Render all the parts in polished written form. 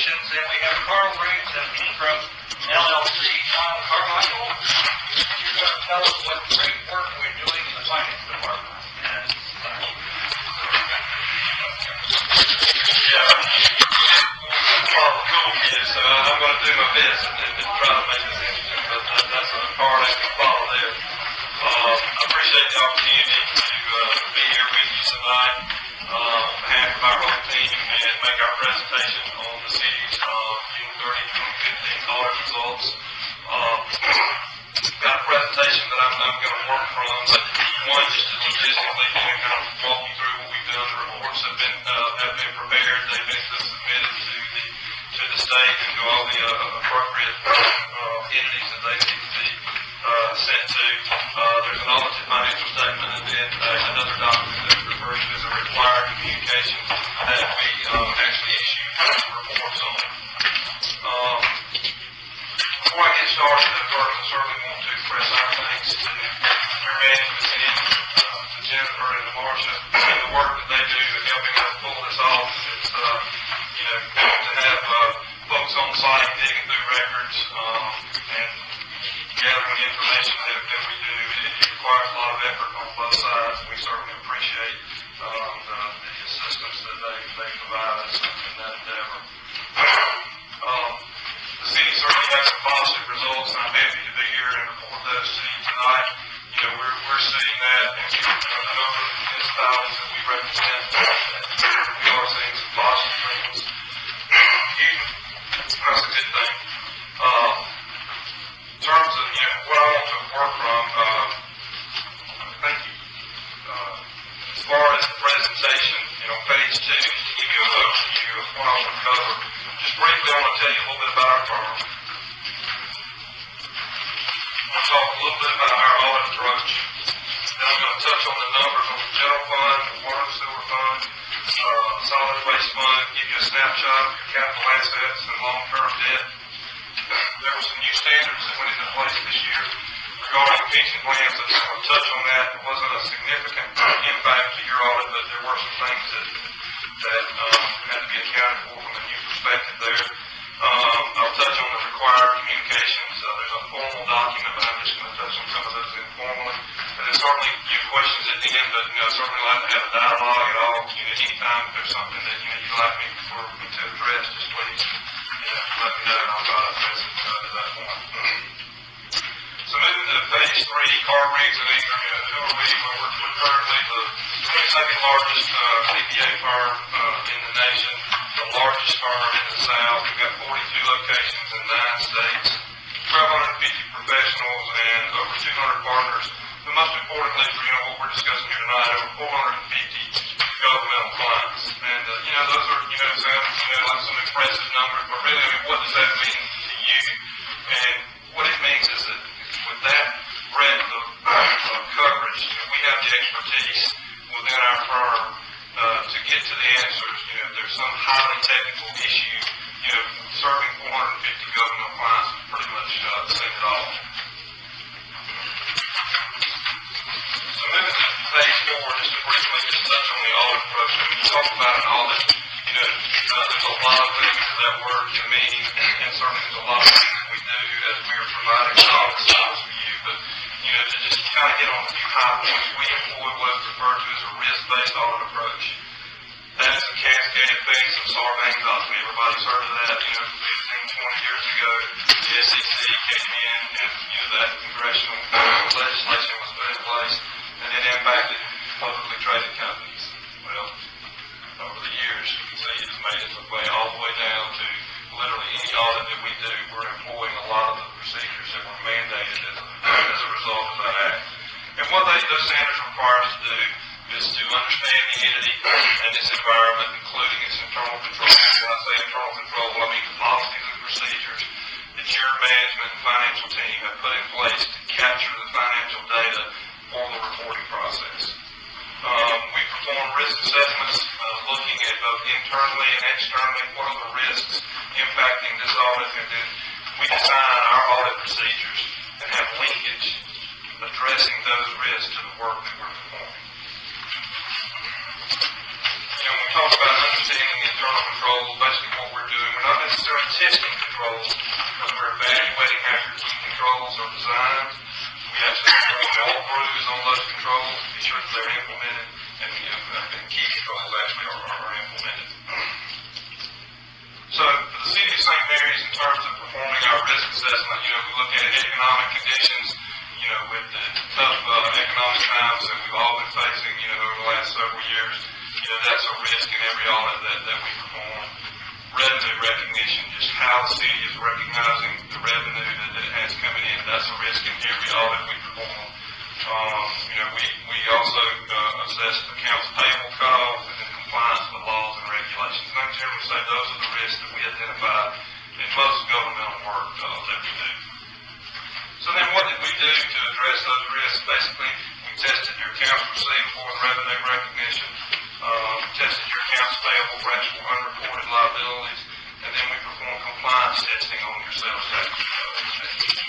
questions, and we have Carl Riggs and Ingram LLC. Carmichael, you're going to tell us what great work we're doing in the finance department. Carl Cool is, I'm going to do my best and try to make this interesting, but that's a card I can follow there. I appreciate the opportunity to be here with you tonight on behalf of our whole team and make our presentation on the city's June 30, 2015 audit results. Got a presentation that I'm going to work from, but one just to logistically kind of walk you through what we've done. The reports have been prepared. They've been submitted to the state and to all the appropriate entities that they need to be sent to. There's an audited financial statement and then another document that's referred to as a required communication that we actually issue reports on. Before I get started, first I certainly want to express our thanks to your management team, to Jennifer and to Marcia, and the work that they do in helping us pull this off. It's, to have folks on site digging through records and gathering information that we do. It requires a lot of effort on both sides. We certainly appreciate the assistance that they provide us in that endeavor. The city certainly has some positive results, and I'm happy to be here and report those to you tonight. We're seeing that in a number of municipalities that we represent. We are seeing some positive things. That's a good thing. In terms of what I want to work from, thank you. As far as the presentation, page 2, to give you an overview of what I want to cover. Just briefly, I want to tell you a little bit about our firm. I'm going to talk a little bit about our audit approach. Then I'm going to touch on the numbers on the general fund, the water and sewer fund, solid waste fund, give you a snapshot of your capital assets and long-term debt. There were some new standards that went into place this year regarding pension plans. I just want to touch on that. It wasn't a significant impact to your audit, but there were some things that had to be accounted for from a new perspective there. I'll touch on the required communications. There's a formal document, but I'm just going to touch on some of those informally. And then certainly your questions at the end, but I'd certainly like to have a dialogue at all. Anytime if there's something that you'd like me to address, just please let me know and I'll try to address it at that point. So moving to page 3, Carl Riggs and Ingram, who are we? We're currently the 22nd largest CPA firm in the nation, the largest firm in the South. We've got 42 locations in 9 states, 1,250 professionals, and over 200 partners. But most importantly, for what we're discussing here tonight, over 450 governmental clients. And those are sounds like some impressive numbers, but really, what does that mean to you? And what it means is that with that breadth of coverage, we have the expertise within our firm to get to the answers. If there's some highly technical issue, serving 450 governmental clients is pretty much saying it all. So moving to page 4, just to briefly touch on the audit approach. When we talk about an audit, there's a lot of things that word can mean, and certainly there's a lot of things that we do as we are providing an audit service for you. But to just kind of get on a few high points, we employ what's referred to as a risk-based audit approach. That is a cascade effect of Sarbanes-Oxley. Everybody's heard of that. 15, 20 years ago, the SEC came in and that congressional legislation was put in place, and it impacted publicly traded companies. Well, over the years, you can see it's made its way all the way down to literally any audit that we do. We're employing a lot of the procedures that were mandated as a result of that act. And what those standards require us to do is to understand the entity and its environment, including its internal control. When I say internal control, I mean the policies and procedures that your management and financial team have put in place to capture the financial data for the reporting process. We perform risk assessments looking at both internally and externally what are the risks impacting this audit, and then we design our audit procedures and have linkage addressing those risks to the work that we're performing. When we talk about understanding internal controls, basically what we're doing, we're not necessary testing controls because we're evaluating how your key controls are designed. We actually perform walkthroughs on those controls to be sure that they're implemented, and key controls actually are implemented. So for the city of St. Mary's, in terms of performing our risk assessment, we look at economic conditions, with the tough economic times that we've all been facing, over the last several years. That's a risk in every audit that we perform. Revenue recognition, just how the city is recognizing the revenue that it has coming in. That's a risk in every audit we perform. We also assess accounts payable cutoff and then compliance with laws and regulations. And I generally say those are the risks that we identify in most governmental work that we do. So then what did we do to address those risks? Basically, we tested your accounts receivable and revenue recognition, tested your accounts payable for actual unreported liabilities, and then we performed compliance testing on your sales tax return.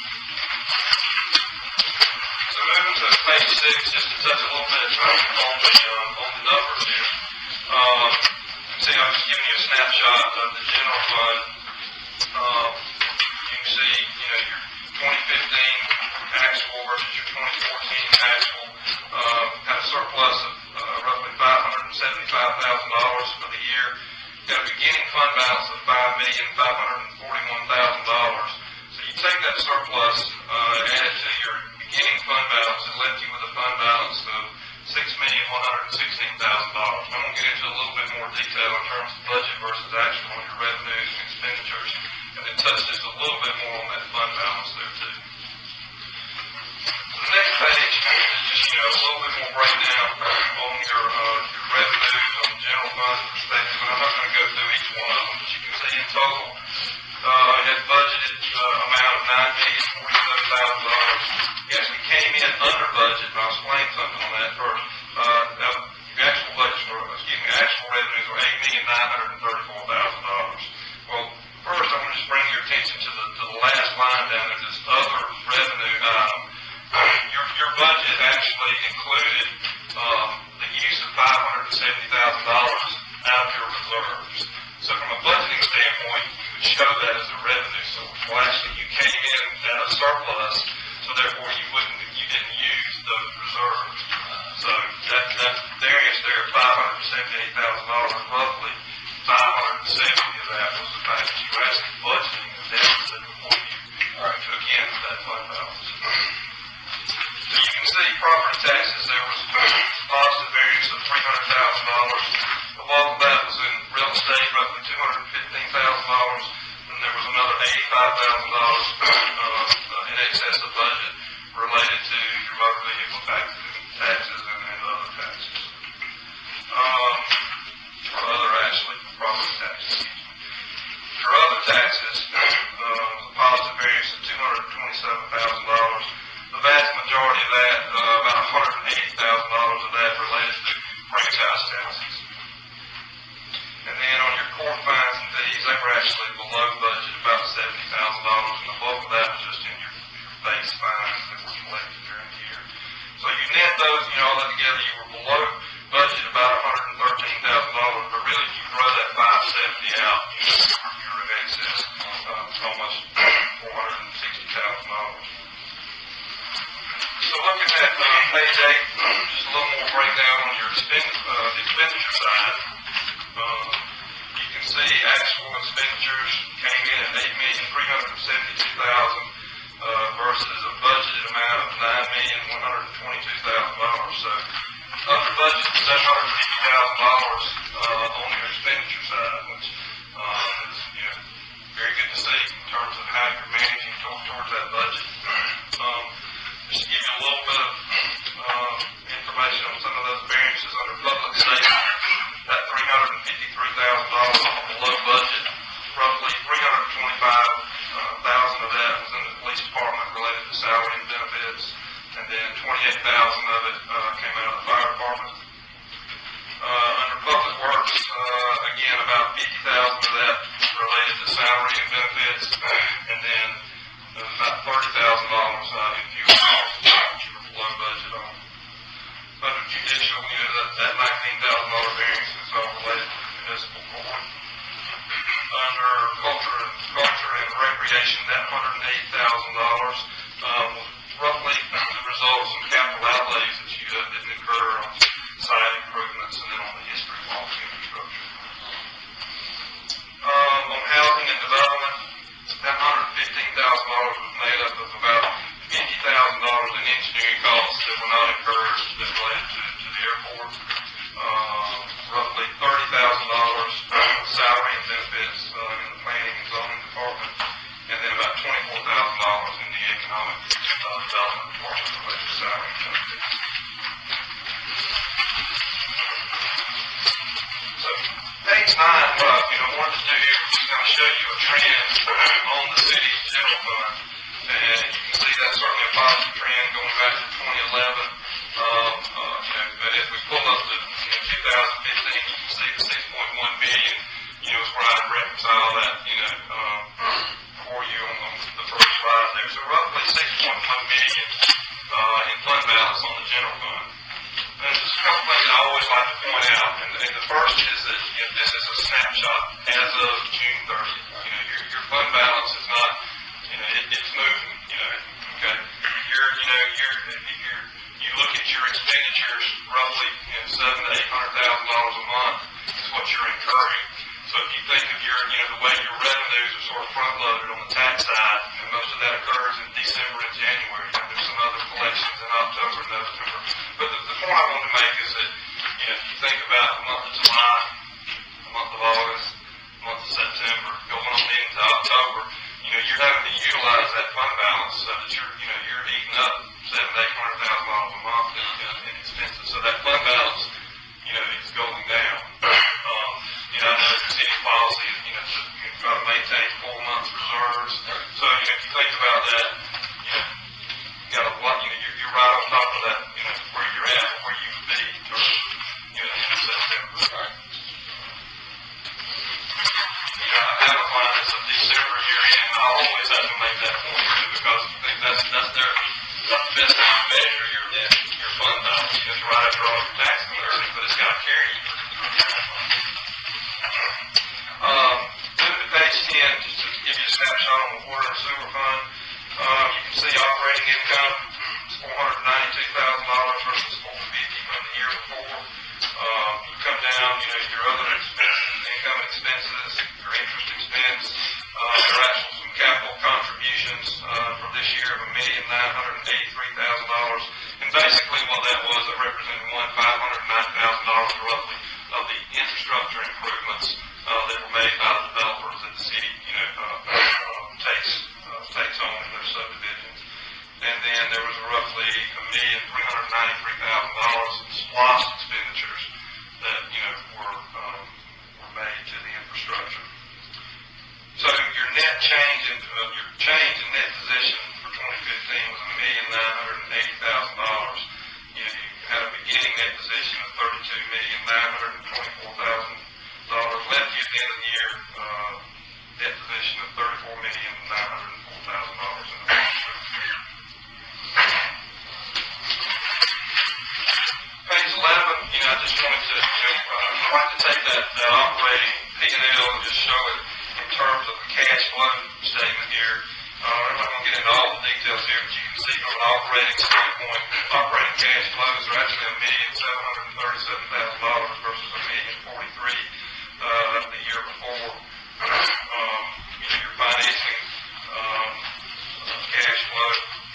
So moving to page 6, just to touch a little bit on the numbers here. See, I'm just giving you a snapshot of the general fund. You can see, your 2015 actual versus your 2014 actual had a surplus of roughly $575,000 for the year. Got a beginning fund balance of $5,541,000. So you take that surplus, add it to your beginning fund balance, and left you with a fund balance of $6,116,000. I'm going to get into a little bit more detail in terms of budget versus actual on your revenues and expenditures, and then touch just a little bit more on that fund balance there too. The next page is just a little bit more breakdown on your revenues on the general fund perspective. And I'm not going to go through each one of them, but you can see in total it had budgeted amount of $9,047,000. You actually came in under budget, and I'll explain something on that first. Your actual budgets were, actual revenues were $8,934,000. Well, first I want to just bring your attention to the last line down there, this other revenue item. Your budget actually included the use of $570,000 out of your reserves. So from a budgeting standpoint, you would show that as a revenue source. Well, actually, you came in at a surplus, so therefore you didn't use those reserves. So that variance there of $578,000, roughly $570 of that was the fact that you were actually budgeting a deficit before you took in that fund balance. So you can see property taxes, there was positive variance of $300,000. The bulk of that was in real estate, roughly $215,000, and there was another $85,000 in excess of budget related to your motor vehicle taxes and other taxes. Or other, actually, property taxes. Your other taxes, a positive variance of $227,000. The vast majority of that, about $180,000 of that related to franchise taxes. And then on your court fines and fees, they were actually below budget, about $70,000, and the bulk of that was just in your base fines that were collected during the year. So you net those, all that together, you were below budget about $113,000, but really if you throw that $570 out, you're in excess almost $460,000. So looking at page 8, just a little more breakdown on your expenditure side. You can see actual expenditures came in at $8,372,000 versus a budgeted amount of $9,122,000. So under budget $750,000 on your expenditure side, which is very good to see in terms of how you're managing towards that budget. Just to give you a little bit of information on some of those variances under public safety, that $353,000 below budget, roughly $325,000 of that was in the police department related to salary and benefits, and then $28,000 of it came out of the fire department. Under public works, again, about $50,000 of that related to salary and benefits, and then about $30,000 in fuel costs, which were below budget on. Under judicial, that $19,000 variance is all related to the municipal court. Under culture recreation, that $108,000 was roughly the result of some capital outlays that you didn't incur on site improvements and then on the history walk infrastructure. On housing and development, that $115,000 was made up of about $50,000 in engineering costs that were not incurred that related to the airport. Roughly $30,000 salary and benefits in the planning and zoning department, and then about $24,000 in the economic development department related to salary and benefits. So, page 9, what I wanted to do here was kind of show you a trend on the city general fund, and you can see that's certainly a positive trend going back to 2011. But as we pull up to 2015, you can see the 6.1 million. Is where I'd reconcile that, for you on the first slide. There's a roughly 6.1 million in fund balance on the general fund. And there's just a couple things I always like to point out, and the first is that this is a snapshot as of June 30th. Your fund balance is not, it's moving. Okay. You look at your expenditures, roughly $700,000 to $800,000 a month is what you're incurring. So if you think of the way your revenues are sort of front-loaded on the tax side, and most of that occurs in December and January. There's some other collections in October and November. But the point I want to make is that, if you think about the month of July, the month of August, the month of September, going on into October, you're having to utilize that fund balance so that you're eating up $700,000 to $800,000 a month in expenses. So that fund balance, is going down. I know the city policy is, to try to maintain 4 months reserves. So, if you think about that, you got a lot, you're right on top of that, where you're at, where you would be, or, in September. Right. I have a line that's a December year-end. I always have to make that point, because I think that's the best time to measure your fund balance. It's right after all your tax earnings, but it's got to carry you. Moving to page 10, just to give you a snapshot on the water and sewer fund. You can see operating income is $492,000 versus $450,000 from the year before. You come down, your other expenses, income expenses, your interest expense. There are actually some capital contributions for this year of $1,983,000. And basically what that was, it represented $509,000 roughly of the infrastructure improvements that were made by the developers that the city, takes on in their subdivisions. And then there was roughly $1,393,000 in SPLOST expenditures that, were made to the infrastructure. So your net change in net position for 2015 was $1,980,000. You had a beginning net position of $32,924,000. Left you at the end of the year net position of $34,904,000 in the Page 11, I just wanted to, I'd like to take that operating P&L and just show it in terms of the cash flow statement here. I'm not going to get into all the details here, but you can see from an operating standpoint, operating cash flows are actually $1,737,000 versus $1,043,000 the year before. Your financing cash flow,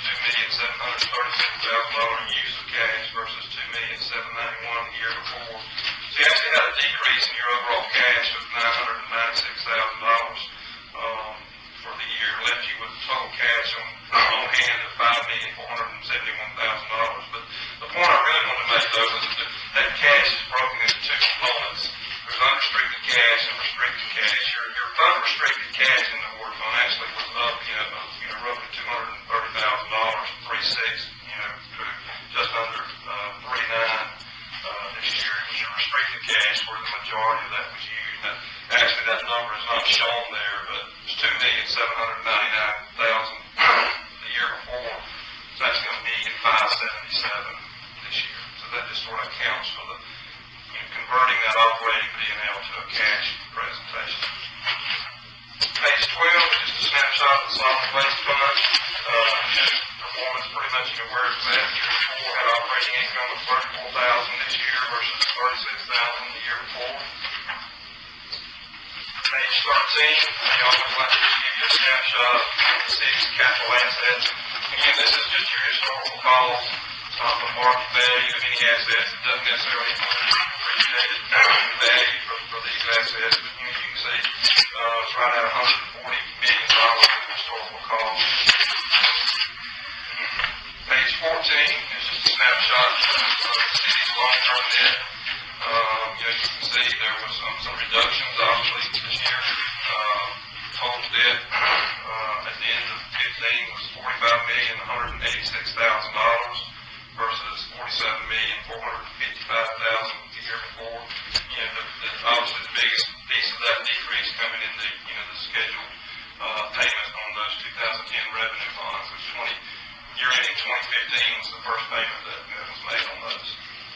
$2,736,000 use of cash versus $2,791,000 the year before. So you actually had a decrease in your overall cash of $996,000 for the year, left you with total cash on hand of $5,471,000. But the point I really want to make, though, is that cash is broken into two components. There's unrestricted cash and restricted cash. Your unrestricted cash in the water fund actually was up, roughly $230,000 from $3.6, to just under $3.9 this year. It was your restricted cash where the majority of that was used. Now, actually, that number is not shown there, but it's $2,799,000 the year before. It's actually $1,577,000 this year. So that just sort of accounts for the converting that operating P&L to a cash presentation. Page Page 12 is just a snapshot of the solid waste fund. Performance pretty much where it's at. Year before had operating income of $34,000 this year versus $36,000 the year before. Page 13, I always like to give you a snapshot of the city's capital assets. Again, this is just your historical costs. It's not the market value of any assets. It doesn't necessarily include appreciated value for these assets. But you can see it's right at $140 million in historical costs. Page 14 is just a snapshot of the city's long-term debt. You can see there was some reductions, obviously, this year. Total debt at the end of 15 was $45,186,000 versus $47,455,000 the year before. Obviously, the biggest piece of that decrease coming in the scheduled payment on those 2010 revenue bonds, which year ending 2015 was the first payment that was made on those.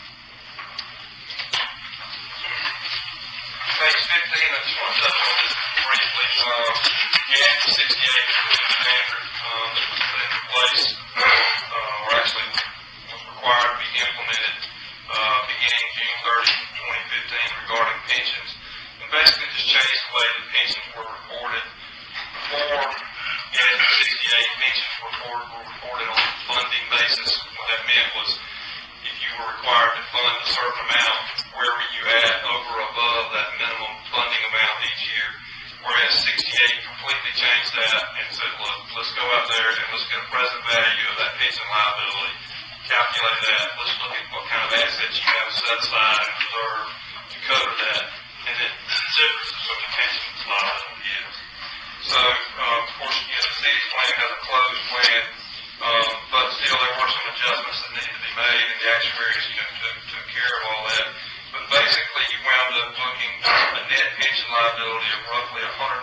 Page 15, I just want to touch on this briefly. GAP 68 standard that was put into place, or actually was required to be implemented beginning June 30, 2015 regarding pensions. And basically just changed the way that pensions were reported. Before GAP 68, pensions were reported on a funding basis. What that meant was if you were required to fund a certain amount, where were you at over or above that minimum funding amount each year? Whereas 68 completely changed that and said, look, let's go out there and let's get a present value of that pension liability, calculate that, let's look at what kind of assets you have set aside and reserve to cover that, and then the difference is what the pension liability is. So, of course, the city's plan has a closed plan, but still there were some adjustments that needed to be made, and the actuaries took care of all that. But basically, you wound up looking at a net pension liability of roughly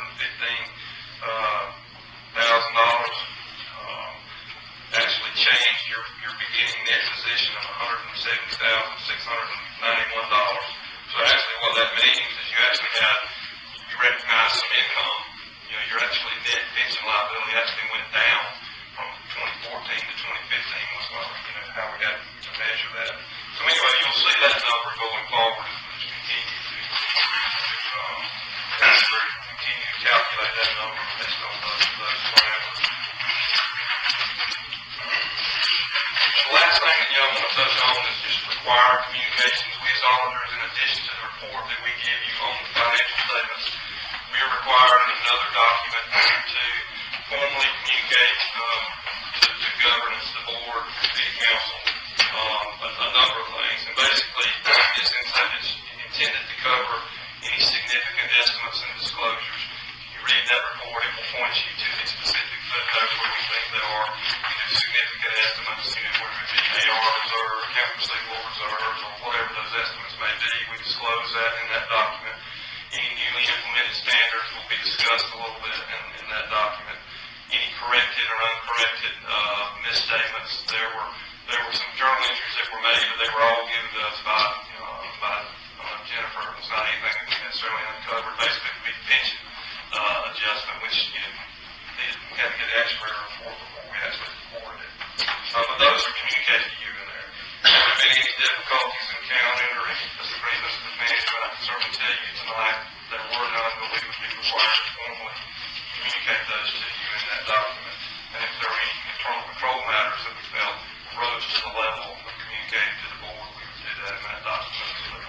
$115,000. Actually changed your beginning net position of $170,691. So actually, what that means is you recognize some income. Your actually net pension liability actually went down from 2014 to 2015 was how we got to measure that. So anyway, you'll see that number going forward as we continue to calculate that number based on those parameters. The last thing that y'all want to touch on is just required communications with auditors in addition to the report that we give you on the financial statements. We are required in another document to formally communicate to governance, the board, the city council, a number of things. And basically, it's intended to cover any significant estimates and disclosures. If you read that report, it will point you to the specific footnotes where we think there are significant estimates, whether it be AR reserve, account receivable reserves, or whatever those estimates may be. We disclose that in that document. Any newly implemented standards will be discussed a little bit in that document. Any corrected or uncorrected misstatements, there were some journal entries that were made, but they were all given to us by Jennifer. It was not anything that was necessarily uncovered. Basically, a big pension adjustment, which we had to get the actuary report before we actually reported it. But those are communicated to you in there. If there have been any difficulties encountered or any disagreements with management, I can certainly tell you tonight there were none, but we would be required to formally communicate those to you in that document. And if there were any internal control matters that we felt rose to the level of communicating to the board, we would do that in that document as well.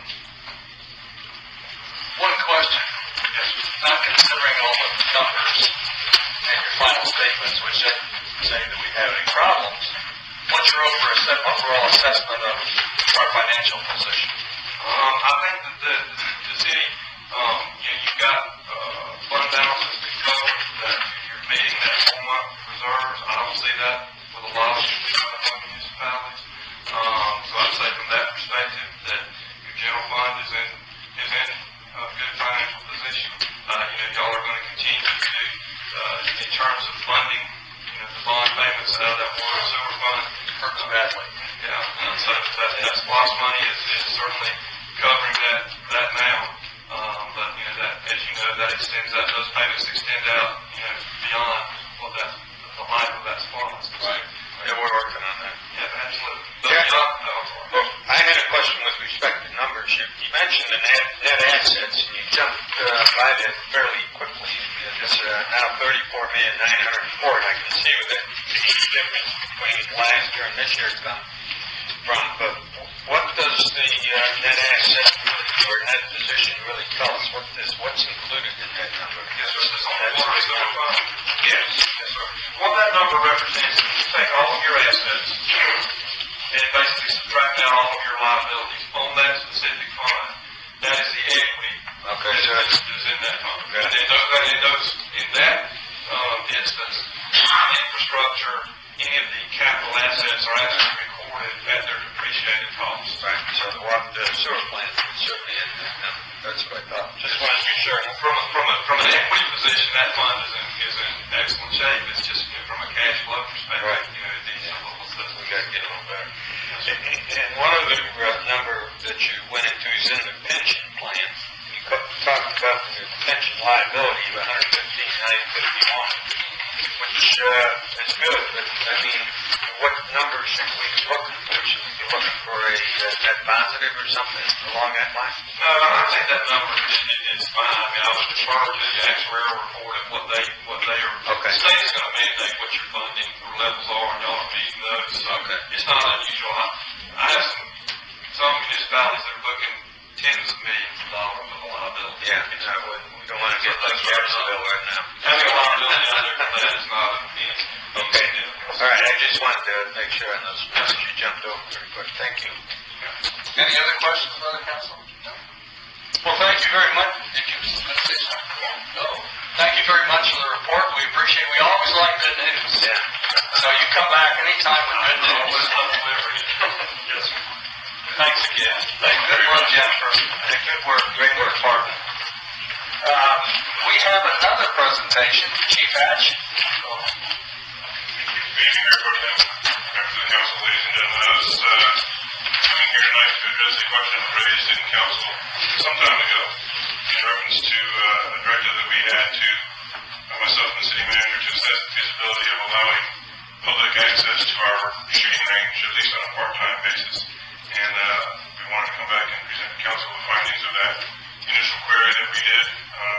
One question. Yes. Not considering all the numbers and your final statements, which say that we have any problems, what's your overall assessment of our financial position? I think that the city, you've got fund balances to cover, that you're meeting that 4-month reserves. I don't see that with a lot of municipalities. So I'd say from that perspective that your general fund is in a good financial position. Y'all are going to continue to, in terms of funding, the bond payments out of that water and sewer fund. Hurts badly. Yeah, so that SPLOST money is certainly covering that now. But that, as you know, that extends out. Those payments extend out $4,904,000. I can see what the difference between last year and this year comes from. But what does the net asset or net position really tell us? What's included in that number? Yes, sir. It's on the water sewer fund. Yes, yes, sir. What that number represents is you take all of your assets and basically subtract out all of your liabilities on that specific fund. That is the equity that is in that fund. Okay. And in that instance, infrastructure, any of the capital assets are actually recorded at their depreciated cost. Right. So the sewer plant is certainly in that number. That's what I thought. Just wanted to be sure. From an equity position, that fund is in excellent shape. It's just from a cash flow perspective, right. It needs a little system. We got to get a little better. And one other number that you went into is in the pension plan. You talked about the pension liability of $115,951, which is good. But I mean, what number should we be looking for? Should we be looking for a net positive or something along that line? No, I think that number is fine. I mean, I would defer to the actuarial report of what they are. Okay. The state is going to mandate what your funding levels are, and y'all are meeting those. So okay. It's not unusual. I have some municipalities that are looking tens of millions of dollars of liability. Yeah, we don't want to get like Jacksonville right now. Having a liability out there for that is not an easy deal. All right, I just wanted to make sure on those numbers you jumped over very quick. Thank you. Any other questions from the council? No. Well, thank you very much. Did you say something? No. Thank you very much for the report. We appreciate it. We always like good news. Yeah. So you come back anytime with good news. Yes, sir. Thanks again. Good work, Jennifer. Good work. Great work, partner. We have another presentation. Chief Hatch. Good evening, everybody. Members of the council, ladies and gentlemen. I was coming here tonight to address a question raised in council some time ago in reference to a directive that we had to myself and the city manager to assess the feasibility of allowing public access to our shooting range, at least on a part-time basis. And we wanted to come back and present to council the findings of that initial query that we did.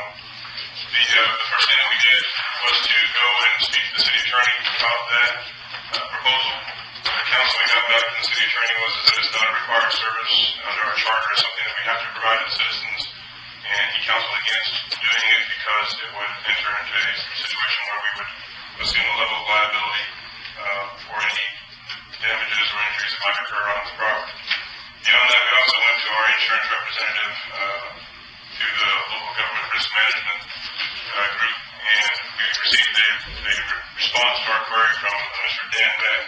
The first thing that we did was to go and speak to the city attorney about that proposal. The council we got back from the city attorney was that it's not a required service under our charter. It's something that we have to provide to citizens. And he counseled against doing it because it would enter into a situation where we would assume a level of liability for any damages or injuries that might occur on the property. Beyond that, we also went to our insurance representative through the local government risk management group, and we received a response to our query from Mr. Dan Beck.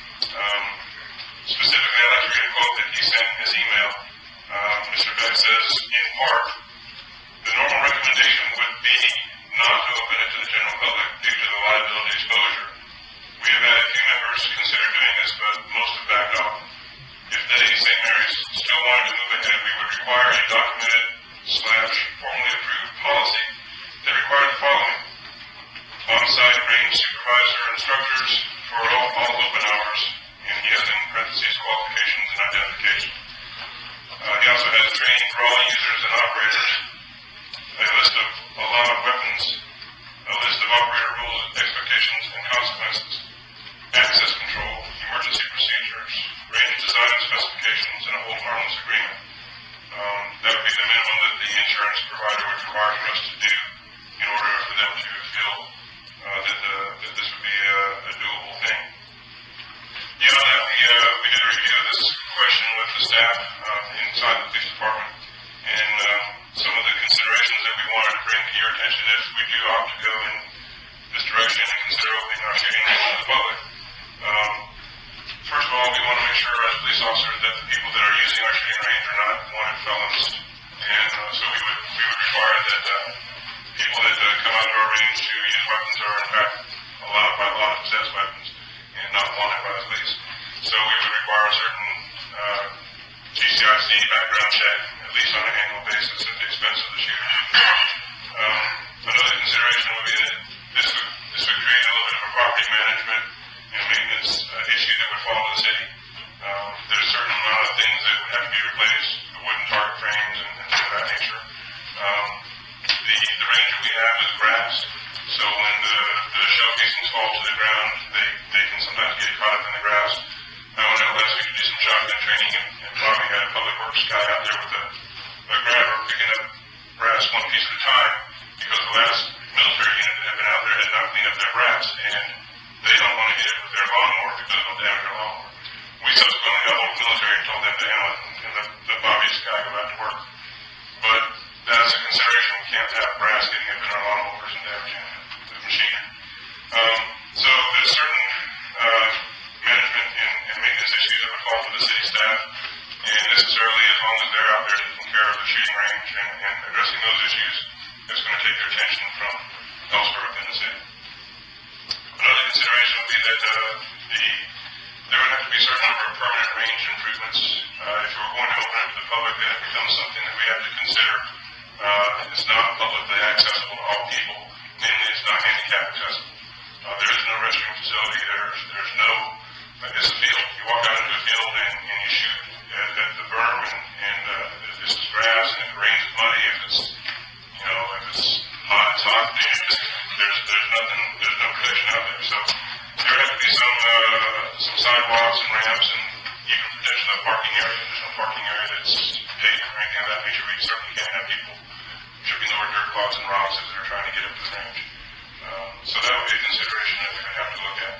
Specifically, I'd like to read a quote that he sent in his email. Mr. Beck says, in part, the normal recommendation would be not to open it to the general public due to the liability exposure. We have had a few members consider doing this, but most have backed off. If they, St. Mary's, still wanted to move ahead, we would require a documented/formally approved policy that required the following: on-site range supervisor instructors for all open hours, and he has in parentheses qualifications and identification. He also has training for all users and operators, a list of allowed weapons, a list of operator rules, expectations, and consequences, access control, emergency procedures, range design and specifications, and a hold harmless agreement. That would be the minimum that the insurance provider would require for us to do in order for them to feel that this would be a doable thing. Beyond that, we did a review of this question with the staff inside the police department, and some of the considerations that we wanted to bring to your attention if we do opt to go in this direction and consider opening our shooting range to the public. First of all, we want to make sure as police officers that the people that are using our shooting range are not wanted felons, and so we would require that people that come out to our range to use weapons are in fact allowed by law to possess weapons and not wanted by the police. So we would require a certain GCIC background check, at least on an annual basis, at the expense of the shooter. Another consideration would be that this would create a little bit of a property management and maintenance issue that would fall to the city. There's a certain amount of things that would have to be replaced, the wooden target frames and things of that nature. The range that we have is brass, so when the Force guy out there with a grabber picking up brass one piece at a time because the last military unit that had been out there had not cleaned up their brass, and they don't want to hit it with their lawnmower because it'll damage their lawnmower. We subsequently got hold of the military and told them to handle it and let the obvious guy go back to work. But that's a consideration. We can't have brass getting up in our lawnmowers and damaging the machinery. So there's certain management and maintenance issues that would fall to the city staff, and necessarily as long as they're out there taking care of the shooting range and addressing those issues, it's going to take their attention from elsewhere within the city. Another consideration would be that there would have to be a certain number of permanent range improvements. If we're going to open it to the public, then it becomes something that we have to consider. It's not publicly accessible to all people, namely it's not handicap accessible. There is no restroom facility. There's no, it's a field. You walk out into a field and you shoot at the berm, and this is grass, and if it rains, it's muddy. If it's, if it's hot, it's hot. There's nothing, there's no protection out there. So there would have to be some sidewalks and ramps and even protection of parking area. There's no parking area that's paved or anything of that nature. We certainly can't have people tripping over dirt clods and rocks as they're trying to get up to the range. So that would be a consideration that we would have to look at.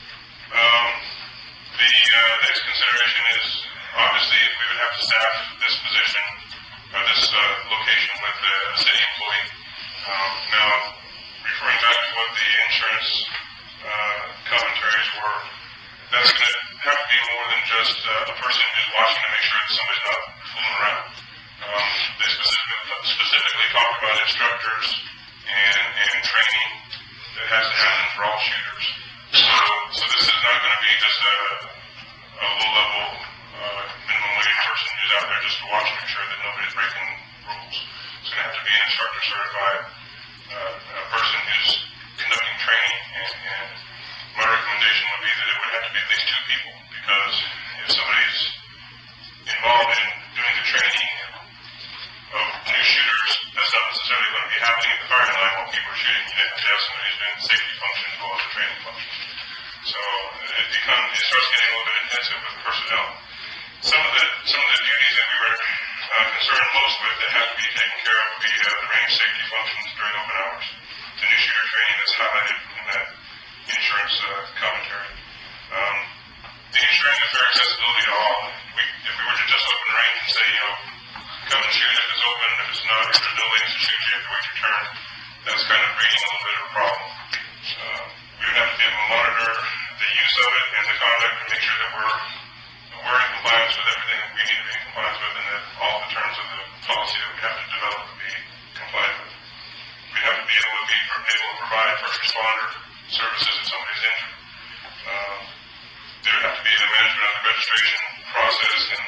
The next consideration is obviously if we would have to staff this position or this location with a city employee. Now, referring back to what the insurance commentaries were, that's going to have to be more than just a person who's watching to make sure that somebody's not fooling around. They specifically talk about instructors and training that has to happen for all shooters. So this is not going to be just a low-level minimum wage person who's out there just to watch and make sure that nobody's breaking rules. It's going to have to be an instructor certified, a person who's conducting training, and my recommendation would be that it would have to be at least two people, because if somebody's involved in doing the training of new shooters, that's not necessarily going to be happening at the firing line while people are shooting. You have to have somebody who's doing the safety function as well as the training function. So it starts getting a little bit intensive with the personnel. Some of the duties that we were concerned most with that have to be taken care of would be the range safety functions during open hours. The new shooter training that's highlighted in that insurance commentary. The ensuring the fair accessibility to all. If we were to just open the range and say, come and shoot if it's open, if it's not, if there's no lanes to shoot, you have to wait your turn, that's kind of creating a little bit of a problem. We would have to be able to monitor the use of it and the conduct and make sure that we're in compliance with everything that we need to be in compliance with, and that all the terms of the policy that we have to develop would be compliant with. We'd have to be able to provide first responder services if somebody's injured. There would have to be the management of the registration process and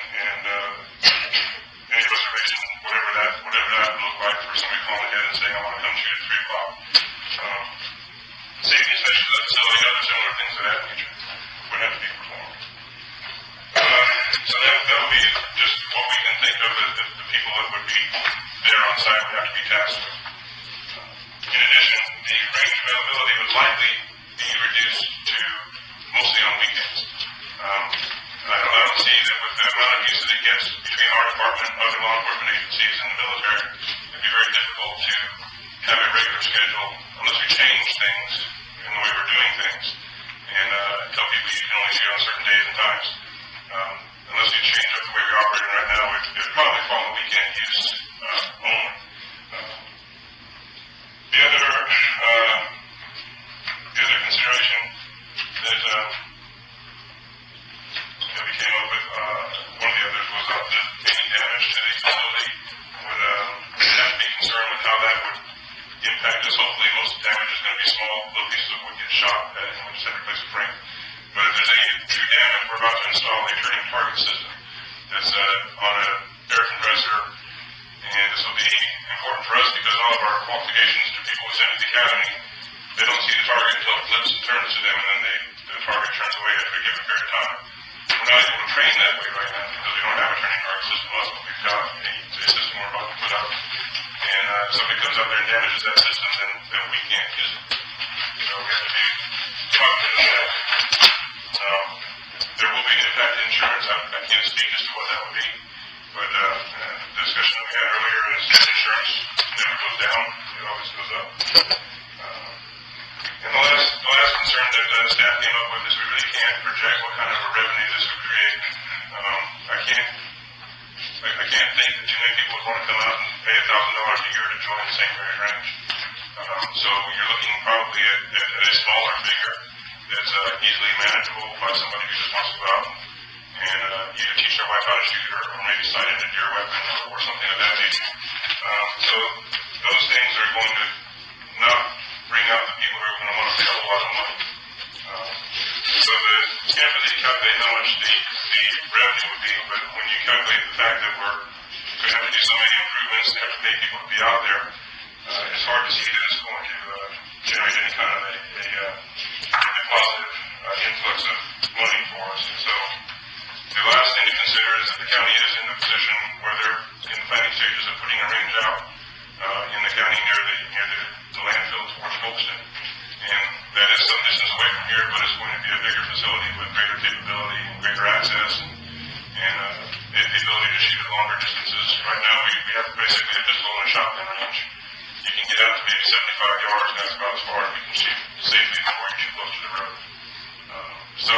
any reservation, whatever that would look like for somebody calling ahead and saying, I want to come shoot at 3 o'clock. Safety inspections of the facility, other similar things of that nature would have to be performed. So that would be just what we can think of as the people that would be there on site would have to be tasked with. In addition, the range availability would likely be reduced to mostly on weekends. I don't see that with the amount of use that it gets between our department and other law enforcement agencies and the military, it'd be very difficult to have a regular schedule unless we change things in the way we're doing things and tell people you can only shoot on certain days and times. Unless we change up the way we're operating right now, it would probably fall on weekend use only. The other consideration that we came up with, one of the others was that any damage to the facility would have to be concerned with how that would impact us. Hopefully most damage is going to be small, little pieces of wood get shot at it, and we'll just have to replace a frame. But if there's any true damage, we're about to install a turning target system that's on an air compressor, and this will be important for us because all of our qualifications to people who send to the academy, they don't see the target until it flips and turns to them, and then the target turns away after a given period of time. We're not able to train that way right now because we don't have a turning target system. That's what we've got a system we're about to put up. And if somebody comes up there and damages that system, then we can't use it. So we have to be cognizant of that. There will be an impact to insurance. I can't speak as to what that would be. But the discussion that we had earlier is insurance never goes down; it always goes up. And the last concern that staff came up with is we really can't project what kind of a revenue this would create. I can't think that too many people would want to come out and pay $1,000 a year to join the St. Mary's Ranch. So you're looking probably at a smaller figure that's easily manageable by somebody who just wants to go out and either teach their wife how to shoot or maybe sight in a deer weapon or something of that nature. So those things are going to not bring out the people who are going to want to pay a whole lot of money. So you can't really calculate how much the revenue would be, but when you calculate the fact that we're going to have to do so many improvements and have to pay people to be out there, it's hard to see that it's going to generate any kind of a positive influx of money for us. And so the last thing to consider is that the county is in a position where they're in the planning stages of putting a range out in the county near the landfill towards Goldston. And that is some distance away from here, but it's going to be a bigger facility with greater capability and greater access and the ability to shoot at longer distances. Right now, we have basically a pistol and a shotgun range. You can get out to maybe 75 yards, and that's about as far as we can shoot safely before you get close to the road. So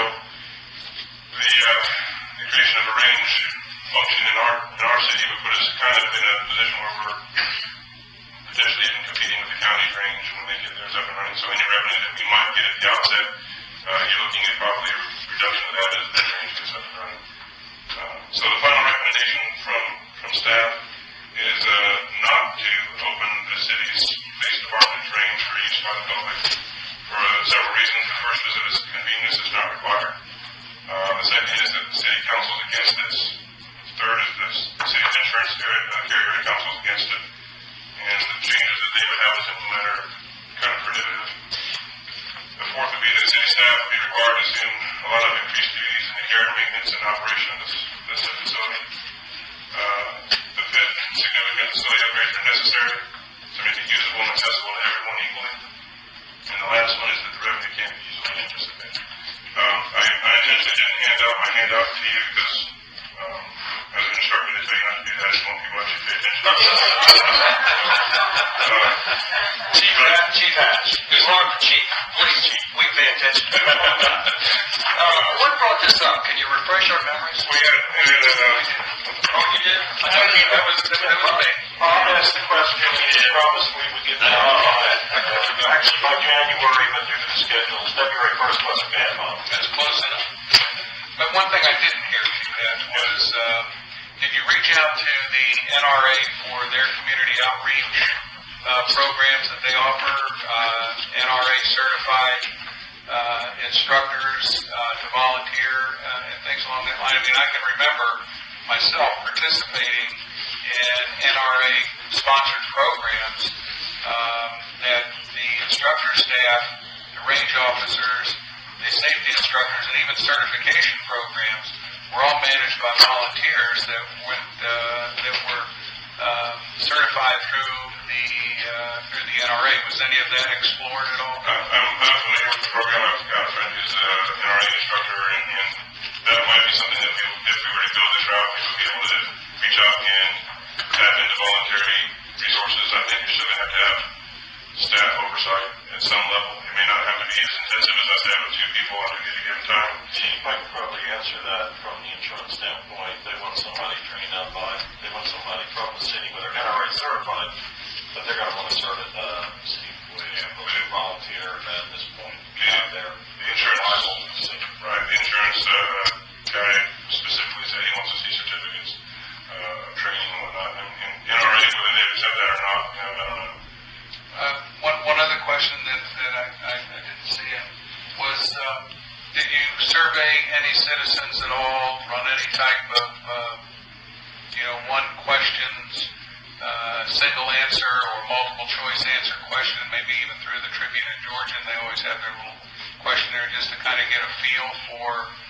the creation of a range function in our city would put us kind of in a position where we're potentially even competing with the county's range when they get theirs up and running. So any revenue that we might get at the outset, you're looking at probably a reduction of that as the range gets up and running. So the final recommendation from staff is not to open the city's police department's range for use by the public for several reasons. The first is that its convenience is not required. The second is that the city council is against this. The third is the city's insurance carrier council is against it. And the changes that they would have as implementer kind of prohibitive. The fourth would be that city staff would be required to assume a lot of increased duties in the care and maintenance and operation of this facility. The fifth, significant facility upgrades are necessary to make it usable and accessible to everyone equally. And the last one is that the revenue can't be easily anticipated. I intentionally didn't hand out my handout to you because I was instructed to tell you not to do that. I just want people to actually pay attention. Chief Hatch. As long as Chief, please, Chief, we pay attention to it. What brought this up? Can you refresh our memories? We had Oh, you did? That was me. I'll ask the question. We promised we would get that on it. Actually, by January, but due to the schedules, February 1st wasn't bad, Bob. That's close enough. But one thing I didn't hear, Chief Hatch, was did you reach out to the NRA for their community outreach programs that they offer, NRA certified instructors to volunteer and things along that line? I mean, I can remember myself participating in NRA sponsored programs that the instructor staff, the range officers, the safety instructors, and even certification programs were all managed by volunteers that were certified through the NRA. Was any of that explored at all? I'm familiar with the program. I've got a friend who's an NRA instructor, and that might be something that if we were to go this route, we would be able to reach out and tap into voluntary resources. I think you're still going to have staff oversight at some level. It may not have to be as intensive as us to have two people on duty at a given time. Chief, I could probably answer that from the insurance standpoint. They want somebody trained out by, they want somebody from the city, whether NRA certified, but they're going to want to serve at the city employees, volunteer at this point. The insurance, right? The insurance guy specifically said he wants to see certificates of training and whatnot. And NRA, whether they accept that or not, I don't know. One other question that I didn't see was, did you survey any citizens at all, run any type of, one questions, single answer or multiple choice answer question, maybe even through the Tribune in Georgia? They always have their little questionnaire just to kind of get a feel for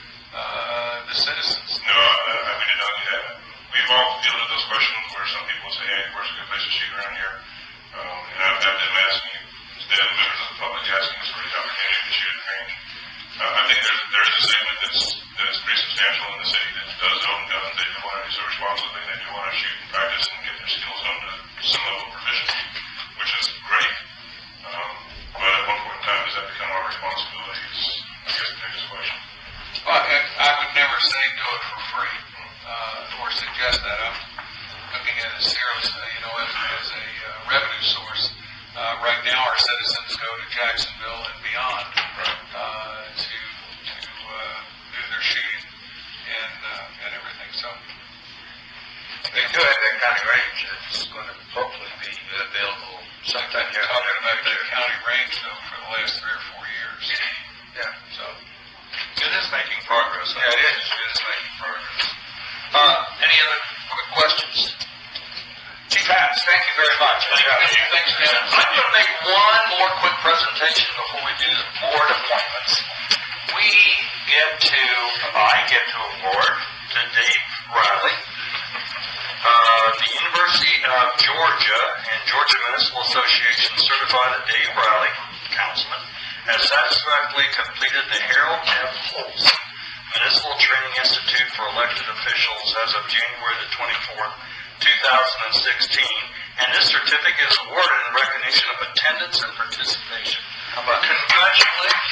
the citizens. No, we did not do that. We've all fielded those questions where some people say, hey, where's a good place to shoot around here? And I've had them asking, instead of members of the public asking us for the opportunity to shoot at the range. I think there is a segment that's pretty substantial in the city that does own guns. They don't want to do so responsibly. They our responsibilities? I guess the next question. Well, I would never say do it for free, or suggest that. I'm looking at it seriously, as a revenue source. Right now, our citizens go to Jacksonville and beyond to do their shooting and everything. So They do have that county range that's going to hopefully be available sometime here. talking about the county range though for the last 3 or 4 years. Yeah. So It is making progress. yeah, it is making progress. Any other quick questions? Chief Hatch, thank you very much. Thanks, Ken. I'm going to make one more quick presentation before we do the board appointments. I get to award to Dave Riley, the University of Georgia and Georgia Municipal Association certified that Dave Riley, councilman, has satisfactorily completed the Harold F. Holtz Municipal Training Institute for elected officials as of January the 24th, 2016, and this certificate is awarded in recognition of attendance and participation. How about congratulations?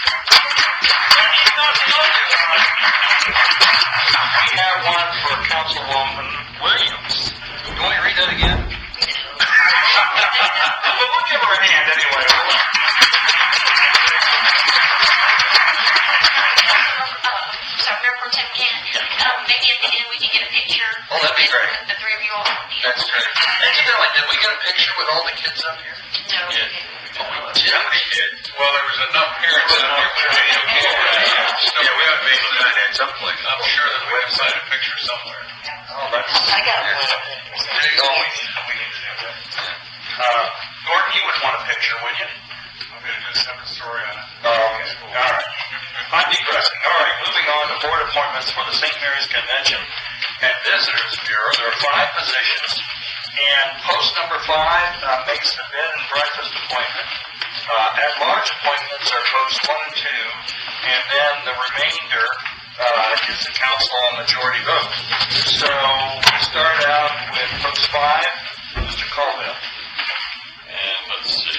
We have one for Councilwoman Williams. You want me to read that again? Well, we'll give her a hand anyway. Mayor Pro Tem Ken, maybe at the end we can get a picture. Oh, that'd be great. The three of you all. That's great. Incidentally, did we get a picture with all the kids up here? No. Yeah, we did. Well, there was enough parents out here with video cameras. Yeah, we ought to be able to find it someplace. I'm sure that we can find a picture somewhere. Oh, that's... I got one. Oh, we need to do that. Gordon, you would want a picture, would you? I'm going to do a separate story on it. Okay. All right. I'm digressing. All right, moving on to board appointments for the St. Mary's Convention and Visitors Bureau. There are 5 positions, and post number 5 makes the bed and breakfast appointment. At-large appointments are post 1 and 2, and then the remainder is the council on majority vote. So we start out with post 5, Mr. Colville. And let's see.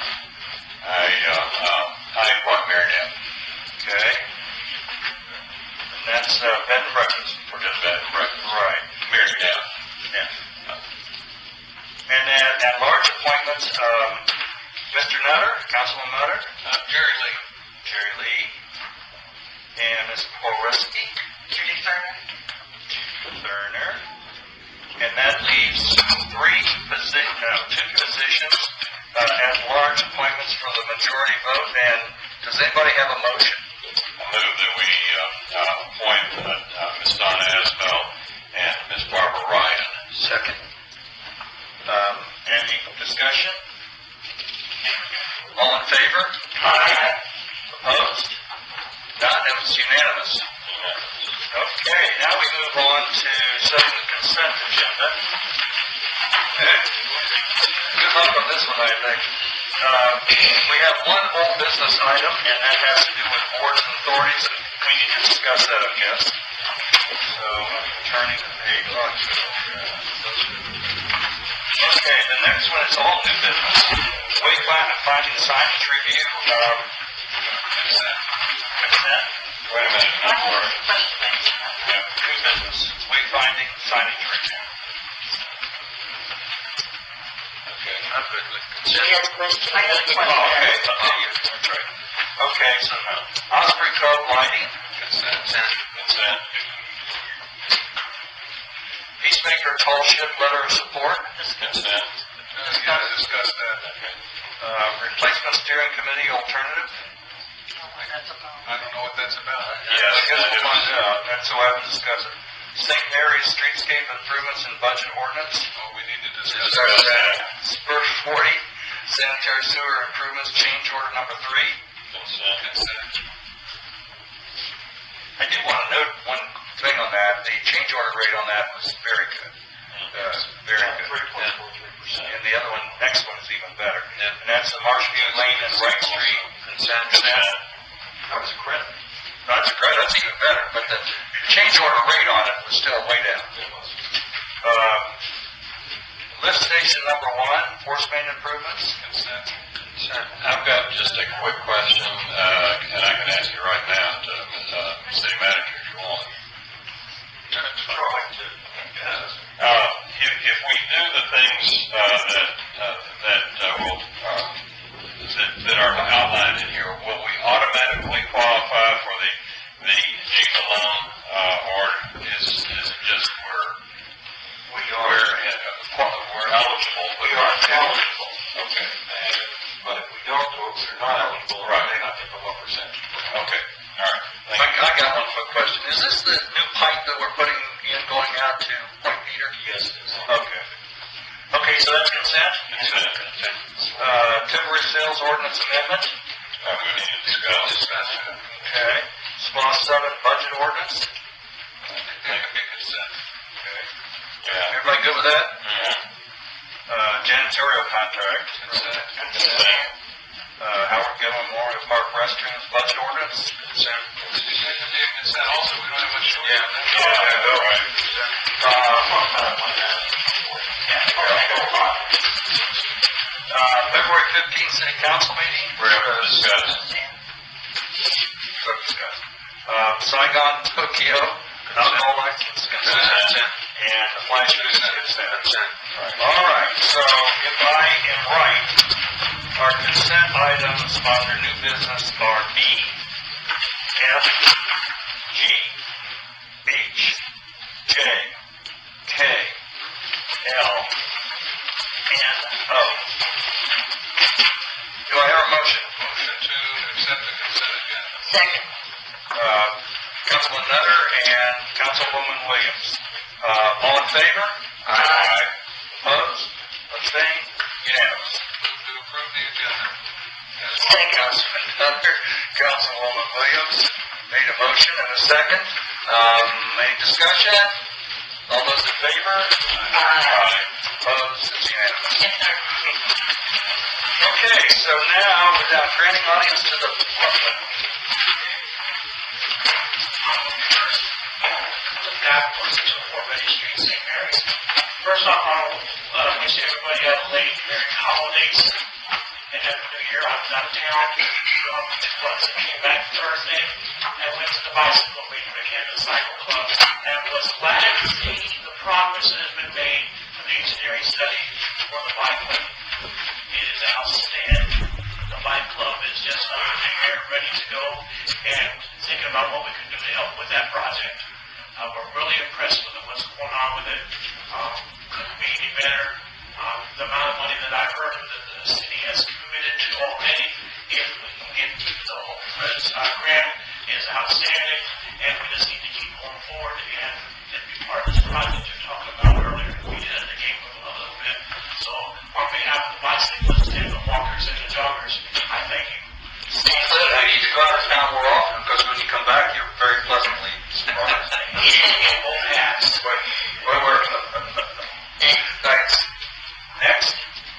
I want Marinette. Okay. And that's bed and breakfast. For just bed and breakfast. Right. Marinette. Yeah. And then at-large appointments, Mr. Nutter, Councilman Nutter, Jerry Lee. Jerry Lee, and Ms. Poreski, Judy Thurner, and that leaves 2 positions at-large appointments for the majority vote. And does anybody have a motion? I move that we appoint Ms. Donna Asbell and Ms. Barbara Ryan. Second. Any discussion? All in favor? Aye. Opposed? None. It was unanimous. Okay, now we move on to setting the consent agenda. Okay. Good luck on this one, I think. We have one old business item, and that has to do with boards and authorities, and we need to discuss that, I guess. So, turning the page. Okay, the next one is all new business. Wayfinding and finding signage review. Consent. Wait a minute. I'm sorry. New business. Wayfinding signage review. Okay, I'm good with consent. She has a question. I have a Oh, question. okay. That's right. Okay, so Osprey Cove lighting. Consent. Consent. Peacemaker tall ship letter of support. Consent. Just got to discuss that. Replacement steering committee alternative. I don't know what that's about. Yeah, I guess we'll find out. That's why I haven't discussed it. St. Mary's streetscape improvements and budget ordinance. Oh, we need to discuss Discuss that. that. Spur 40, sanitary sewer improvements, change order number 3. Consent. Consent. I do want to note one thing on that. The change order rate on that was very good. Very good. 3.43%. And the other one, next one is even better. And that's the Marshview Lane and Wright Street. Consent. That was a credit. That's a credit. That's even better. But the change order rate on it was still way down. Lift station number 1, force main improvements. Consent. I've got just a quick question. ordinance amendment. That we need to discuss. Okay. SPLOST 7 budget ordinance. Make a big consent. Okay. Yeah. Everybody good with that? Yeah. Janitorial contract. Consent. Howard Gilman Memorial Park restrooms budget ordinance. Consent. Make a big consent also, we don't have much choice. Yeah. Yeah, all right. February 15th city council meeting. We're going to discuss. Saigon Tokyo alcohol license consent. And the flash consent. All right. So if I am right, our consent items under new business are B, F, G, H, J, K, L, and O. Do I have a motion? Motion to accept the consent agenda. Second. Councilman Nutter and Councilwoman Williams. All in favor? Aye. Opposed? Abstained? Unanimous. Move to approve the agenda. Second. Councilman Nutter, Councilwoman Williams made a motion and a second. Any discussion? All those in favor? Aye. Opposed? It's unanimous. Yes, sir. Okay, so now, without granting audience to the public. Golf courses before Betty Street, St. Mary's. First off, I'll wish everybody had a late Merry Holidays and Happy New Year. I was out of town came back Thursday and went to the bicycle meeting at Kansas Cycle Club and was glad to see the progress that has been made for the engineering study for the bike lane. It is outstanding. The bike club is just under the air, ready to go, and thinking about what we can do to help with that project. We're really impressed with what's going on with it. Couldn't be any better. The amount of money that I've heard that the city has committed to already, if we can get the whole grant, is outstanding, and we just need to keep going forward and be part of this project you're talking about earlier. We did it in the game a little bit. So on behalf of the bicyclists and the walkers and the joggers, I thank you. Steve said I need to go out of town more often because when you come back, you're very pleasantly surprised. Both hats. Thanks. Next.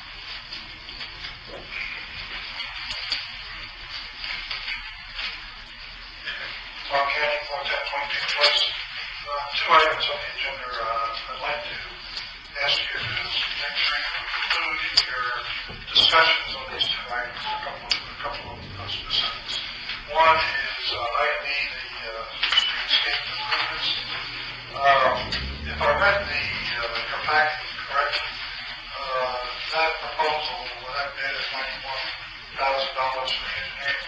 Tom Canning, 410.2 Place. Two items on the agenda. I'd like to ask you to make sure you include in your discussions on these two items a couple of specifics. One is item E, the streetscape improvements. If I read your packet correctly, that proposal, that bid of $91,000 for the engineering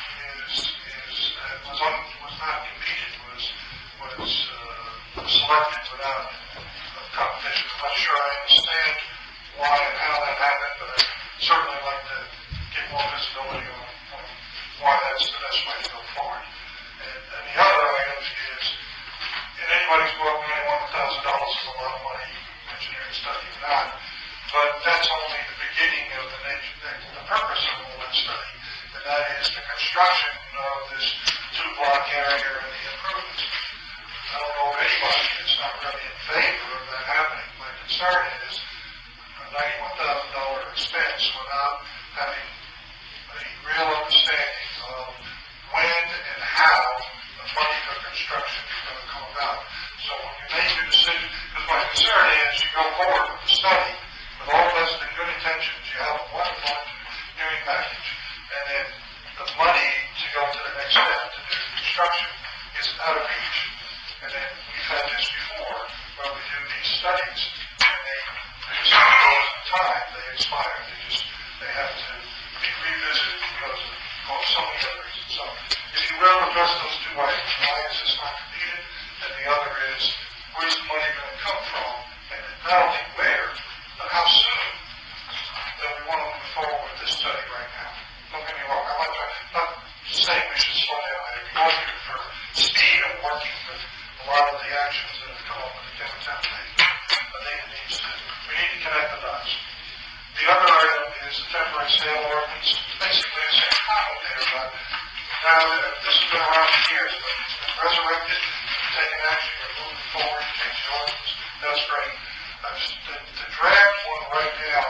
was not competed, was selected without competition. I'm not sure I understand why and how that happened, but I'd certainly like to get more visibility on why that's the best way to go forward. And the other item is, in anybody's book, $91,000 is a lot of money, engineering study or not, but that's only the beginning of the purpose of all that study, and that is the construction of this two-block area and the improvements. I don't know of anybody that's not really in favor of that happening. My concern is a $91,000 expense without having a real understanding of when and how the funding of construction is going to come about. So when you make your decision, because my concern is you go forward with the study with all vested in good intentions, you have a wonderful engineering package, and then the money to go to the next step to do the construction is out of reach. And then we've had this before, where we do these studies, and they just goes in time, they expire. They have to be revisited because of so many other reasons. So if you will address those two items, why is this not completed? And the other is, where's the money going to come from? And not only where, but how soon that we want to move forward with this study right now. Don't get me wrong, I'm not saying we should slow down. I applaud you for speed of working with a lot of the actions that have come up with the downtown thing. I think we need to connect the dots. The other item is the temporary sale ordinance, basically the same comment there, but now this has been around for years, but it's been resurrected, taken action, you're moving forward, change the ordinance, that's great. Just the draft one right now,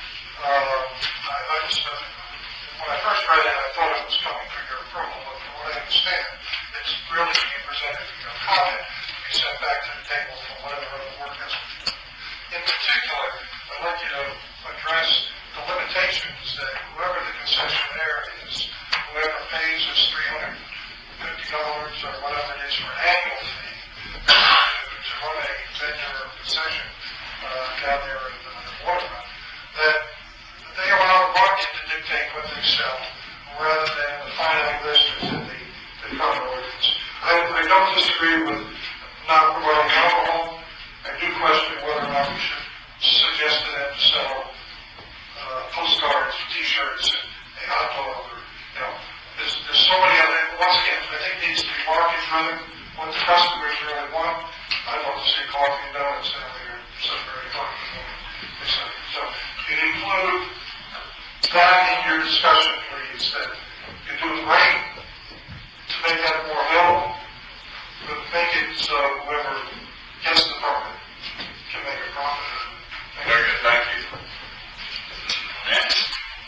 when I first read it, I thought it was coming for your approval, but from what I understand, it's really being presented for your comment, be sent back to the table for whatever other work has to be done. In particular, I'd like you to address the limitations that whoever the concessionaire is, whoever pays us $350 or whatever it is for an annual fee to run a vendor or concession down there in the waterfront, that they allow the market to dictate what they sell rather than the finally listers in the cover ordinance. I don't disagree with not promoting alcohol. I do question whether or not we should suggest to them to sell postcards, T-shirts, and hot dog, or there's so many other. Once again, I think it needs to be market driven. What the customers really want. I'd love to see coffee and donuts down there at 7:30 in the morning. So you include that in your discussion, please. That you do it right to make that more available, but make it so whoever gets the permit can make a profit. Very good, thank you. Next.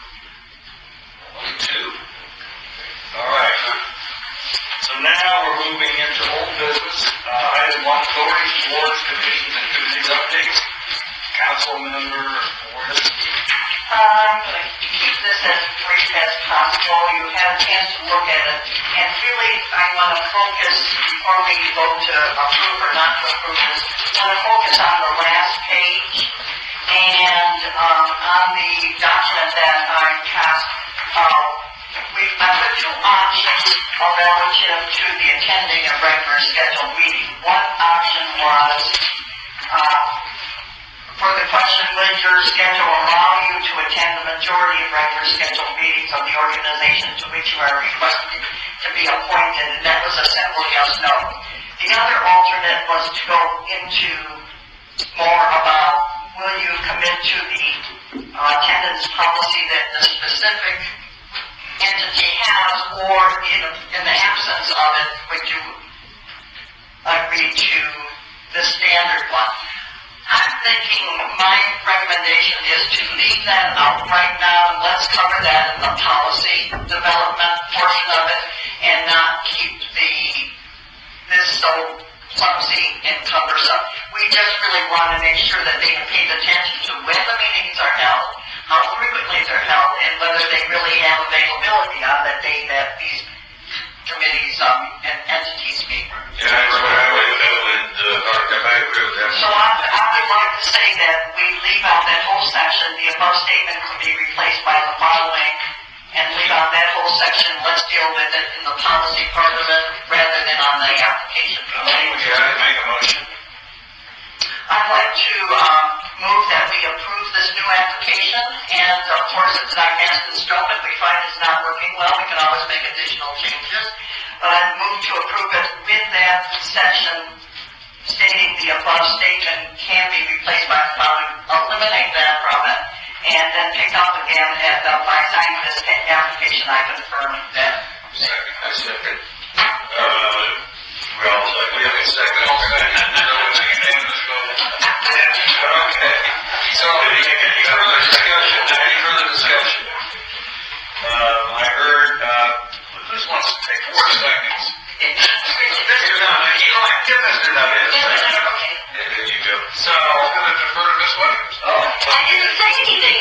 Two. All right. So now we're moving into old business. Item 1, authorities, boards, commissions, and committee updates. Council member Morris. I'm going to keep this as brief as possible. You had a chance to look at it. And really, I want to focus, before we vote to approve or not to approve this, I want to focus on the last page. And on the document that I passed, I put two options relative to the attending a regular scheduled meeting. One option was for the question, will your schedule allow you to attend the majority of regular scheduled meetings of the organization to which you are requested to be appointed? And that was a simple yes, no. The other alternate was to go into more about, will you commit to the attendance policy that the specific entity has, or in the absence of it, would you agree to the standard one? I'm thinking my recommendation is to leave that out right now. Let's cover that in the policy development portion of it and not keep this so clumsy and cumbersome. We just really want to make sure that they have paid attention to when the meetings are held, how frequently they're held, and whether they really have availability on the day that these committees and entities meet. Yeah, that's what I would do, and I agree with that. So I would like to say that we leave out that whole section. The above statement could be replaced by the following, and leave out that whole section. Let's deal with it in the policy part of it rather than on the application. Make a motion. I'd like to move that we approve this new application, and of course it's not cast in stone. If we find it's not working well, we can always make additional changes. But I'd move to approve it with that section stating the above statement can be replaced by the following. Eliminate that from it, and then pick up again by signing this application. I confirm that. I second. We all say, we have a second. Okay. So, any further discussion? I heard, who wants to take 4 seconds? Mr. Dunn, give Mr. Dunn a second. There you go. So, I'm going to defer to Ms. Williams. I didn't say anything.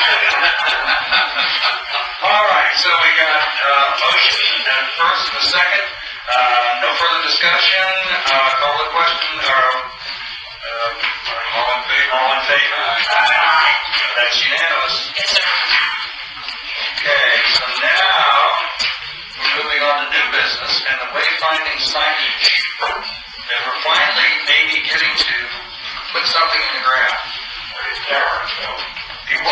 All right, so we got motion and first and a second. No further discussion. Call the question. All in favor? All in favor? Aye. That's unanimous. Yes, sir. Okay, so now we're moving on to new business and the wayfinding signage. And we're finally maybe getting to put something in the ground. Well,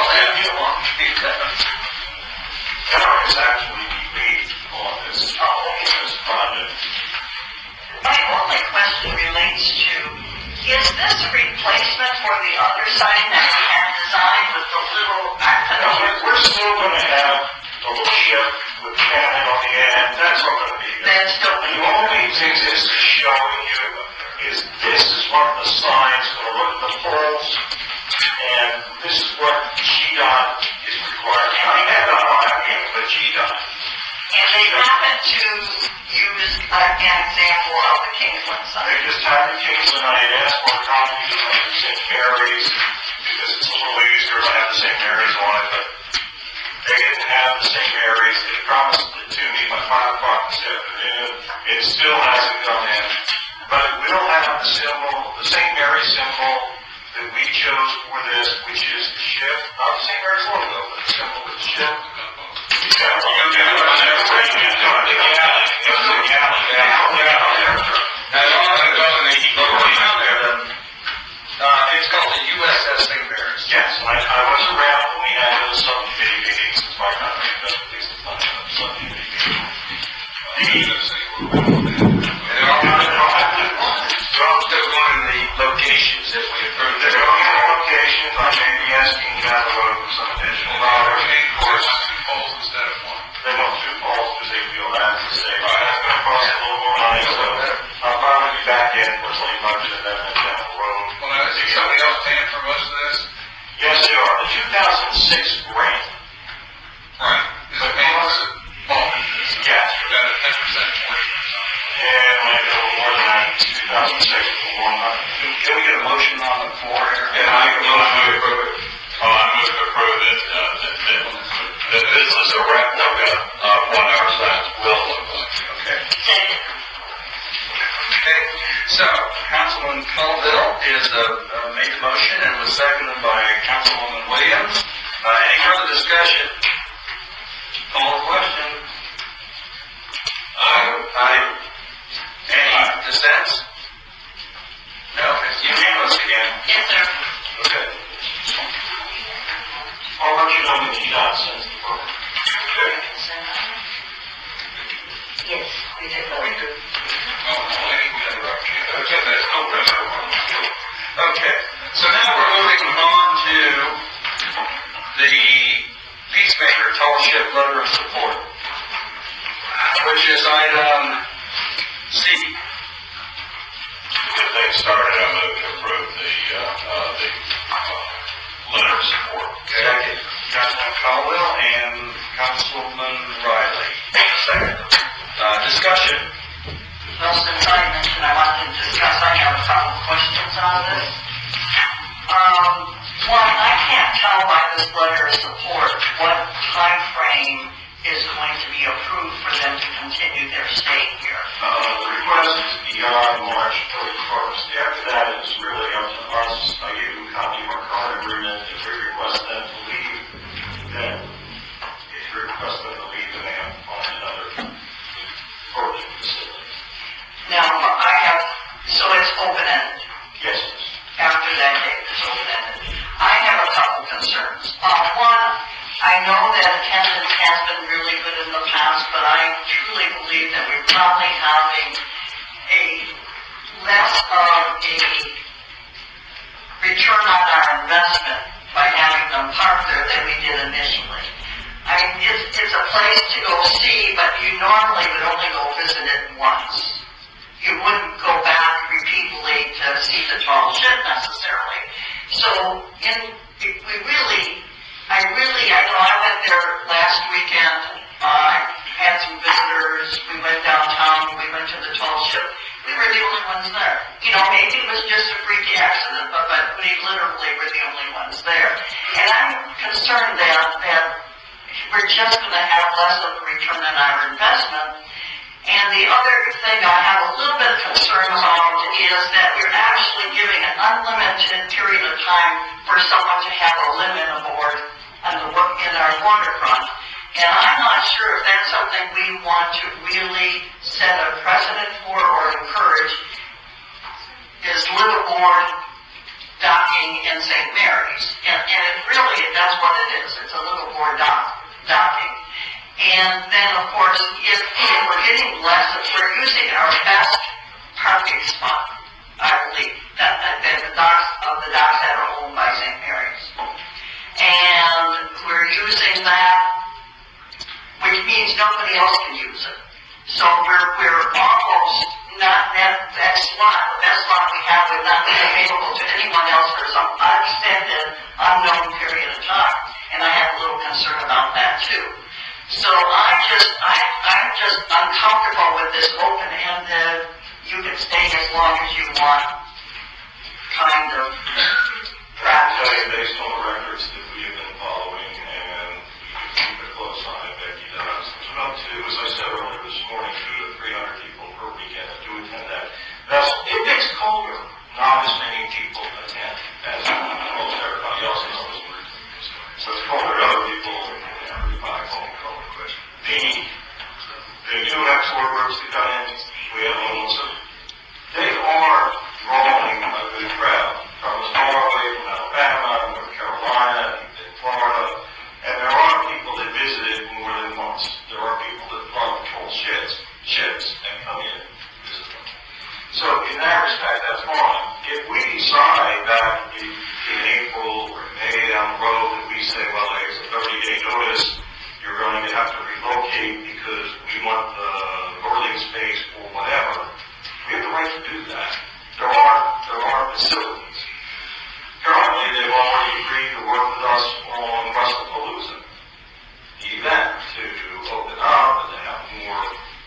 There is actually debate on this project. My only question relates to Is this a replacement for the other sign that we had designed with the little, We're still going to have a little ship with the cannon on the end. That's all going to be there. that's still The only thing is to show you is this is what the sign's going to look at the poles, and this is what GDOT is required. I have not on that, but GDOT. and they happen to use an example of the Kingsland They sign. just had the Kingsland. I had asked for copies of the St. Mary's because it's a little easier to have the St. Mary's on it, but they didn't have the St. Mary's. They promised it to me by 5 o'clock this afternoon. It still hasn't come in. But it will have the symbol, the St. Mary's symbol that we chose for this, which is the ship, not the St. Mary's logo, but the symbol of the ship. It's called the USS St. Mary's. Yes, I was around when we had those subcommittee meetings. It's my country, but it's not subcommittee meetings. They're all still going to the locations if we approve They're it. going to locations. I may be asking down the road for some additional dollars. Of course, they want 2 poles because they feel that's the same. That's going to cost a little more money, so I'll probably be back in for some budget and then down the road. Well, now, is somebody else paying for most of this? Yes, they are. The 2006 grant. Right. Is it paying for it? Yes. About a 10% portion or something. And like a little more than that, 2006 for 100. Can we get a motion on the floor here? And I move to approve it. I move to approve that this is a replica of what our signs will look like. Okay. Okay, so Councilman Colville made the motion and was seconded by Councilwoman Williams. Any further discussion? Call the question. Aye. Any dissents? No, it's unanimous again. Yes, sir. Okay. I'll let you know when GDOT sends the program. Okay. Yes, we did. Okay, there's no pressure. Okay, so now we're moving on to the Peacemaker Tall Ship Letter of Support, which is item C. To get things started, I move to approve the letter of support. Second. Councilman Caldwell and Councilwoman Riley. Second. Discussion. Well, since I mentioned I wanted to discuss, I have a couple of questions on this. One, I can't tell by this letter of support what time frame is going to be approved for them to continue their stay here. The request is beyond March 31st. After that, it's really up to us. I gave you a copy of our current agreement. If we request them to leave, then if you request them to leave, then they have to find another permanent facility. Now, so it's open-ended. Yes. After that date, it's open-ended. I have a couple concerns. One, I know that attendance has been really good in the past, but I truly believe that we're probably having a less of a return on our investment by having them park there than we did initially. I mean, it's a place to go see, but you normally would only go visit it once. You wouldn't go back repeatedly to see the tall ship necessarily. So, I went there last weekend. I had some visitors. We went downtown. We went to the tall ship. We were the only ones there. You know, maybe it was just a freak accident, but we literally were the only ones there. And I'm concerned that we're just going to have less of a return on our investment. And the other thing I have a little bit of concern about is that we're actually giving an unlimited period of time for someone to have a limit aboard in our waterfront. And I'm not sure if that's something we want to really set a precedent for or encourage, is live aboard docking in St. Mary's. And that's what it is. It's a live aboard docking. And then, of course, if we're getting less, if we're using our best parking spot, I believe, that and the docks that are owned by St. Mary's. And we're using that, which means nobody else can use it. So we're almost not that slot, the best slot we have, would not be available to anyone else for some extended, unknown period of time. And I have a little concern about that too. So I'm just uncomfortable with this open-ended, you can stay as long as you want kind of practice. Based on the records that we have been following, and we keep a close eye, Becky does. There's about as I said earlier this morning, 200 to 300 people per weekend do attend that vessel. It gets colder. Not as many people attend as most everybody else knows. So it's colder to other people, and everybody home colder. The new export groups that come in, we have almost, they are drawing a good crowd from as far away from Alabama, North Carolina, and Florida, and there are people that visited more than once. There are people that fly patrol ships and come in and visit them. So in that respect, that's fine. If we decide back in April or May down the road that we say, well, there's a 30-day notice, you're going to have to relocate because we want the berthing space or whatever, we have the right to do that. There are facilities. Currently, they've already agreed to work with us on Russellpalooza, the event, to open up and to have more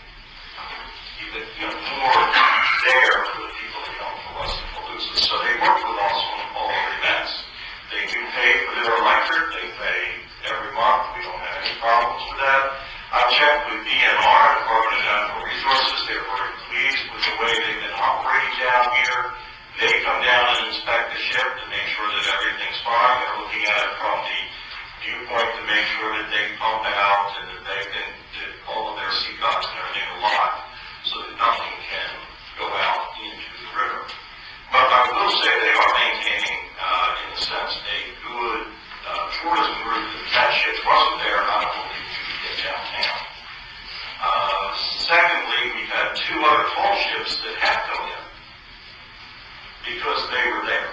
there for the people that come from Russellpalooza. So they work with us on all their events. They do pay for their electric. They pay every month. We don't have any problems with that. I've checked with DNR, Department of Natural Resources. They're very pleased with the way they've been operating down here. They come down and inspect the ship to make sure that everything's fine. They're looking at it from the viewpoint to make sure that they pump out and that they can get all of their sea cuts and everything alive so that nothing can go out into the river. But I will say they are maintaining, in a sense, a good tourism route. If that ship wasn't there, I don't believe you could get downtown. Secondly, we've had 2 other tall ships that have come in because they were there.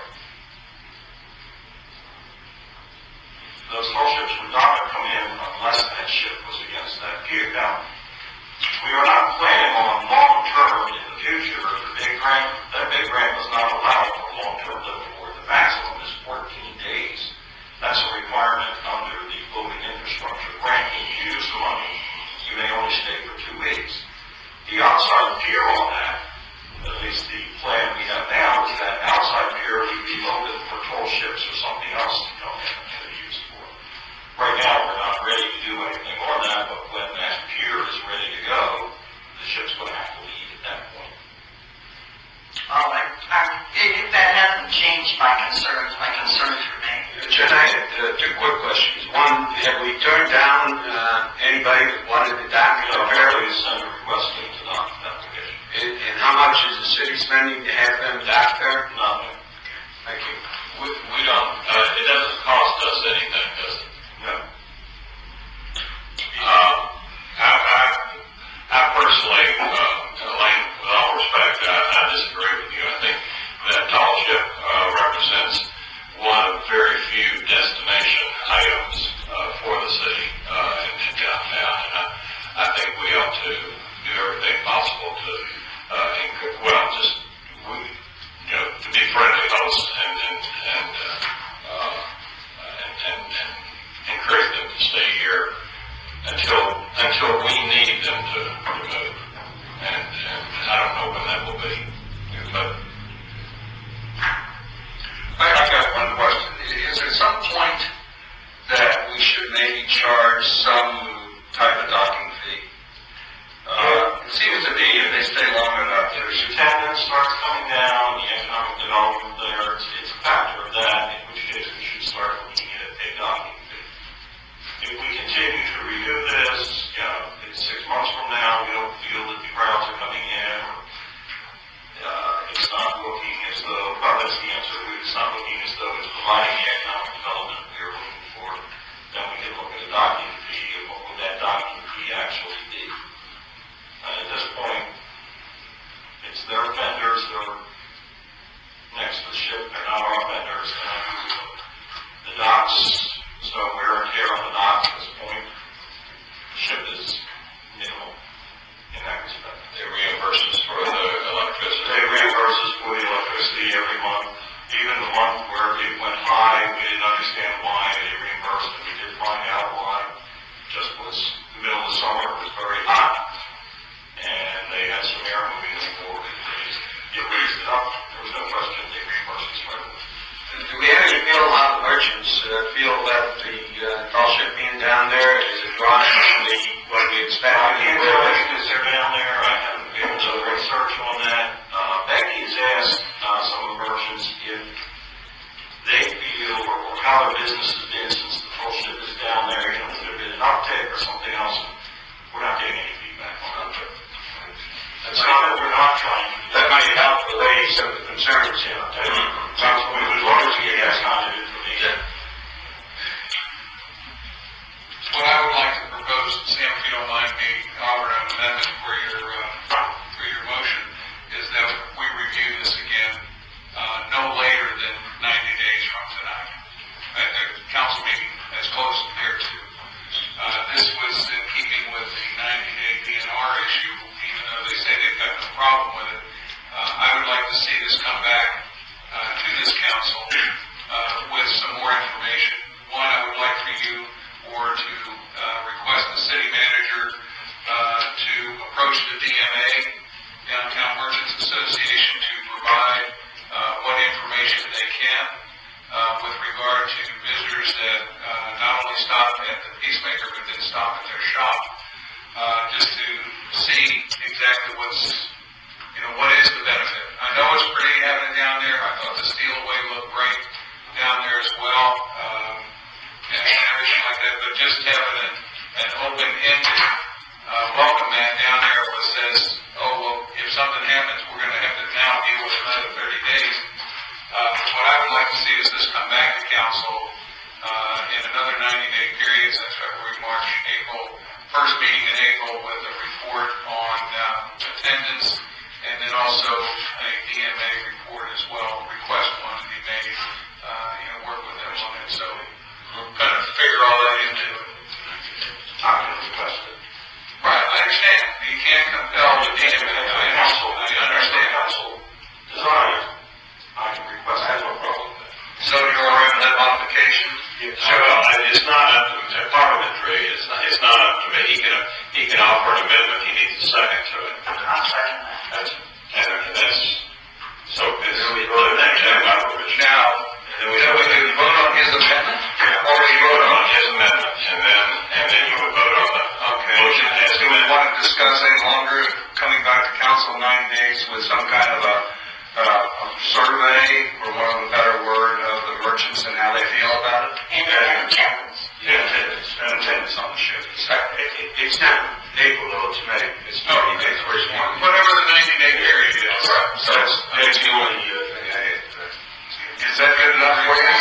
Those tall ships would not have come in unless that ship was against that pier. Now, we are not planning on long-term in the future. That big grant was not allowed for long-term living board. The maximum is 14 days. That's a requirement under the floating infrastructure grant. If you use the money, you may only stay for 2 weeks. The outside pier on that, at least the plan we have now, is that outside pier would be open for toll ships or something else to come in and use it for. Right now, we're not ready to do anything on that, but when that pier is ready to go, the ship's going to have to leave at that point. If that hasn't changed my concerns remain. Jen, I had 2 quick questions. One, have we turned down anybody that wanted to dock? Apparently, the Senator requested to dock the application. And how much is the city spending to have them dock there? Nothing. Thank you. We don't, it doesn't cost us anything, does it? No. I personally, Elaine, with all respect, I disagree with you. I think that tall ship represents one of very few destination items for the city in downtown. And I think we ought to do everything possible to, to be friendly hosts and encourage them to stay here until we need them to move. And I don't know when that will be. But I got one question. Is there some point that we should maybe charge some type of docking fee? It seems to me if they stay long enough, If attendance starts coming down, the economic development there, it's a factor of that, in which case we should start looking at a docking fee. If we continue to renew this, it's 6 months from now, we don't feel that the crowds are coming in, it's not looking as though, well, that's the answer, it's not looking as though it's providing the economic development we are looking for, then we can look at a docking fee, and what would that docking fee actually be? At this point, it's their vendors, their next next to the ship. They're not our vendors. The docks, so wear and tear on the docks at this point. The ship is minimal in that respect. They reimburse us for the electricity. They reimburse us for the electricity every month. Even the month where it went high, we didn't understand why they reimbursed it. We did find out why. Just was the middle of the summer, it was very hot, and they had some air moving in the board. It raised it up. There was no question they reimbursed us for it. Do we have any feel how the merchants feel that the tall ship being down there is it drawing what we expect? I can't tell you because they're down there. I haven't been able to research on that. Becky has asked some of the merchants if they feel or how their business has been since the full ship is down there. You know, has there been an uptick or something else? We're not getting any feedback on that. That's not that we're not trying. That might help allay some of the concerns. Councilman, as long as you have contact information. What I would like to propose, Sam, if you don't mind me offering an amendment for your motion, is that we review this again no later than 90 days from tonight. At the council meeting as close there to. This was in keeping with the 90-day DNR issue, even though they say they've got no problem with it. I would like to see this come back to this council with some more information. One, I would like for you to request the city manager to approach the DMA, Downtown Merchants Association, to provide what information they can with regard to visitors that not only stop at the Peacemaker, but then stop at their shop, just to see exactly what is the benefit. I know it's pretty having it down there. I thought the Steelaway looked great down there as well, and everything like that, but just having an open-ended welcome mat down there that says, oh, well, if something happens, we're going to have to now deal with another 30 days. What I would like to see is this come back to council in another 90-day period, that's February, March, April, first meeting in April with a report on attendance, and then also a DMA report as well, request one to be made, work with them on it. So we'll kind of figure all that into it. Not going to request it. Right, I understand. You can't compel the DMA. I understand. Council desire. I can request. I have no problem with that. So you're all right with that modification? Sure. It's not up to parliamentary. It's not up to me. He can offer an amendment. He needs a second to it. I'll second that. That's so. It's the next time I would Now, do we vote on his amendment? Yeah. Or you vote on his amendment, and then you would vote on the motion as Do we want to discuss any longer coming back to council in 90 days with some kind of a survey, for want of a better word, of the merchants and how they feel about it? And attendance. Attendance on the ship. It's not April, though, it's May. It's 90 days, first one. Whatever the 90-day period is. Right. So that's the only thing I had. Is that good enough for you?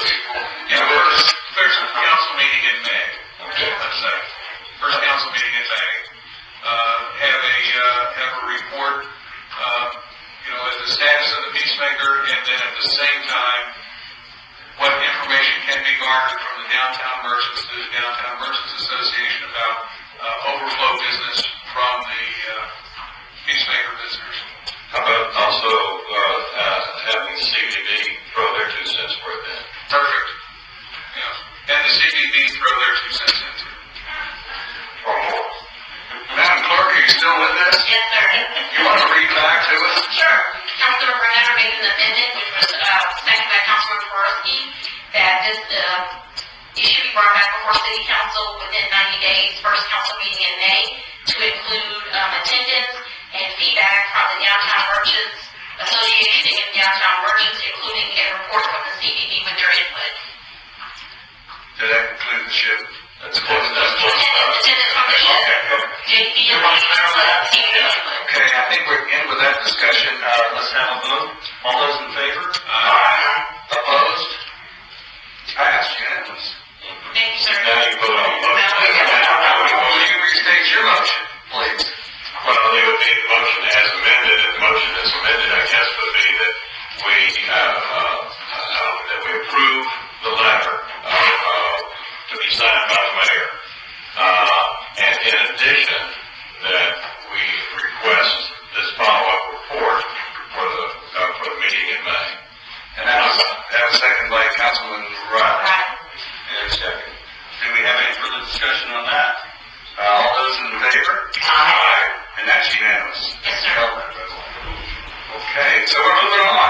First council meeting in May. Okay. Let's say. First council meeting in May. Have a report, as the status of the Peacemaker, and then at the same time, what information can be garnered from the Downtown Merchants to the Downtown Merchants Association about overflow business from the Peacemaker visitors. How about also having CBB throw their 2 cents worth in? Perfect. Yeah. And the CBB throw their 2 cents into it. Or more. Madam Clerk, are you still with us? Yes, sir. You want to read back to us? Sure. Councilmember Burnett made an amendment, which was seconded by Councilmember Jaworski, that this issue be brought back before City Council within 90 days, first council meeting in May, to include attendance and feedback from the Downtown Merchants Association and Downtown Merchants, including a report from the CBB with their input. Did that include the ship? That's close. Attendance from the ship. JP and CBB input. Okay, I think we're in with that discussion. Let's have a vote. All those in favor? Aye. Opposed? Passed, unanimous. Thank you, sir. Now you vote on the motion. Will you restate your motion, please? Well, it would be the motion as amended, and the motion as amended, I guess, would be that we That's unanimous. Yes, sir. Okay, so we're moving on.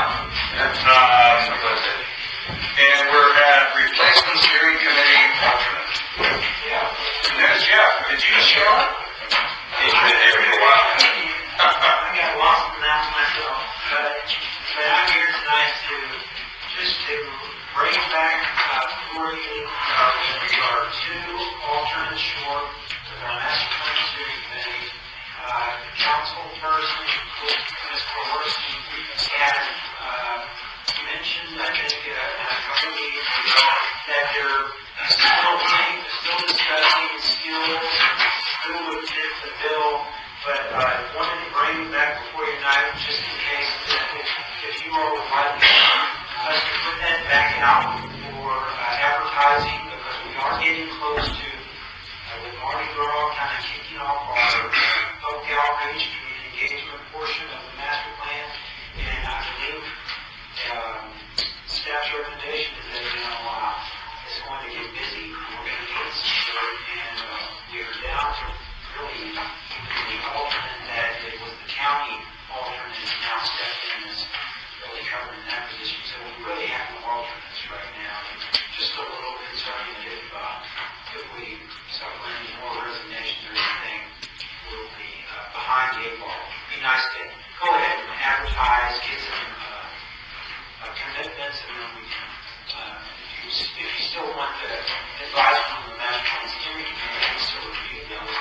And we're at replacement steering committee alternate. There's Jeff. Did you show up? He's been there for a while. I got lost in that myself, but I'm here tonight to bring back for you, we are two alternates short with our master plan steering committee. The council person, Ms. Kowarski, had mentioned, I think, in a couple meetings ago, that they're still discussing skills and who would fit the bill, but I wanted to bring it back before you tonight, just in case, if you all would like us to put that back out for advertising, because we are getting close to, with Mardi Gras kind of kicking off our public outreach, community engagement portion of the master plan, and I believe staff's recommendation is that, it's going to get busy, we're going to get some, and we are down to really the alternate that it was the county alternate is now stepped in as really covering that position. So we really have no alternates right now. Just a little concerning if we suffer any more resignations or anything, we'll be behind the eight ball. It'd be nice to go ahead and advertise, get some commitments, and then we can, if you still want the advice from the master plan steering committee, we can still review those.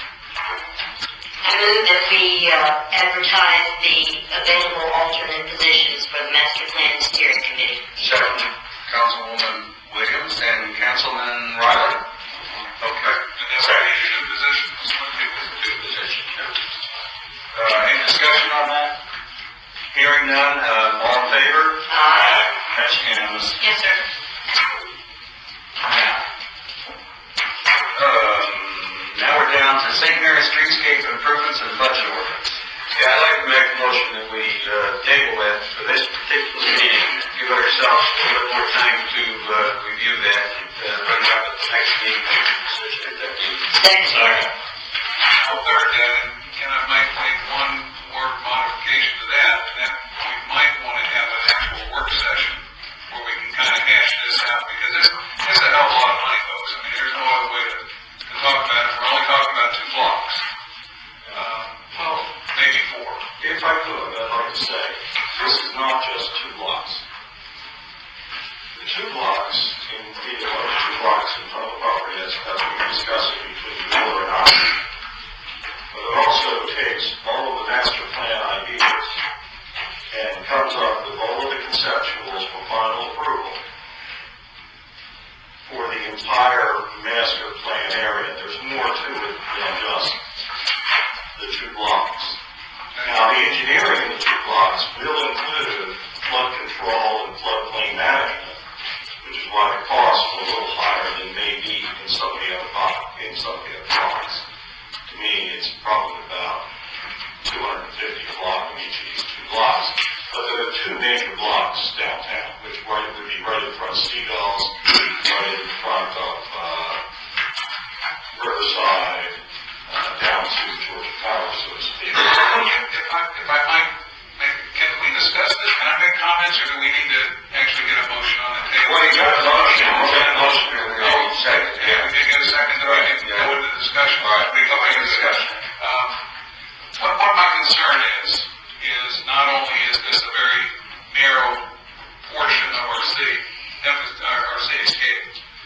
I move that we advertise the available alternate positions for the Master Plan Steering Committee. Second, Councilwoman Williams and Councilman Riley. Okay. Second, two positions. Two positions. Any discussion on that? Hearing none, all in favor? Aye. That's unanimous. Yes, sir. Now we're down to St. Mary's Streetscape Improvements and Budget Ordinance. Yeah, I'd like to make a motion that we table it for this particular meeting. Give ourselves a little bit more time to review that and bring it up at the next meeting. Second. I'll third that, and I might make one more modification to that, and that we might want to have an actual work session where we can kind of hash this out, because it's a hell of a lot of money, folks. I mean, there's no other way to talk about it. We're only talking about 2 blocks. Maybe 4. If I could, I'd like to say, this is not just 2 blocks. The 2 blocks, in the 2 blocks in front of the property that's we're discussing between the board and I, but it also takes all of the master plan ideas and comes up with all of the conceptuals for final approval for the entire master plan area. There's more to it than just the 2 blocks. Now, the engineering of the 2 blocks will include flood control and floodplain management, which is why the costs are a little higher than maybe in some of the other blocks. To me, it's probably about $250 a block in each of these 2 blocks. But there are 2 major blocks downtown, which would be right in front of Seagulls, right in front of Riverside, down to Georgia Power, so to speak. If I might, can we discuss this? Can I make comments, or do we need to actually get a motion on the table? Well, you got a motion. We'll get a motion. Second. Yeah, we did get a second. Do I need to go into discussion? All right, we go into discussion. What my concern is not only is this a very narrow portion of our cityscape.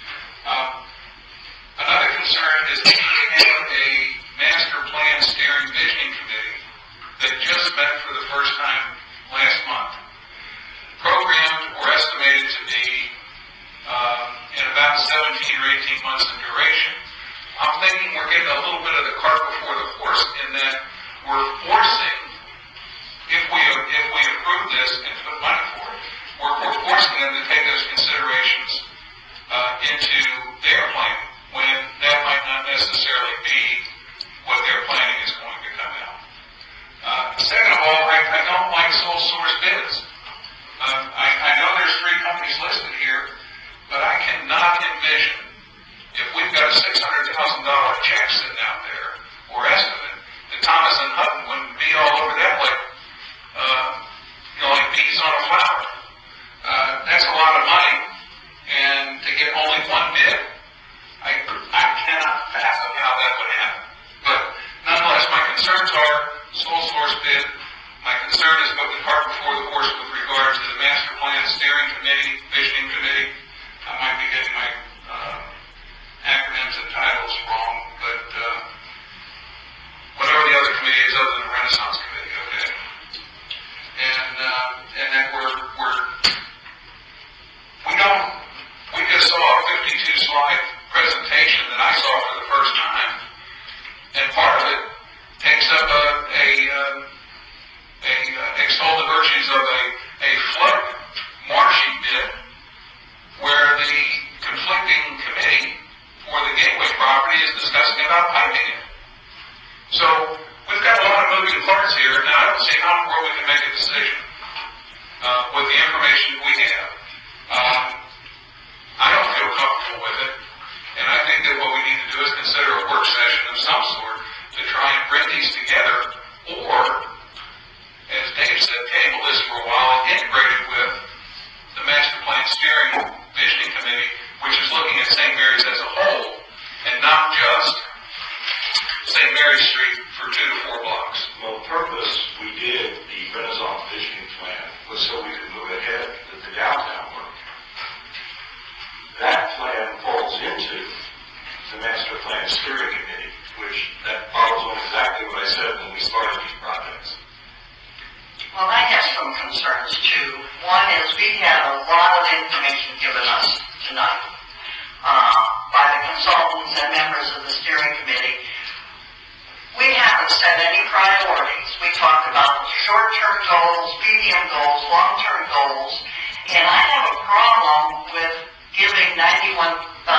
Another concern is that we have a master plan steering visioning committee that just met for the first time last month. Programmed or estimated to be in about 17 or 18 months in duration. I'm thinking we're getting a little bit of the cart before the horse in that we're forcing, if we approve this and put money for it, we're forcing them to take those considerations into their planning, when that might not necessarily be what their planning is going to come out. Second of all, I don't like sole source bids. I know there's 3 companies listed here, but I cannot envision, if we've got a $600,000 check sitting out there, or estimate, the Thomas and Hutton wouldn't be all over that lake. Like bees on a flower. That's a lot of money, and to get only one bid, I cannot fathom how that would happen. But nonetheless, my concerns are sole source bid. My concern is put the cart before the horse with regard to the master plan steering committee, visioning committee. I might be getting my acronyms and titles wrong, but whatever the other committee is other than the Renaissance committee, okay? And then we just saw a 52 slide presentation that I saw for the first time, and part of it takes up extol the virtues of a flood marshy bid, where the conflicting committee for the Gateway property is discussing about piping it. So we've got a lot of moving parts here, and I don't see how in the world we can make a decision with the information we have. I don't feel comfortable with it, and I think that what we need to do is consider a work session of some sort to try and bring these together, or, as Dave said, table this for a while and integrate it with the Master Plan Steering Visioning Committee, which is looking at St. Mary's as a whole, and not just St. Mary Street for 2 to 4 blocks. Well, the purpose we did the Renaissance Visioning Plan was so we could move ahead with the downtown work. That plan falls into the Master Plan Steering Committee, which that follows on exactly what I said when we started these projects. Well, I have some concerns too. One is we had a lot of information given us tonight by the consultants and members of the steering committee. We haven't set any priorities. We talked about short-term goals, medium goals, long-term goals, and I have a problem with giving $91,000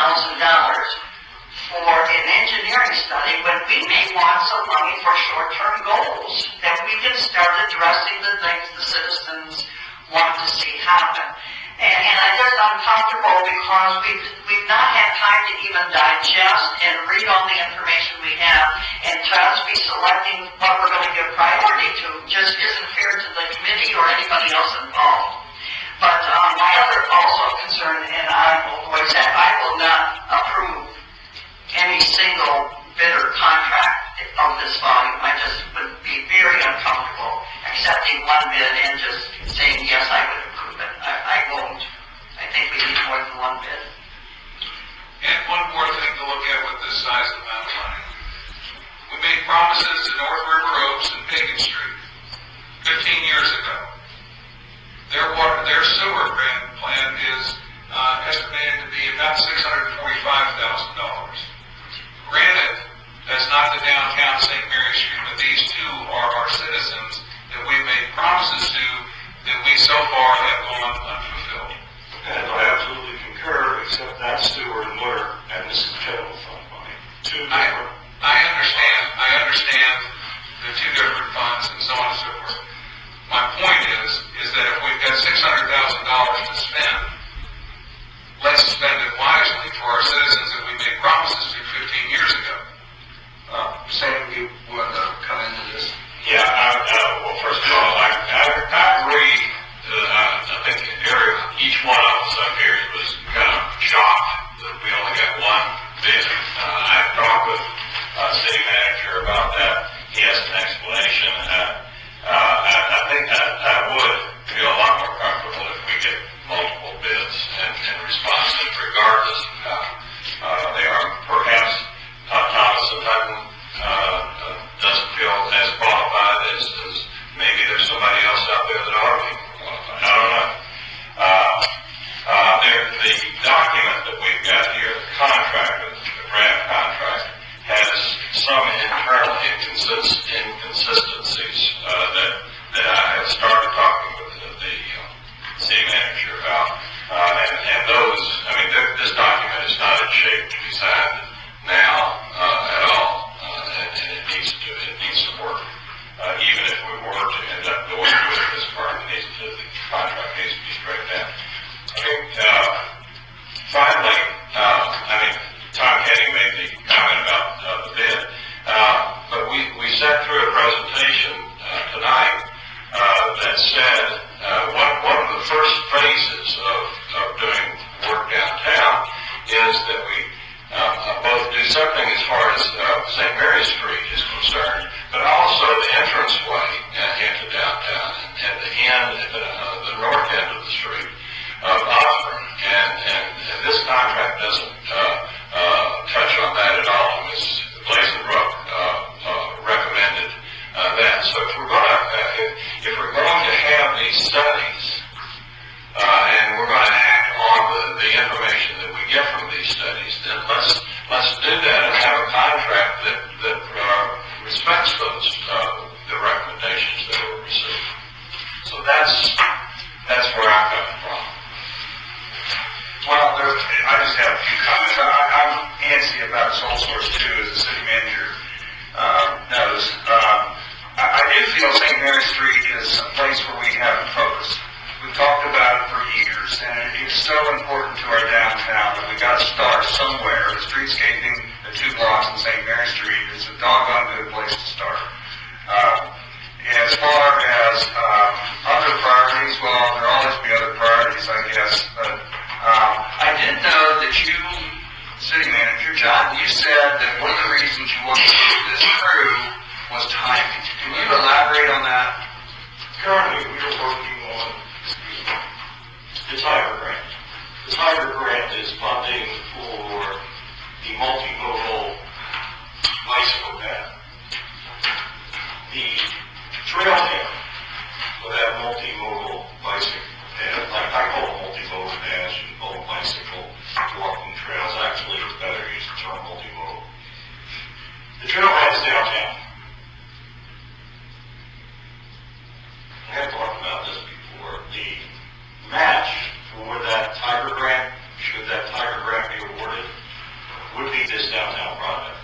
for an engineering study when we may want some money for short-term goals, that we can start addressing the things the citizens want to see happen. And I just uncomfortable because we've not had time to even digest and read all the information we have, and just be selecting what we're going to give priority to just isn't fair to the committee or anybody else involved. But my other also concern, and I will voice that, I will not approve any single bidder contract of this volume. I just would be very uncomfortable accepting one bid and just saying, yes, I would approve it. I won't. I think we need more than one bid. And one more thing to look at with this size amount of money. We made promises to North River Oaks and Bacon Street 15 years ago. Their sewer plan is estimated to be about $645,000. Granted, that's not the downtown St. Mary Street, but these two are our citizens that we've made promises to that we so far have gone unfulfilled. And I absolutely concur, except that's sewer and water, and this is general fund money. Two different. I understand the two different funds and so on and so forth. My point is that if we've got $600,000 to spend, let's spend it wisely for our citizens that we made promises to 15 years ago. Sam, you want to come into this? Yeah, well, first of all, I agree. I think each one of us up here was kind of shocked that we only got one bid. I talked with city manager about that. He has an explanation. I think I would feel a lot more comfortable if we get multiple bids and responses regardless of how they are. Perhaps Thomas and Hutton doesn't feel as qualified as maybe there's somebody else out there that ought to be qualified. I don't know. The document that we've got here, the contract, the grant contract, has some internal inconsistencies that said, one of the first phases of doing work downtown is that we both do something as far as St. Mary's Street is concerned, but also the entranceway into downtown and the end, the north end of the street of Osborne. And this contract doesn't touch on that at all. Ms. Blazenbrook recommended that. So if we're going to have these studies, and we're going to act on the information that we get from these studies, then let's do that and have a contract that respects those the recommendations that were received. So that's where I'm coming from. Well, I just have a few comments. I'm antsy about sole source too, as the city manager knows. I do feel St. Mary's Street is a place where we haven't focused. We've talked about it for years, and it's so important to our downtown that we got to start somewhere. The streetscaping, the 2 blocks in St. Mary's Street is a doggone good place to start. As far as other priorities, well, there'll always be other priorities, I guess. But I did know that you, city manager John, you said that one of the reasons you wanted to do this through was timing. Can you elaborate on that? Currently, we are working on the Tiger Grant. The Tiger Grant is funding for the multimodal bicycle path. The trailhead for that multimodal bicycle path, like I call it multimodal paths, you can call them bicycle walking trails. Actually, it's better to use the term multimodal. The trailhead's downtown. I have talked about this before. The match for that Tiger Grant, should that Tiger Grant be awarded, would be this downtown project.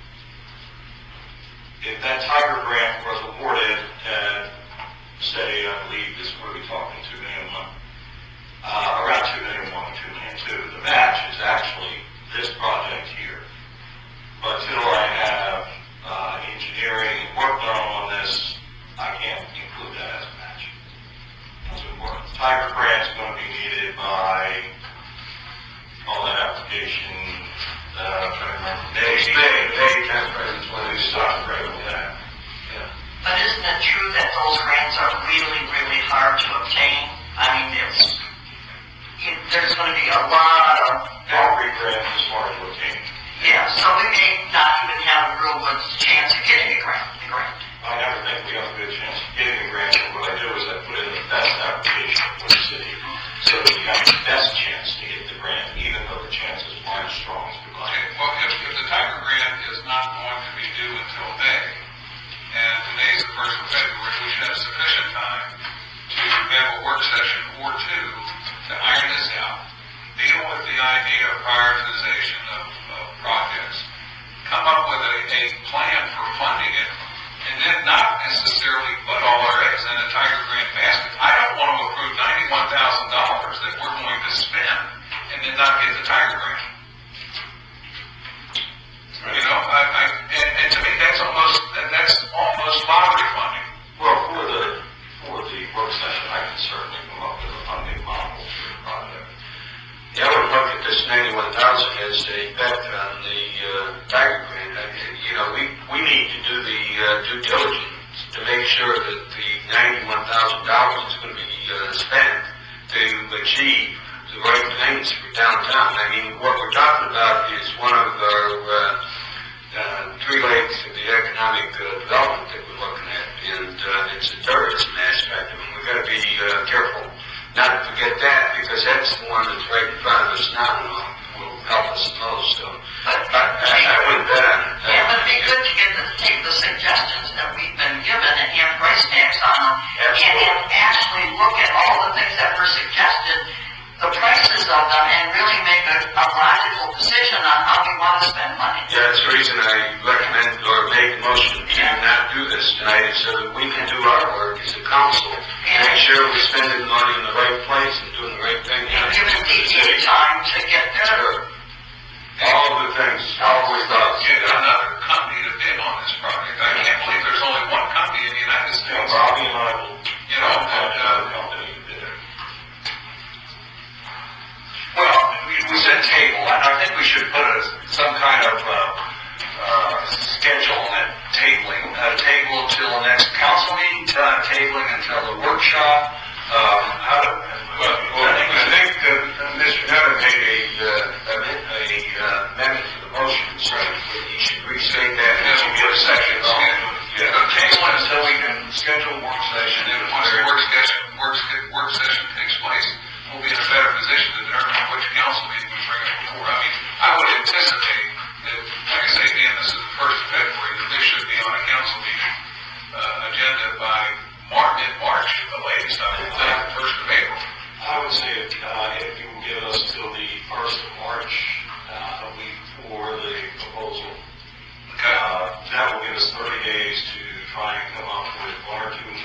If that Tiger Grant was awarded at, say, I believe this, what are we talking, $2 million, around $2 million, $2 million, the match is actually this project here. But until I have engineering work done on this, I can't include that as a match. That's important. Tiger Grant is going to be needed by all that application. I'm trying to remember. May 10th, when we start writing that. Yeah. But isn't it true that those grants are really, really hard to obtain? I mean, there's going to be a lot of... Every grant is hard to obtain. Yeah, so we may not even have a real good chance of getting a grant. I never think we have a good chance of getting a grant. What I do is I put in the best application for the city so that we have the best chance to get the grant, even though the chances aren't as strong as we like. Well, if the Tiger Grant is not going to be due until May, and today's the 1st of February, we should have sufficient time to have a work session or two to iron this out, deal with the idea of prioritization of projects, come up with a plan for funding it, and then not necessarily put all our eggs in a Tiger Grant basket. I don't want to approve $91,000 that we're going to spend and then not get the Tiger Grant. Right. You know, and to me that's almost lottery funding. Well, for the work session, I can certainly come up with a funding model for the project. Yeah, I would look at this 91,000 as a bet on the Tiger Grant. You know, we need to do the due diligence to make sure that the $91,000 is going to be spent to achieve the right things for downtown. I mean, what we're talking about is one of our 3 legs of the economic development that we're looking at, and it's the tourism aspect. I mean, we've got to be careful not to forget that, because that's the one that's right in front of us now and will help us the most. So I wouldn't bet on it. Yeah, but it'd be good to take the suggestions that we've been given and have price tags on them, and actually look at all the things that were suggested, the prices of them, and really make a logical decision on how we want to spend money. Yeah, that's the reason I recommend or make a motion to not do this tonight, so that we can do our work as a council, make sure we're spending money in the right place and doing the right thing. And giving DEA time to get there. Sure. All the things, always does. Get another company to bid on this project. I can't believe there's only one company in the United States. Robbie and I will, you know, tabling until the workshop? I think Mr. Nutter made a amendment to the motion, so you should restate that. That's a work session scheduled. Table until we can schedule a work session. And then once the work session takes place, we'll be in a better position to determine which council meeting we bring it before. I mean, I would anticipate that, like I say again, this is the 1st of February, that this should be on a council meeting agenda by mid-March, the latest, I would think, 1st of April. I would say if you will give us till the 1st of March, a week before the proposal, that will give us 30 days to try and come up with one or two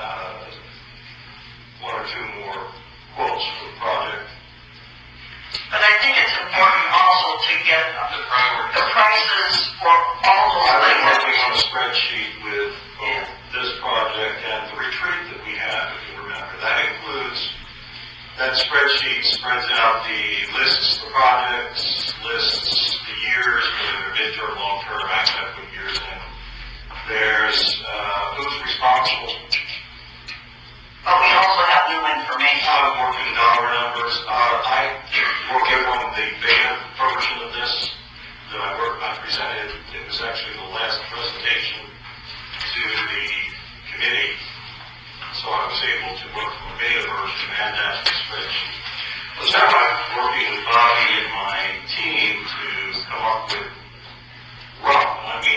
more quotes for the project. But I think it's important also to get the prices for all those I've been things. working on a spreadsheet with both this project and the retreat that we have, if you remember. That spreadsheet spreads out the lists the projects, lists the years, whether they're mid-term, long-term, actually I put years in. There's who's responsible. But we also have new information. I'm working dollar numbers. I will give them the beta version of this that I presented. It was actually the last presentation to the committee. So I was able to work from a beta version and add that to the spreadsheet. So now I'm working with Bobby and my team to come up with rough.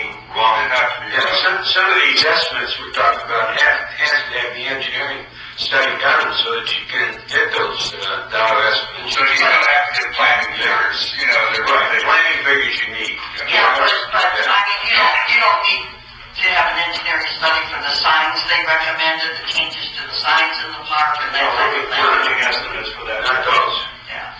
Some of these estimates we're talking about has to have the engineering study done so that you can get those dollar estimates. So you don't have to get planning figures, the planning figures you need. Yeah, but I mean, you don't need to have an engineering study for the signs they recommended, the changes to the signs in the park and that type of thing. We're getting estimates for that. Not those. Yeah.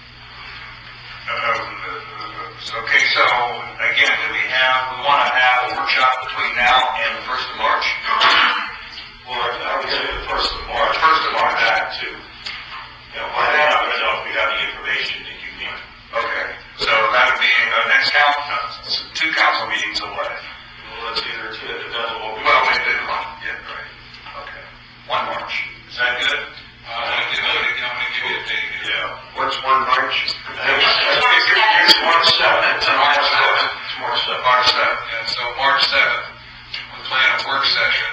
Okay, so again, we want to have a workshop between now and the 1st of March? Well, I would say the 1st of March. 1st of March. Back to, by then I'm going to know if we have the information that you need. Okay, so that would be next two council meetings away. Well, it's either two, it depends on what we... Well, we did one. Yeah, right. Okay. 1 March. Is that good? I'm going to give you a date. Yeah. What's 1 March? It's March 7th. It's March 7th. It's March 7th. March 7th. And so March 7th, we plan a work session.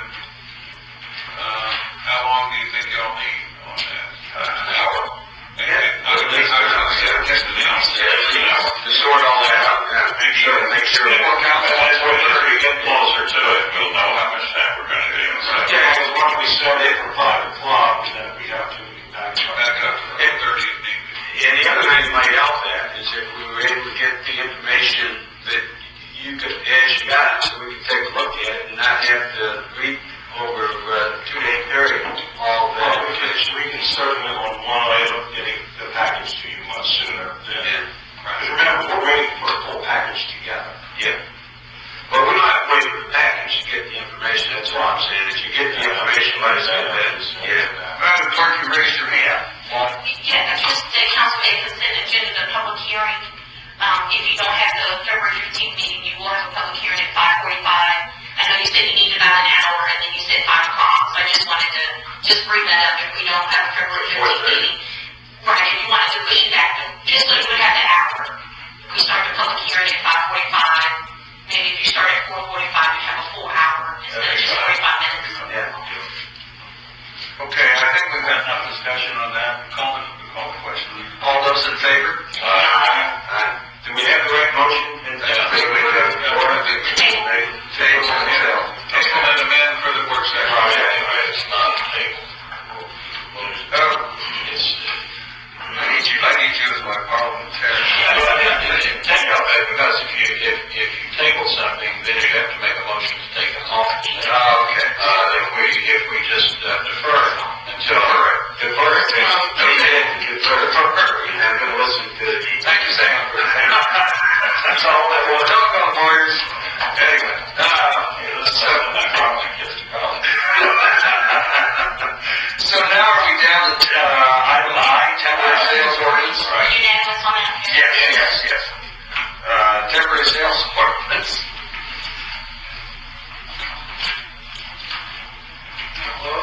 How long do you think y'all need on that? An hour. I would think so. Just an hour. To sort all that out. Make sure. More council. As we get closer to it, We'll know how much time we're going to do. yeah, because once we set it for 5 o'clock, then we have to Back up to 30 if need be. And the other thing that might help that is if we were able to get the information that you could, as you got, so we could take a look at it and not have to read over a 2-day period all of that. We can certainly on one item getting the package to you much sooner than... Because remember, we're waiting for a full package together. Yeah. But we don't have to wait for the package to get the information. That's what I'm saying. If you get the information by the Madam Clerk, you raised your hand. Yeah, just the council may consent agenda to public hearing. If you don't have the February 15th meeting, you will have a public hearing at 5:45. I know you said you needed about an hour, and then you said 5 o'clock, so I just wanted to bring that up if we don't have a February 15th meeting. Right, if you wanted to push it back, just so you would have the hour. We start the public hearing at 5:45. Maybe if you start at 4:45, you have a full hour instead of just 45 minutes. Okay, I think we've got enough discussion on that. Call the question. All those in favor? Do we have the right motion? Table and amend for the work session. It's not a table. I need you as my parliamentarian. Because if you table something, then you have to make a motion to take it off. Okay. If we just defer until... Defer it. And I'm going to listen to the... Thank you, Sam. That's all that we're talking about, lawyers. Anyway. So now are we down to item I, temporary sales ordinance? Are you unanimous on that? Yes. Temporary sales ordinance. Well,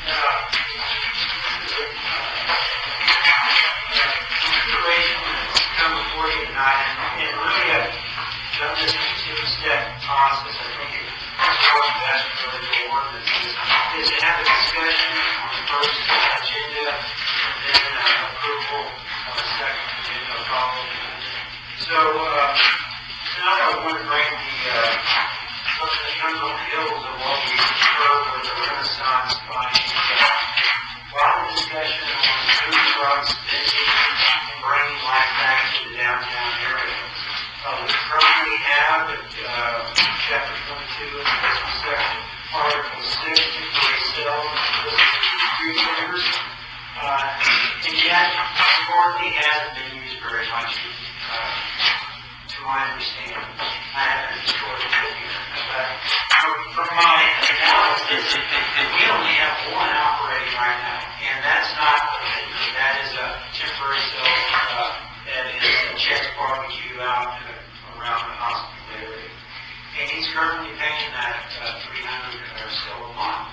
consideration that's come before you tonight, and really I've done this in a two-step process. I think it's what's best for the ordinances is to have a discussion on the first agenda and then approval of the second agenda following. So tonight I want to bring the young on the hills of what we heard with the Renaissance finding. A lot of discussion on food trucks, vending, and bringing life back to the downtown area. We currently have chapter 22 of the business section, article 6, temporary sales and street vendors. And yet, historically hasn't been used very much, to my understanding. I haven't historically been here. But from my analysis, we only have one operating right now. And that's not a vendor. That is a temporary sales that is a Check's Barbecue out around the hospital area. And he's currently paying that $300 or so a month.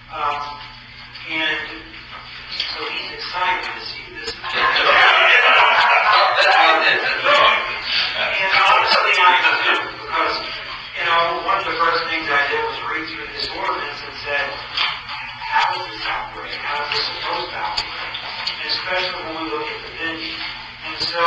And so he's excited to see this. And honestly, I am too, because, one of the first things I did was read through this ordinance and said, how does this operate? How is this supposed to operate? And especially when we look at the vending. And so,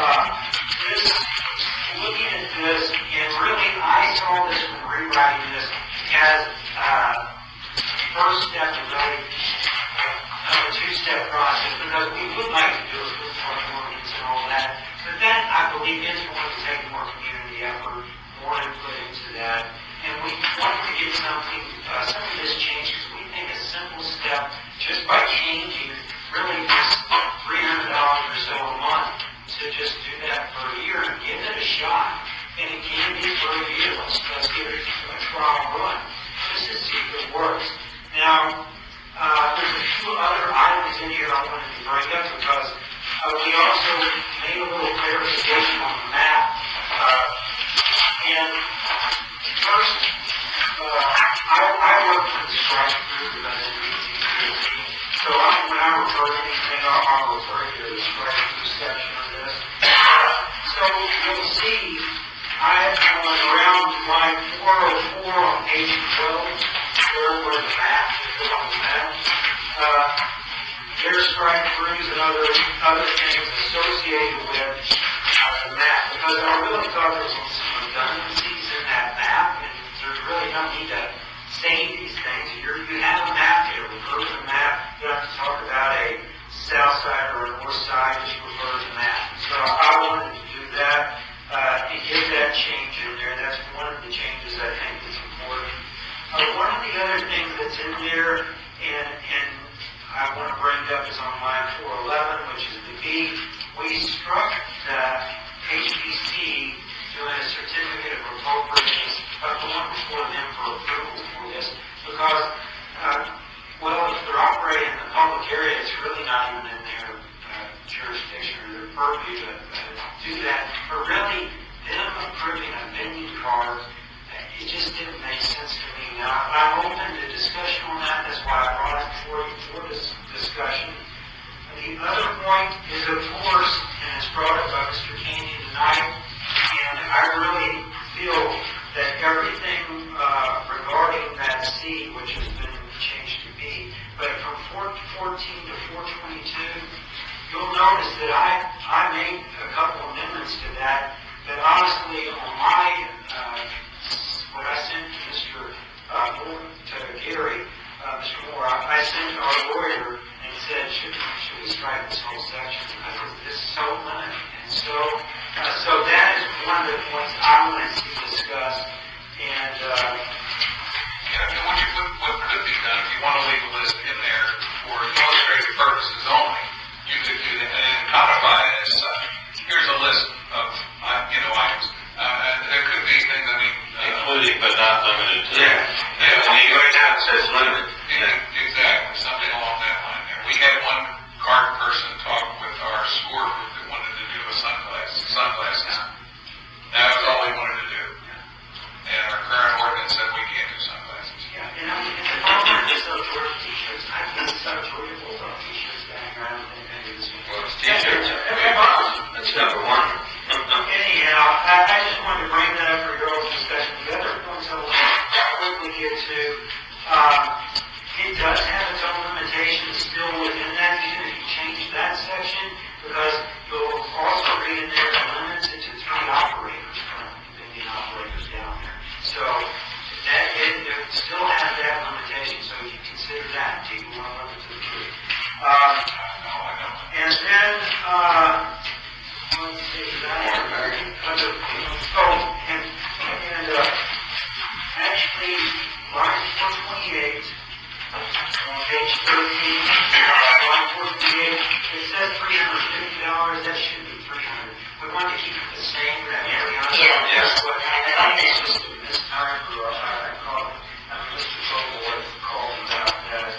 looking at this, and really I saw this when rewriting this as first step of really a two-step process, because we would like to do a food truck ordinance and all that, but that, I believe, is going to take more community effort, more input into that, and we want to get some of this changed, because we think a simple step, just by changing really just $300 or so a month, to just do that for a year and give it a shot. And it can be for a year. Let's give it a trial run just to see if it works. Now, there's a few other items in here I wanted to bring up, because we also made a little clarification on the map. And first, I work for the strike group that's in BCC. So when I refer to anything, I'll refer to the strike group section of this. So you'll see, I have around line 404 on page 12, where the map is on the map. There's strike crews and other things associated with the map, because I really thought there was some redundancies in that map, and there's really no need to say these things. You have a map here, refer to the map. You don't have to talk about a south side or a north side, just refer to the map. So I wanted to do that and get that change in there. That's one of the changes I think is important. One of the other things that's in there, and I want to bring up, is on line 411, which is the B. We struck the HPC doing a certificate of appropriateness, going before them for approval for this, because, if they're operating in the public area, it's really not even in their jurisdiction or their purview to do that. But really, them approving a vending card, it just didn't make sense to me. Now, I'm open to discussion on that. That's why I brought it before you for this discussion. The other point is, of course, and it's brought up by Mr. Candy tonight, and I really feel that everything regarding that C, which has been changed to B, but from 414 to 422, you'll notice that I made a couple amendments to that, but honestly, on my, what I sent to Mr. Moore, to Gary, Mr. Moore, I sent our lawyer and said, should we strike this whole section? Because this is so limited. And so that is one of the points I want to see discussed. And, what could be done, if you want to leave a list in there for illustrative purposes only, you could do that and codify it as such. Here's a list of, items. There could be things, including but not limited to. Right now it says limited. Exactly, something along that line there. We had one card person talk with our SCORE group that wanted to do a sunglasses. That was all they wanted to do. And our current ordinance said we can't do sunglasses. Yeah, and the problem is those work t-shirts. I can't about 3 or 4 t-shirts standing around and it's Well, it's t-shirts. That's number one. anyhow, I just wanted to bring that up for your own discussion. The other points I will quickly get to, it does have its own limitations still within that, even if you change that section, because you'll also read in there limits it to 3 operators, Indian operators down there. So that it still has that limitation, so you consider that. Do you want to limit to the 3? And then, let's see, actually, line 428, on page 13, line 428, it says $350, that should be $300. We want to keep it the same, that $300. Yes. What happened is just a mistype, or I call it, Mr. Vogel called about that.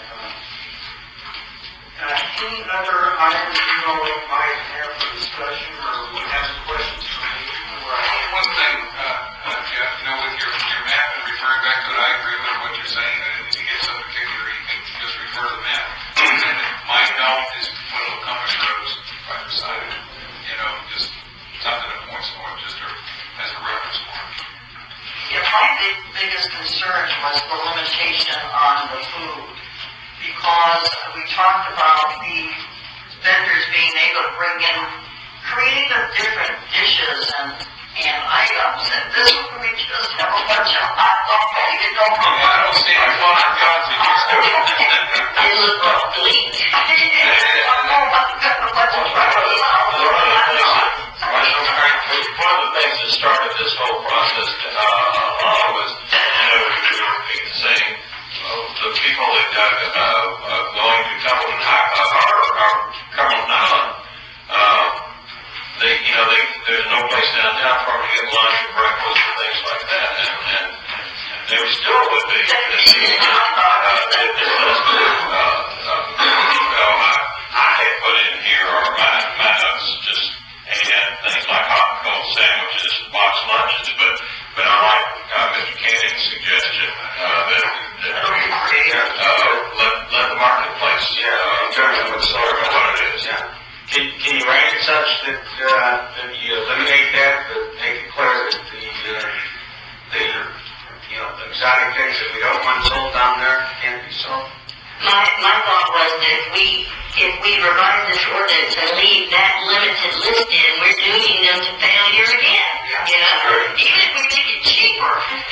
Any other items you all might have for discussion or would have some questions for me? One thing, Jeff, with your map and referring back to it, I agree with what you're saying, that if you get some particular, you can just refer to the map. And my note is one of the compass roads right beside it, just something that points forward, just as a reference point. Yeah, my biggest concern was the limitation on the food, because we talked about the vendors being able to bring in creative different dishes and items, and this one we just have a bunch of hot dog, you know. I don't see any fun gods in here. It was bleak. One of the things that started this whole process was, saying the people that going to Cumberland Island, there's no place downtown for them to get lunch or breakfast or things like that, and there still would be. I had put in here, or my notes just had things like hot and cold sandwiches, box lunches, but I like Mr. Canning's suggestion let the marketplace determine what it is. Can you write it such that you eliminate that, but make it clear that the exotic things that we don't want sold down there can't be sold? My thought was that if we revise this ordinance and leave that limited list in, we're dooming them to failure again. Even if we make it cheaper.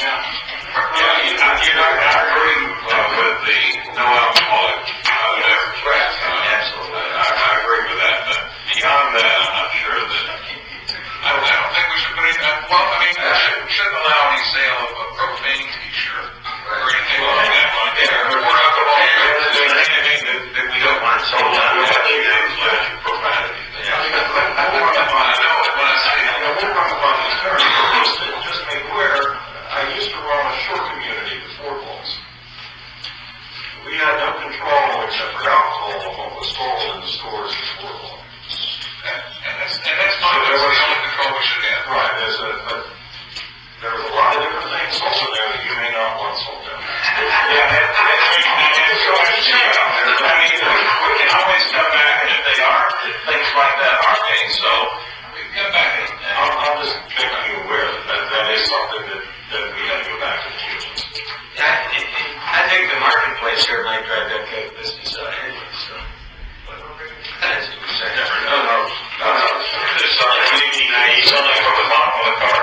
I agree with the no alcoholic beverage. Absolutely. I agree with that, but beyond that, I'm not sure that. I don't think we should put it. We shouldn't allow any sale of a propane t-shirt or anything like that. Or alcohol. Anything that we don't want sold down there. Profanity. I know it when I say it. We'll talk about this term. Just make aware, I used to run a short community with 4 blocks. We had no control except for alcohol of what was sold in the stores in 4 blocks. And that's fine. That's the only control we should have. Right. There was a lot of different things sold in there that you may not want sold down there. We can always come back, and if things like that are being sold, we can come back and I'll just make you aware that is something that we have to go back to the humans. I think the marketplace here might drive that kind of business out anyway, so. No. It's only from the bottom of the car.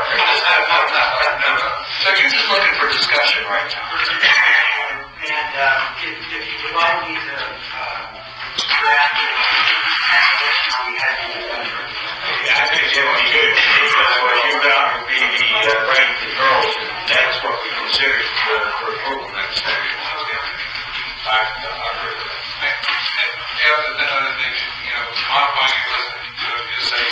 So you're just looking for discussion right now. And if you would like me to draft it, I'll be happy to do that. I think Jim, what you got would be the rate controls. That's what we consider for approval next time. I agree with that. Another thing, modifying your list to just say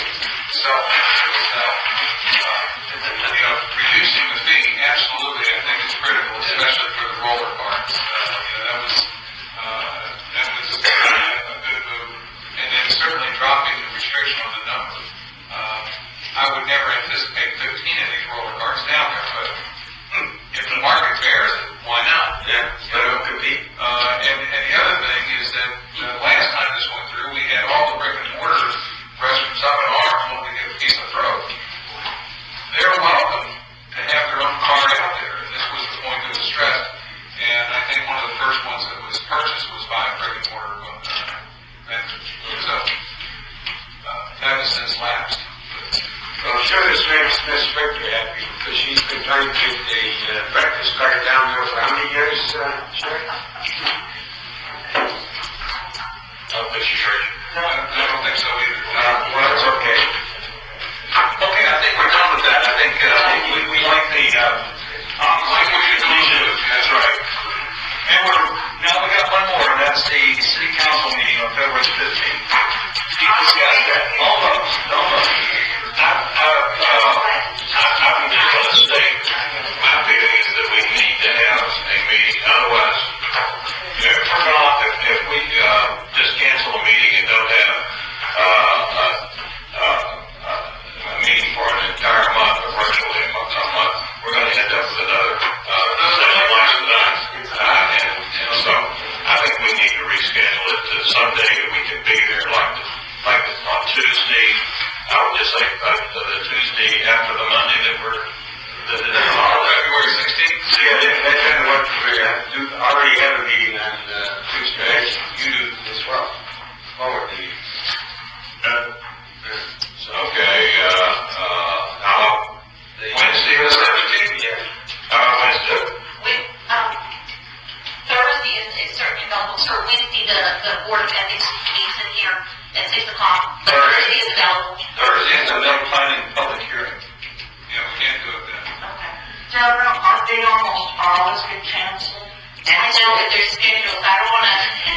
reducing the fee, absolutely, I think is critical, especially for the roller carts. That was a good move. And then certainly dropping the restriction on the number. I would never anticipate 15 of these roller carts down there, but if the market bears it, why not? Yeah, let them compete. And the other thing is that purchase was by a brick and mortar vendor. So, that has since lapsed. Well, sure, this makes Miss Victor happy, because she's been trying to get the breakfast cart down there for how many years, Sherry? I'll put you straight. No, I don't think so either. Well, that's okay. Okay, I think we're done with that. I think we like the, like we usually do. That's right. And now we got one more, and that's the city council meeting on February 15th. We discussed that. Almost. I'm just going to state, my feeling is that we need to have a meeting, otherwise, if we just cancel a meeting and don't have a meeting for an entire month, or virtually a month, we're going to end up with another session like tonight. And so I think we need to reschedule it to Sunday that we can be there, like on Tuesday. I would just say the Tuesday after the Monday that February 16th. Yeah, that's kind of what we already have a meeting on Tuesday. You do as well. Forward meeting. okay, Wednesday the 17th? Wednesday. Thursday is certainly available. So Wednesday, the Board of Ethics meets in here at 6 o'clock. Thursday is available. Thursday is the planning public hearing. Yeah, we can't do it then. Okay. Deborah, they almost always get canceled. And I know that there's schedules. I don't want to.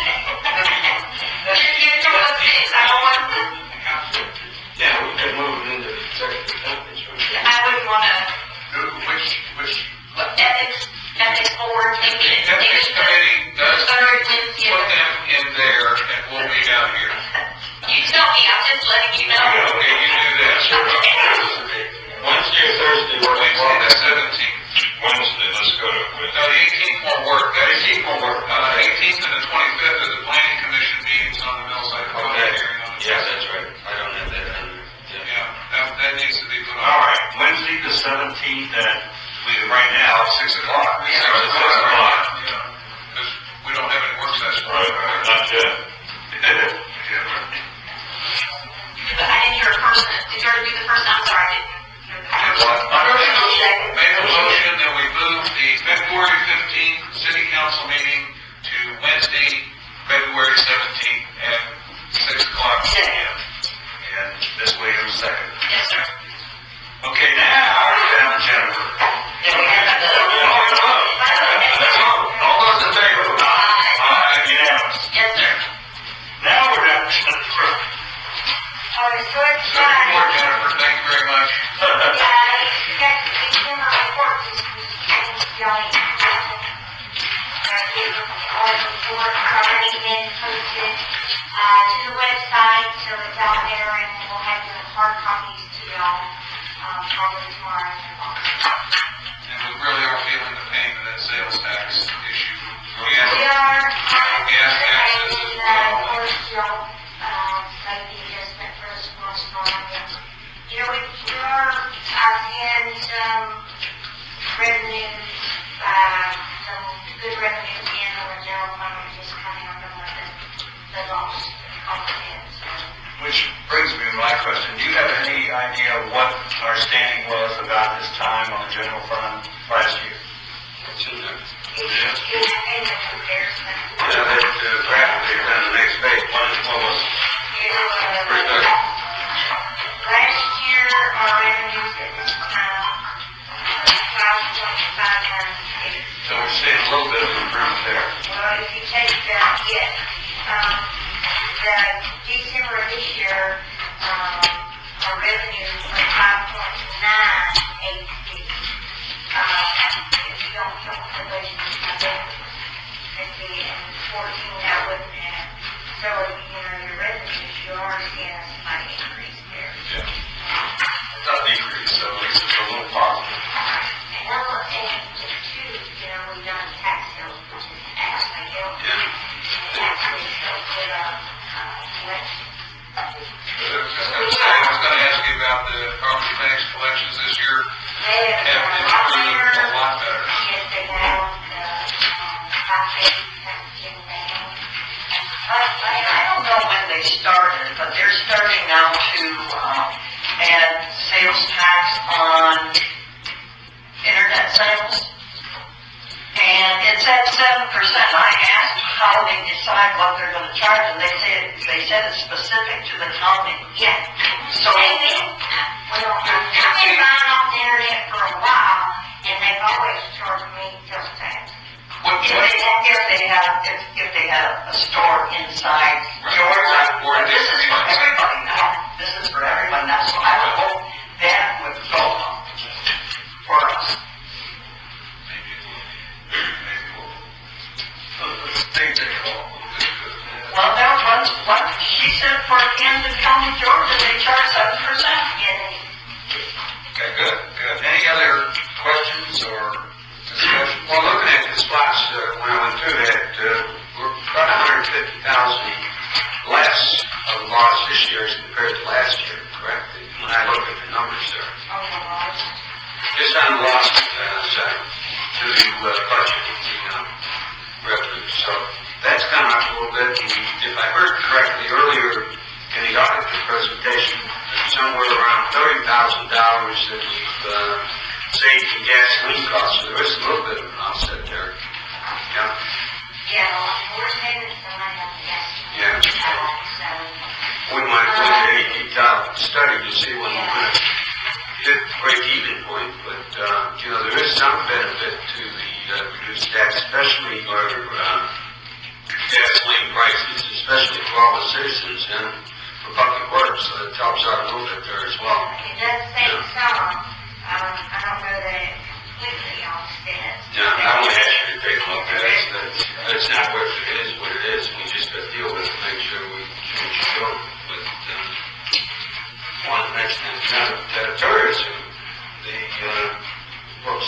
You're doing those things. I don't want to. Yeah, we can move it into executive session. I wouldn't want to. Which Ethics Board. Ethics Committee does Third Wednesday. put them in there, and we'll be down here. You tell me. I'm just letting you know. Okay, you do that. Wednesday or Thursday, Wednesday the 17th. Wednesday, let's go to No, Wednesday. the 18th won't work. The 18th won't work. 18th and the 25th are the planning commission meetings on the Millside public hearing on the. Yeah, that's right. I don't have that on there. Yeah, that needs to be put on. All right, Wednesday the 17th at, right now, 6 o'clock. 6 o'clock. Yeah, because we don't have any work sessions. Not yet. But I didn't hear a person. Did you already do the first? I'm sorry. I didn't hear the first. Make a motion that we move the February 15th city council meeting to Wednesday, February 17th at 6 o'clock p.m. And Ms. Williams, second. Yes, sir. Okay, now, down Jennifer. All those in favor? Aye. Unanimous. Yes, sir. Now we're down to Jennifer. I was so Good excited. report, Jennifer. Thank you very much. You got to see him on the court this week. All the reports already been posted to the website, so it's out there, and we'll have the hard copies to y'all probably tomorrow. And we really are feeling the pain of that sales tax issue. We are, Gas taxes as and well. of course, y'all make the adjustment for the small storm. You know, we are seeing some revenue, some good revenue in on the general fund, just coming up from the loss of the bids. Which brings me to my question. Do you have any idea what our standing was about this time on the general fund last year? In the comparison. Yeah, that graphic there on the next page, what was Last year, our revenues at this time was $5,500. So we're seeing a little bit of improvement there. Well, if you take the December of this year, our revenue was 5.986. If you don't count the budget, it'd be in 14, that wouldn't have. So, your revenues, you are seeing a slight increase there. Not decrease, so at least it's a little positive. And I'm not saying too, we've done tax sales, which is actually helped. Actually helped with collection. I was going to ask you about the property tax collections this year. They have improved a lot better. Yes, they have. 5 days, 17 down. I don't know when they started, but they're starting now to add sales tax on internet sales. And it's at 7%. I asked how they decide what they're going to charge, and they said it's specific to the county. Yeah. So I've been buying off the internet for a while, and they've always charged me sales tax. if they had a store inside yours, this is for everybody now. This is for everybody now. So I would hope that would go for us. Well, that was what she said for Camden County, Georgia. They charge 7%. Okay, good. Any other questions or discussion? Well, looking at this last, when I went through that, we're about 150,000 less of loss this year as compared to last year, correct? When I look at the numbers there. Just on the loss side to the budget, revenue. So that's come up a little bit. If I heard correctly earlier in the auditor presentation, somewhere around $30,000 that we've saved in gasoline costs. So there is a little bit of an offset there. Yeah. Yeah, we're saving some money on the gas. Yeah. So, We might do a detailed study to see when we're going to hit the break-even point, but there is some benefit to the reduced tax, especially for gasoline prices, especially for all the citizens and for public works. So it helps out a little bit there as well. it does save some. I don't know that it completely offsets. Yeah, I want to ask you to take a look at it. That's not what it is. We just got to deal with it and make sure we go with one next thing. Now, tourism, looks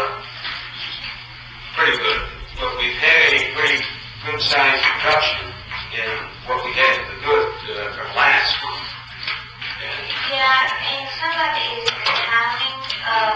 pretty good, but we've had a pretty good sized reduction in what we had in the good from last month. Yeah, and some of it is the timing of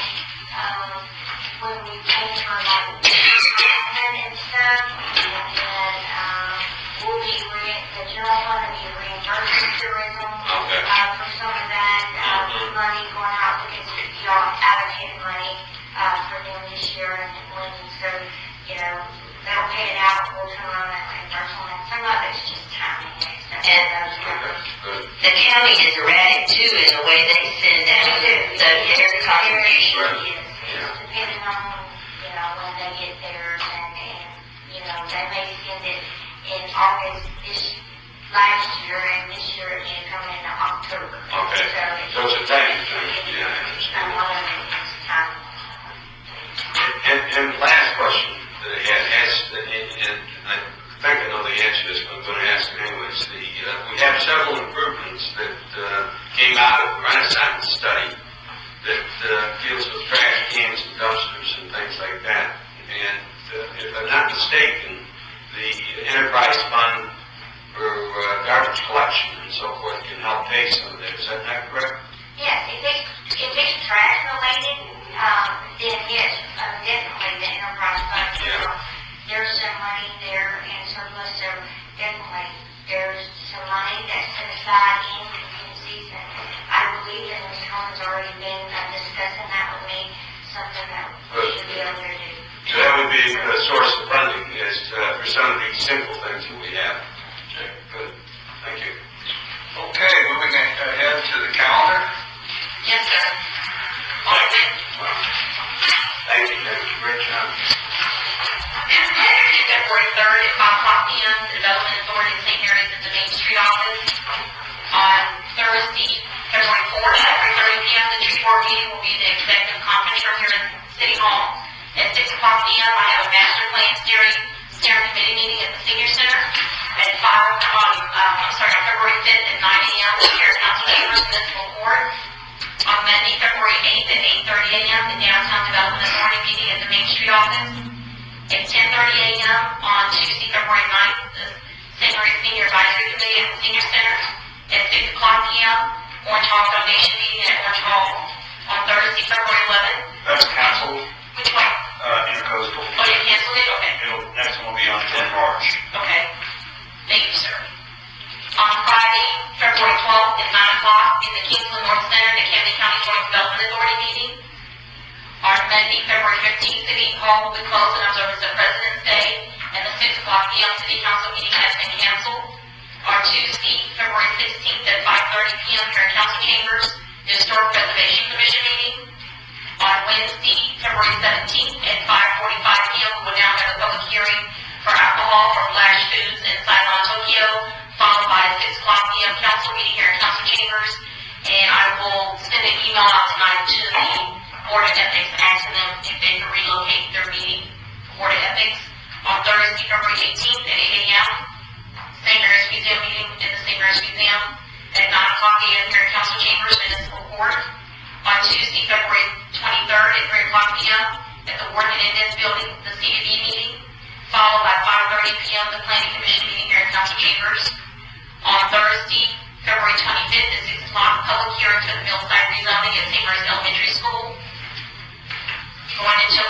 when we pay for admin and stuff, and we'll be the general fund will be reimbursing tourism for some of that money going out because y'all allocated money for them this year, and so they'll pay it out, we'll turn around and reimburse on it. Some of it's just timing and stuff. The county is erratic too in the way they send out their contribution. Depending on, when they get theirs and they may send it in August last year and this year it may come in October. Okay. So it's a timing thing. Yeah, I understand. One of them is timing. And last question that I had asked, and I think I know the answer to this, but I'm going to ask it anyways. We have several improvements that came out of the Renaissance study that deals with trash cans and dumpsters and things like that. And if I'm not mistaken, the enterprise fund for garbage collection and so forth can help pay some of that. Is that not correct? Yes, if it's trash related, then yes, definitely the enterprise fund. There's some money there and surplus, so definitely there's some money that's set aside in contingencies, and I believe that Ms. Cohen's already been discussing that with me, something that we should be able to do. So that would be a source of funding for some of these simple things that we have. Okay, good. Thank you. Okay, moving ahead to the calendar. Yes, sir. Thank you, great job. February 3rd at 5 o'clock p.m., the Development Authority of St. Mary's at the Main Street office. On Thursday, February 4th at 3:30 p.m., the tree board meeting will be in the executive conference room here in City Hall. At 6 o'clock p.m., I have a master plan steering committee meeting at the Senior Center. At on February 5th at 9 a.m., here at Council Chambers Municipal Court. On Monday, February 8th at 8:30 a.m., the Downtown Development Authority meeting at the Main Street office. At 10:30 a.m. on Tuesday, February 9th, the St. Mary's Senior Advisory Committee at the Senior Center. At 6 o'clock p.m., Orange Hall Foundation meeting at Orange Hall. On Thursday, February 11th. That's canceled. Which one? Intercoastal. Oh, you canceled it? Okay. Next one will be on 10 March. Okay. The Hall will be closed in observance of President's Day, and the 6 o'clock p.m. City Council meeting has been canceled. On Tuesday, February 16th at 5:30 p.m. here in Council Chambers, the Historic Preservation Commission meeting. On Wednesday, February 17th at 5:45 p.m. we will now have a public hearing for alcohol from Flash Foods in Saigon, Tokyo, followed by a 6 o'clock p.m. council meeting here in Council Chambers. And I will send an email out tonight to the Board of Ethics asking them if they can relocate their meeting, Board of Ethics, on Thursday, February 18th at 8 a.m. St. Mary's Museum meeting in the St. Mary's Museum at 9 o'clock a.m. here in Council Chambers, Municipal Court. On Tuesday, February 23rd at 3 o'clock p.m. at the Ward Menendez Building, the CBB meeting, followed by 5:30 p.m. the Planning Commission meeting here in Council Chambers. On Thursday, February 25th at 6 o'clock, public hearing for the Millside rezoning at St. Mary's Elementary School. Going into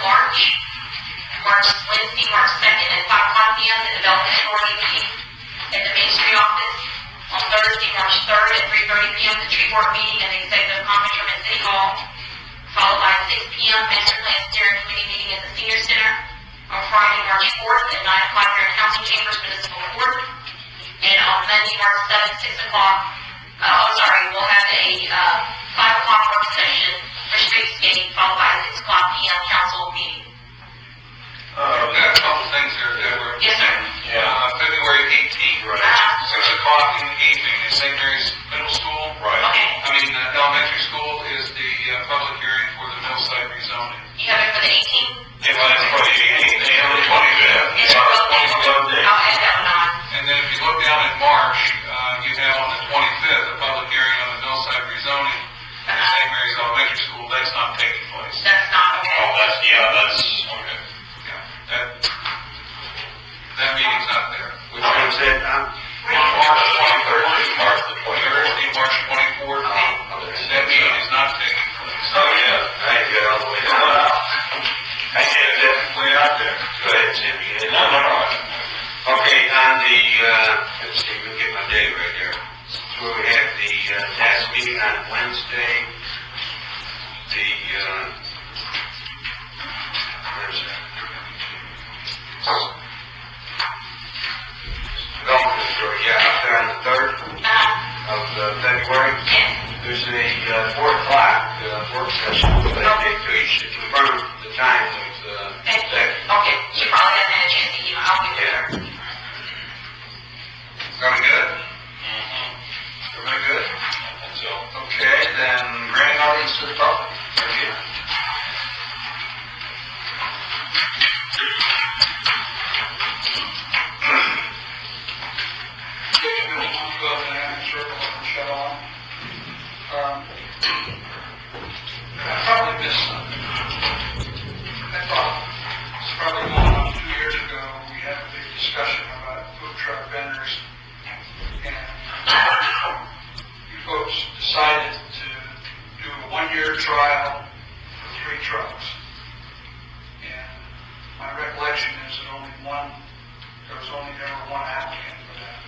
Wednesday, March 2nd at 5 o'clock p.m. the Development Authority meeting at the Main Street office. On Thursday, March 3rd at 3:30 p.m. the Tree Board meeting at the Executive Conference Room at City Hall, followed by 6 p.m. Master Plan Steering Committee meeting at the Senior Center. On Friday, March 4th at 9 o'clock here in Council Chambers, Municipal Court. And on Monday, March 7th, 6 o'clock, we'll have a 5 o'clock work session for Streetscape, followed by a 6 o'clock p.m. council meeting. I've got a couple things there, Deborah. Yes, sir. February 18th, right? 6 o'clock in the evening at St. Mary's Middle School. Right. Okay. Elementary school is the public hearing for the Millside rezoning. You have it for the 18th? Yeah, well, that's for the 18th, and the 25th. It's for both days. I'll add that one on. And then if you look down in March, you have on the 25th a public hearing on the Millside rezoning at St. Mary's Elementary School. That's not taking place. That's not okay. Oh, that's okay. That meeting's not there. Which one said, March 23rd is March the 24th. Thursday, March 24th. That meeting is not taking place. Oh, yeah. I ain't got all the way down. I get it way out there. Go ahead, Timmy. No. okay, on the, let's see, let me get my day right here. So we have the task meeting on Wednesday, where's that? Development Authority, up there on the 3rd of February. There's a 4 o'clock work session that I take to each to confirm the time with Okay. She probably hasn't had a chance to email. I'll be there. Very good. Very good. So, okay, then granting audience to the public. Very good. I probably missed something. I thought, it's probably going on 2 years ago, we had a big discussion about food truck vendors, and you folks decided to do a 1-year trial for 3 trucks. And my recollection is that there was only ever one applicant for that.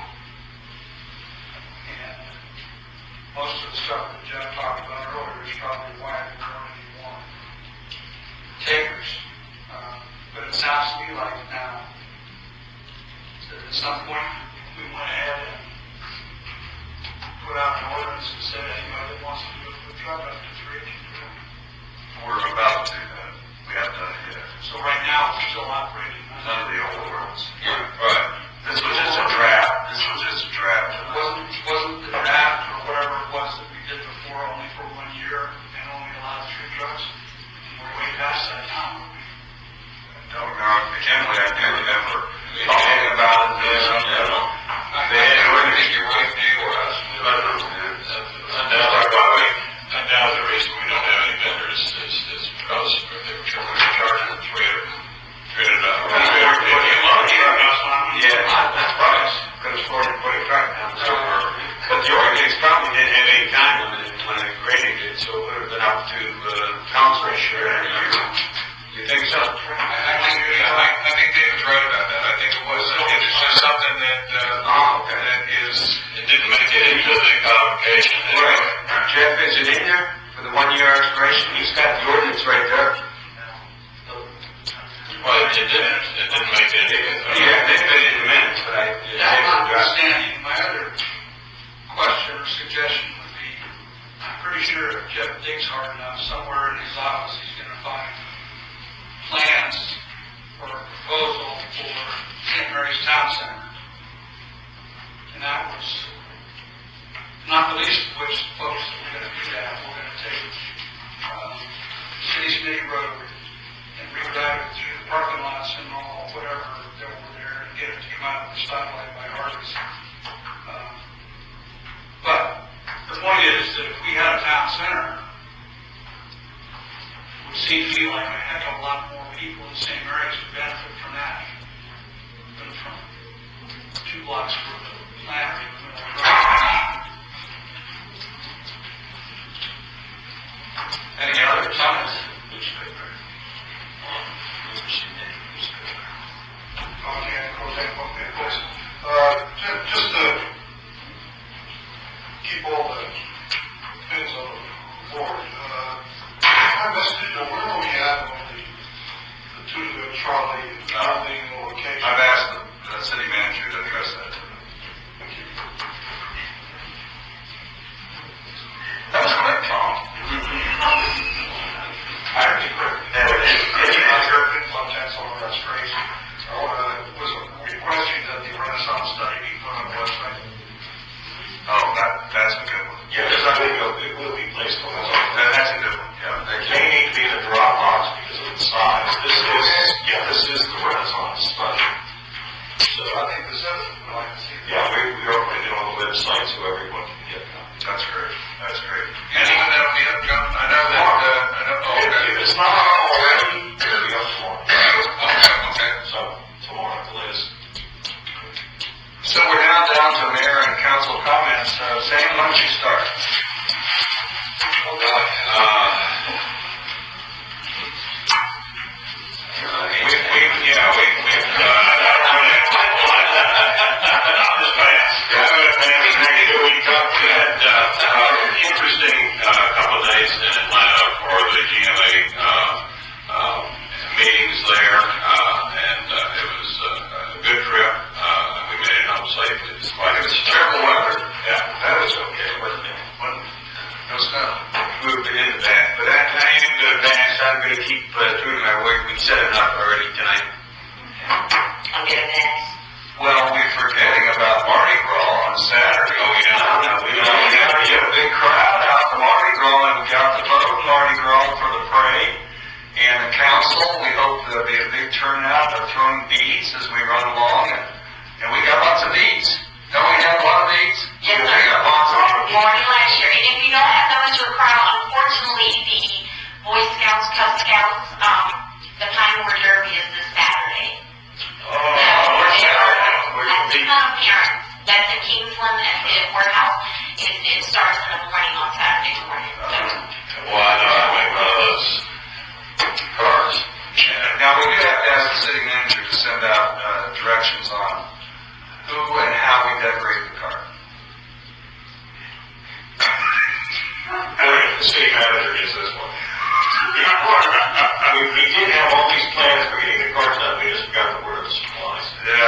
And most of the stuff that Jeff talked about earlier is probably why there weren't any more takers. But it sounds to me like now that at some point we went ahead and put out an ordinance and said anybody that wants to do a food truck up to 3 can do it. We're about to do that. We have done it yet. So right now we're still operating None of the old rules. Yeah. Right. This was just a draft. wasn't the draft or whatever it was that we did before only for 1 year and only allowed 3 trucks? We're way past that now. No, Emily, I do remember talking about this. I think you're right for us. And now the reason we don't have any vendors is because they were charging Yeah, that's right. Could afford to put a truck down. But the ordinance probably didn't have any time limit when it created it, so it would have been up to council. You think so? I think David's right about that. I think it was just something that it didn't make it into the convocation. Right. Jeff, is it in there for the 1-year expiration? He's got the ordinance right there. Right, it didn't make it. Yeah, they put it in the minutes, but Notwithstanding, my other question or suggestion would be, I'm pretty sure if Jeff digs hard enough, somewhere in his office, he's gonna find plans or a proposal for St. Mary's Town Center. And that was, not the least of which, folks, that we're gonna do that, we're gonna take, City City Road and reroute it through the parking lots and all, whatever, that were there, and get it to come out of the stoplight by Harvey's. But the point is that if we had a town center, it would seem to me like a heck of a lot more people in St. Mary's would benefit from that than from 2 blocks worth of land in the middle of the road. Any other comments? Just to keep all the things on the board, I missed it, where are we at on the two-to-go trolley and building location? I've asked the city manager to address that. Thank you. That was quick, Tom. I heard you quick. I heard things on that, so that's crazy. Was requesting that the Renaissance study be put on the website. Oh, that's a good one. Yeah, because I think it will be placed on the That's a good one, yeah. They need to be in a Dropbox because of its size. This is the Renaissance study. So I think the citizens would like to see that. yeah, we are putting it on the website so everyone can get it. That's great. That's great. Anything that'll be up, John? I know that, If it's not already, it'll be up tomorrow. Okay. So tomorrow at the latest. So we're now down to mayor and council comments. Sam, why don't you start? Oh, God. Interesting couple of days in Atlanta for the GMA meetings there, and it was a good trip. We made it home safely despite it was terrible weather. Yeah, that was okay, wasn't it? No snow. Moved it in the back. But I am going to advance. I'm going to keep true to my word. We set it up already tonight. I'm getting next. Well, we're forgetting about Mardi Gras on Saturday. Oh, yeah. We have a big crowd out for Mardi Gras, and we got the boat Mardi Gras for the parade. And the council, we hope there'll be a big turnout. They're throwing beads as we run along, and we got lots of beads. Don't we have a lot of beads? Yes, We got lots of them. more than last year. And if you don't have that much of a crowd, unfortunately, the Boy Scouts, Cub Scouts, the Pinewood Derby is this Saturday. That's a ton of parents. That's in Kingsland at the courthouse. It starts in the morning on Saturday morning. Well, I know I make one of those Cars. Now, we do have to ask the city manager to send out directions on who and how we decorate the car. The city manager is this one. We did have all these plans for getting the cars done, we just forgot to order the supplies.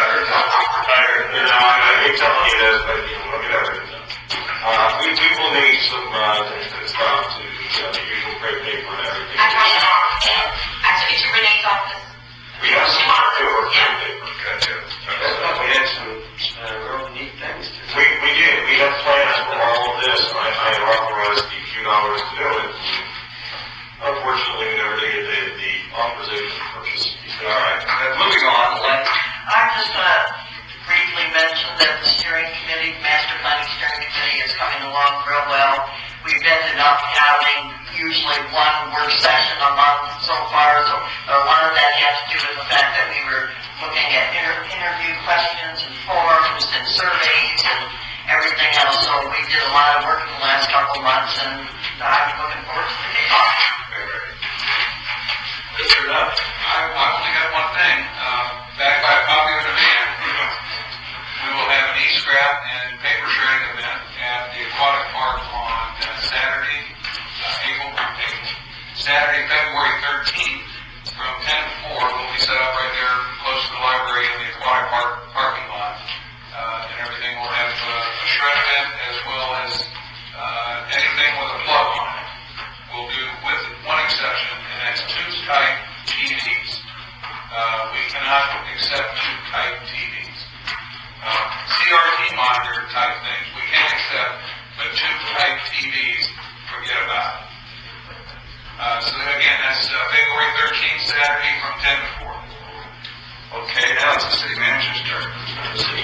I hate telling you this, but we'll get everything done. We will need some stuff to the usual crepe paper and everything. I took it to Renee's office. We have some leftover crepe paper. We had some real neat things to do. We did. We had plans for all of this, and I authorized the few dollars to do it. Unfortunately, we never did get the authorization to purchase. All right. Moving on. I'm just going to briefly mention that the steering committee, master planning steering committee, is coming along real well. We've ended up having usually one work session a month so far. So a lot of that had to do with the fact that we were looking at interview questions and forms and surveys and everything else. So we did a lot of work in the last couple of months, and I'm looking forward to the kickoff. Mr. Duff? I've only got one thing. Backed by a popular demand, we will have an e-scrap and paper shredding event at the aquatic park on Saturday, February 13th from 10 to 4. We'll be set up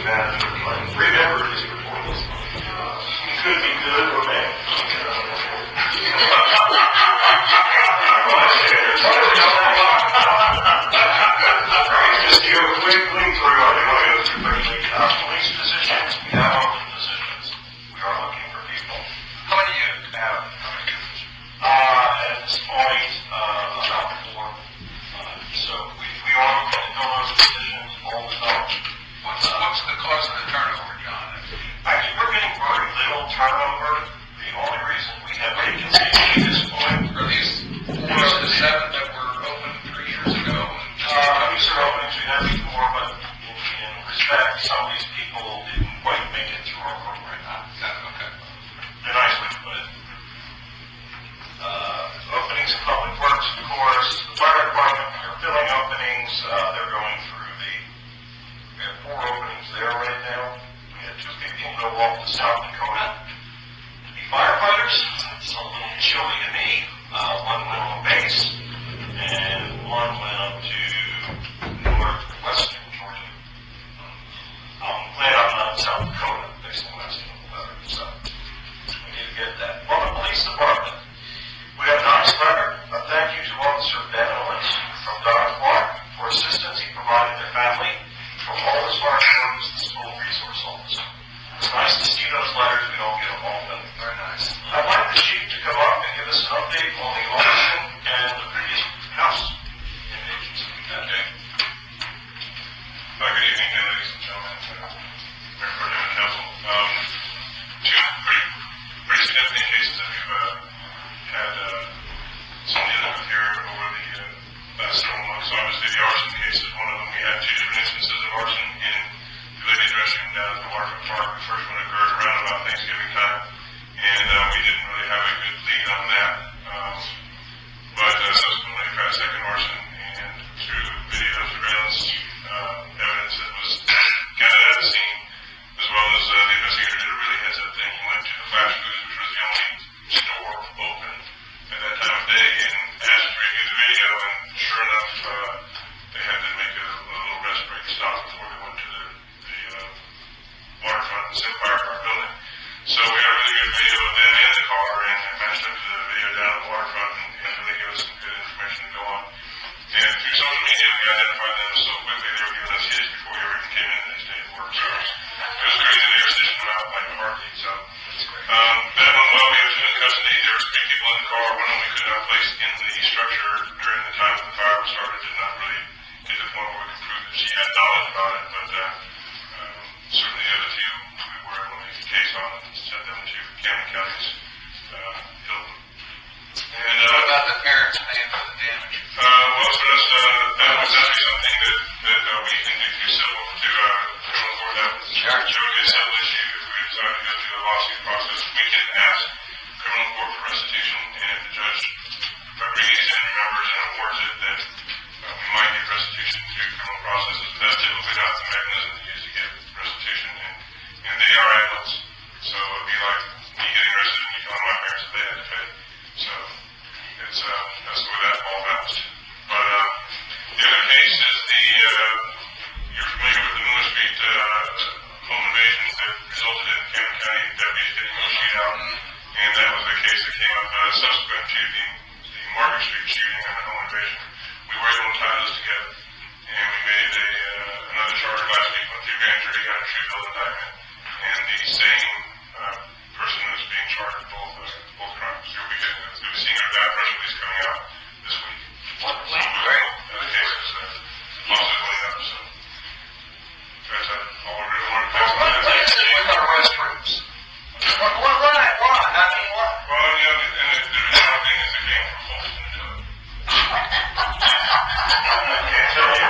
management plan. Remember, his performance could be good or bad. Just do a quick lead through. I do want to go through quickly. Police positions, we have open positions. We are looking for people. How many do you have? At this point, about 4. So we are looking to fill those positions all the time. What's the cause of the turnover, John? Actually, we're getting very little turnover. The only reason we have vacancies at this point Are these 4 of the 7 that were open 3 years ago? these are openings we had before, but in respect, some of these people didn't quite make it through our program. Okay. They're nice way to put it. Openings in public works, of course. The fire department, they're filling openings. They're going through we have 4 openings there right now. We had 2 people go off to South Dakota to be firefighters. It's a little chilly to me. One went on base, and one went up to northwestern Georgia. I'm glad I'm not in South Dakota. Makes the West a little better. So we need to get that. On the police department, we have a nice letter. A thank you to Officer Ben Owens from Don Clark for assistance he provided their family from all his hard work as the school resource officer. It's nice to see those letters. We don't get them often. Very nice. I'd like the chief to come up and give us an update on the auction and the previous house invasions. Okay. Good evening, ladies and gentlemen. Mayor Pro Tem and Council. 2 pretty significant cases that we've had some dealing with here over the last several months. Obviously, the arson case is one of them. We had 2 different instances of arson in the ladies' restroom down at the Waterfront Park. The first one occurred around about Thanksgiving time, and we didn't really have a good lead on that. But subsequently, we had a second arson, and through video surveillance evidence that was gathered at the scene, as well as the investigator did a really heads-up thing. He went to the Flash Foods, which was the only store open at that time of day, and asked to review the video, and sure enough, they had to make a little rest break stop before they went to the waterfront and Fire Car building. So we got a really good video of them in the car, and matched up to the video down at the waterfront, and really gave us some good information to go on. And through social media, we identified them so quickly. They were giving us hits before we ever even came in the next day to work. So it was crazy. They were stitching them out like a heartbeat. So that went well. We have 2 in custody. There were 3 people in the car. One of them we could not place in the structure during the time the fire was started. Did not really get to the point where we could prove that she had knowledge about it. But certainly the other 2 we were able to make a case on and send them to Camden County's Hilton. And What about the parents paying for the damage? Well, for us, that was actually something that we can do through civil, through criminal court. That would be a civil issue. If we decide to go through the lawsuit process, we can ask criminal court for restitution, and if the judge agrees and remembers and awards it, then we might get restitution through criminal processes. But that's typically not the mechanism used to get restitution, and they are adults. So it would be like me getting arrested and you telling my parents that they had to pay. So it's that's the way that all bounced. But the other case is you're familiar with the Miller Street home invasions that resulted in Camden County deputies getting a sheet out, and that was a case that came up subsequent to the Market Street shooting and the home invasion. We were able to tie those together, and we made another charge last week, went through grand jury, got a true bill indictment, and the same person who's being charged with both crimes. You'll be seeing that press release coming out this week. Great. The case is lawsuit going up, so that's all I really wanted to pass on. What is it with our restrooms? Why? I mean, what? Well, and the reality thing is it came from holes in the toilet. I can't tell you.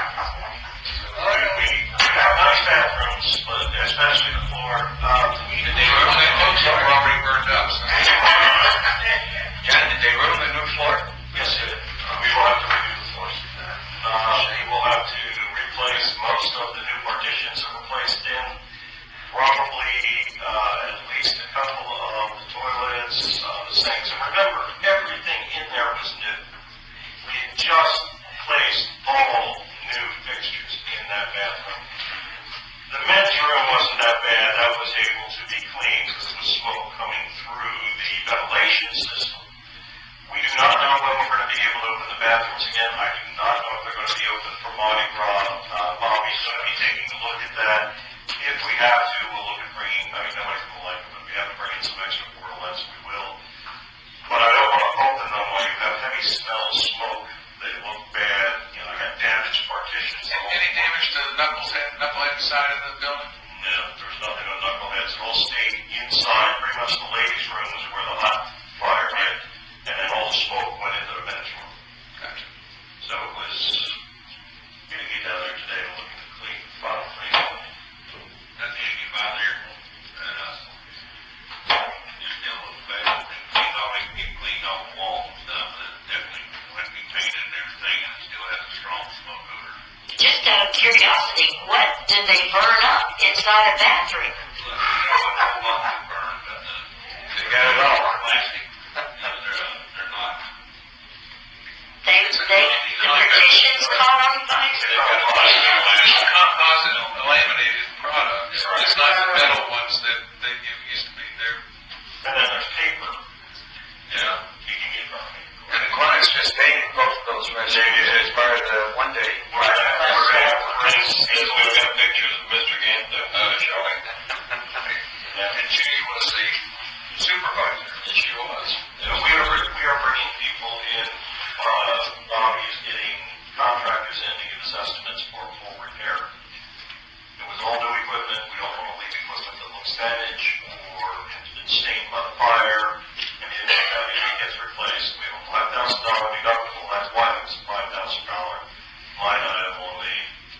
We have nice bathrooms, but especially the floor. They were already burned up. John, did they ruin the new floor? Yes, it is. We will have to redo the floors. We will have to replace most of the new partitions that were placed in. Probably at least a couple of the toilets, the sinks. And remember, everything in there was new. We had just placed all new fixtures in that bathroom. The men's Ben's room wasn't that bad. That was able to be cleaned because there was smoke coming through the ventilation system. We do not know when we're going to be able to open the bathrooms again. I do not know if they're going to be open for Mardi Gras. Bobby's going to be taking a look at that. If we have to, we'll look at bringing, I mean, nobody's going to like it, but if we have to bring in some extra portalets, we will. But I don't want to open them while you have heavy smell of smoke. They look bad. You know, I got damaged partitions. Any damage to the knucklehead side of the building? No, there's nothing on knuckleheads. It all stayed inside. Pretty much the ladies' room was where the hot fire hit, and then all the smoke went into the men's room. Gotcha. So it was getting me down there today and looking to clean, final clean. That issue out there, you still look bad. You thought it could get cleaned off the wall and stuff, but it definitely, when it be painted and everything, it still has a strong smoke odor. Just out of curiosity, what did they burn up inside a bathroom? They got it all plastic. They're not. The partitions caught on fire? Composite laminated products. It's not the metal ones that used to be there. And then there's paper. Yeah. You can get from paper. And the clients just painted both of those restrooms as part of the one day. We've got pictures of Mr. Gant showing. And she was the supervisor. She was. We are bringing people in. Bobby is getting contractors in to give us estimates for full repair. It was all new equipment. We don't want to leave equipment that looks damaged or has been stained by the fire. Anything like that, if it gets replaced, we have a $5,000 deductible. That's why it was a $5,000 line item on the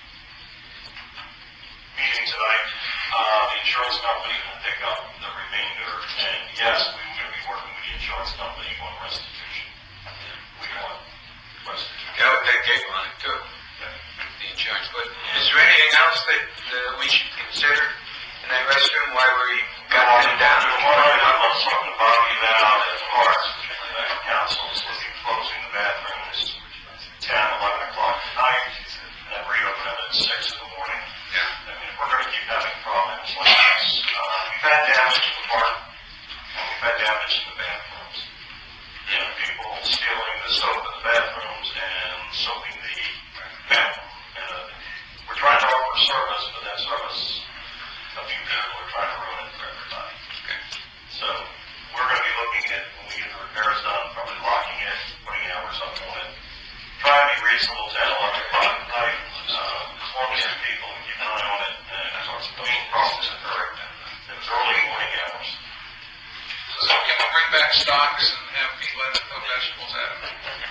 meeting tonight. The insurance company will pick up the remainder. And yes, we are going to be working with the insurance company on restitution. We want restitution. Yeah, with that gate on it too. The insurance. But is there anything else that we should consider in that restroom? Why we got them down? I'm not talking to Bobby about as far as the council is looking at closing the bathrooms 10, 11 o'clock at night and reopen them at 6 in the morning. Yeah. I mean, if we're going to keep having problems like this, we've had damage to the park and we've had damage to the bathrooms. You know, people stealing the soap in the bathrooms and soaping the bathroom. We're trying to offer service, but that service, a few people are trying to ruin it for everybody. Okay. So we're going to be looking at, when we get the repairs done, probably locking it, putting hours up on it. Try to be reasonable 10, 11 o'clock at night. As long as the people keep an eye on it and starts cleaning problems occurring. It was early morning hours. So can we bring back stocks and have people let them put vegetables at them?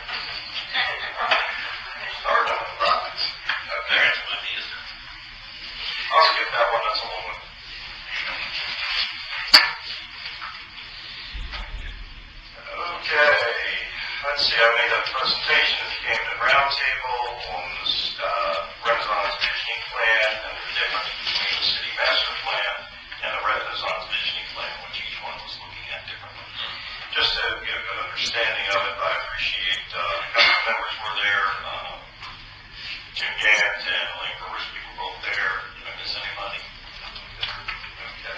Start on the products. There's money, is there? I'll skip that one, that's a long one. Okay, let's see, I made a presentation at the Camden Roundtable on this Renaissance Visioning Plan and the difference between the city master plan and the Renaissance Visioning Plan, which each one was looking at differently. Just to get a good understanding of it, I appreciate members were there. Jim Gant and Elaine Baruski were both there. Did I miss anybody? Okay.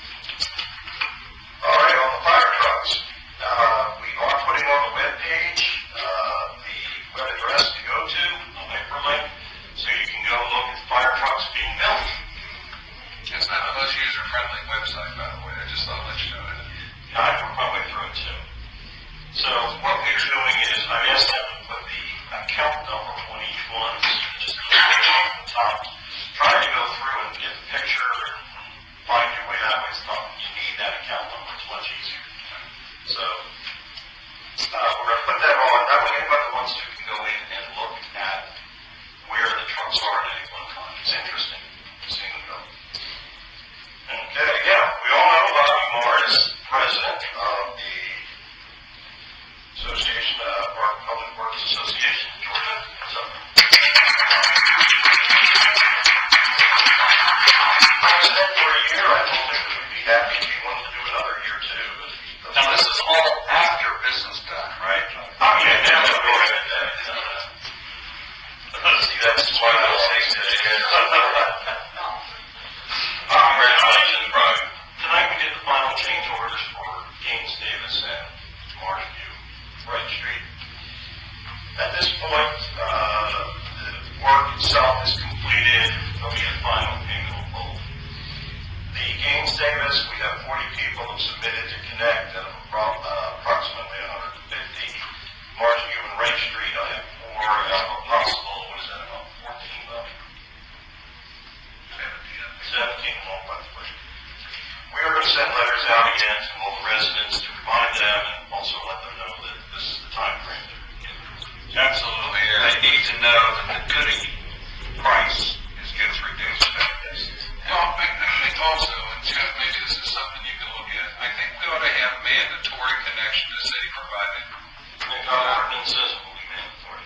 All right, on the fire trucks. We are putting on the web page the web address to go to, a hyperlink, so you can go look at fire trucks being built. It's not the most user-friendly website, by the way. I just thought I'd let you know that. Yeah, I worked my way through it too. So what we're doing is I asked them to put the account number on each one, so you just click on the top. Try to go through and get the picture and find your way that way. It's not, you need that account number. It's much easier. So we're going to put that on. That way anybody wants to can go in and look at where the trucks are at any one time. It's interesting seeing them go. Okay, yeah, we all know Bobby Moore is president of the Association of Public Works Association, Georgia. So, president for a year, I told him we would be happy if he wanted to do another year too. Now, this is all after business done, right? Oh, yeah, now we're going to see, that's why I was saying today. Davis, we have 40 people who submitted to connect at approximately 150. Marsh View and Ray Street, I have 4. Alpha Possible, what is that, about 14 of them? 17 more by the way. We are going to send letters out again to all the residents to remind them and also let them know that this is the time frame that we're given. Absolutely. They need to know that the goodie price gets reduced. Well, I think also, and Jeff, maybe this is something you can look at, I think we ought to have mandatory connection to city provided. Ordinance says it will be mandatory.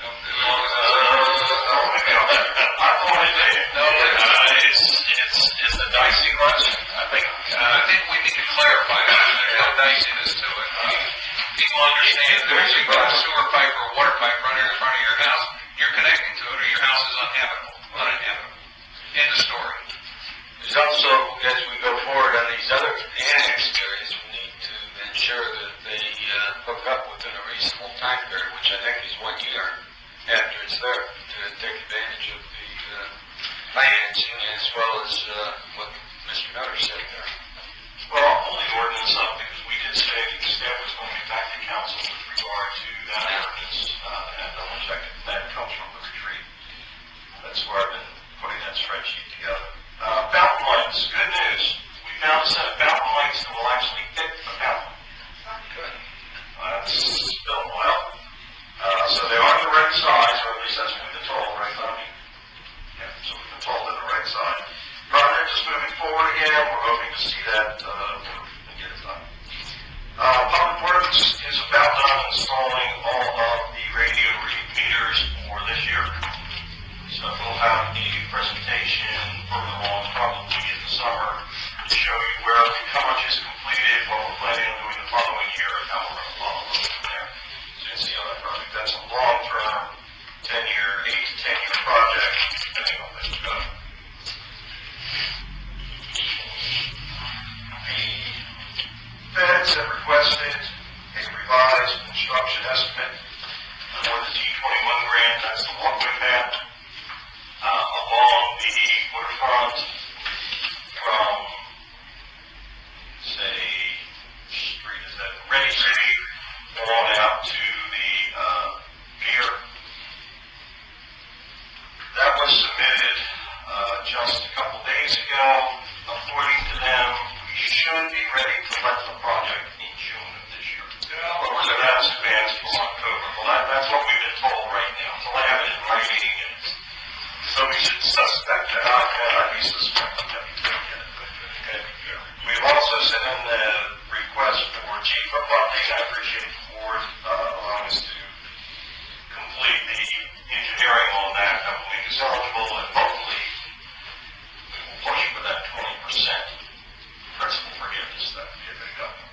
It's a dicey question. I think we need to clarify that. There's no diciness to it. People understand there's a sewer pipe or a water pipe running in front of your house. You're connecting to it or your house is uninhabitable. End of story. There's also, as we go forward on these other annexed areas, we need to ensure that they hook up within a reasonable time period, which I think is 1 year after it's there, to take advantage of the financing as well as what Mr. Miller said there. Well, I'll pull the ordinance up because we did say that the staff was going to get back to council with regard to that ordinance and double check it. That comes from the retreat. That's where I've been putting that spreadsheet together. Fountain lights, good news. We found a set of fountain lights that will actually fit the fountain. Good. It's been a while. So they are the right size, or at least that's what we've been told, right, Tommy? Yeah, so we've been told they're the right size. Project is moving forward again. We're hoping to see that and get it done. Public Works is about done installing all of the radio meters for this year. So we'll have the presentation further on probably in the summer to show you how much is completed, what we're planning on doing the following year, and how we're going to follow up from there. So you can see on that project. That's a long-term, 8 to 10-year project, depending on when you go. The feds have requested a revised construction estimate for the T21 grant. That's the walkway path along the waterfront from, say, street is that Ray Street, on out to the pier. That was submitted just a couple days ago. According to them, we should be ready to let the project in June of this year. Or so that's advanced from October. Well, that's what we've been told right now. So I have it in writing, and so we should suspect that. I'd be suspecting that we could get it. Okay. We've also sent in the request for chief of funding. I appreciate the board allowing us to complete the engineering on that. That will make us eligible, and hopefully we will push for that 20% principal forgiveness that we get it done.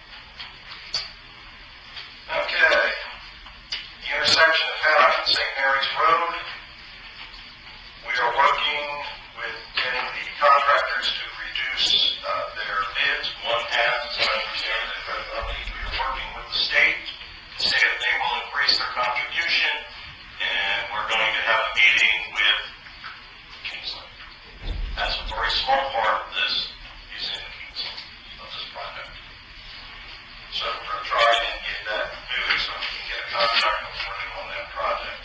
Okay. The intersection of Paddock and St. Mary's Road. We are working with getting the contractors to reduce their bids. One half, as I understand it, we are working with the state to say that they will increase their contribution, and we're going to have a meeting with Kingsland. That's a very small part of this is in Kingsland of this project. So we're going to try and get that moved so we can get a contractor working on that project.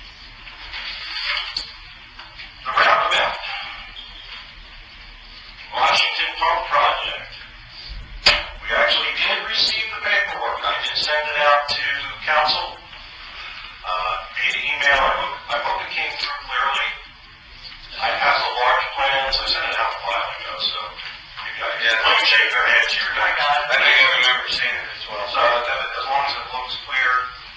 The roundabout. Washington Park project. We actually did receive the paperwork. I did send it out to council. Via email. I hope it came through clearly. I have the large plans. I sent it out a while ago, so you guys let me shake their heads here. I think I remember seeing it as well. So as long as it looks clear.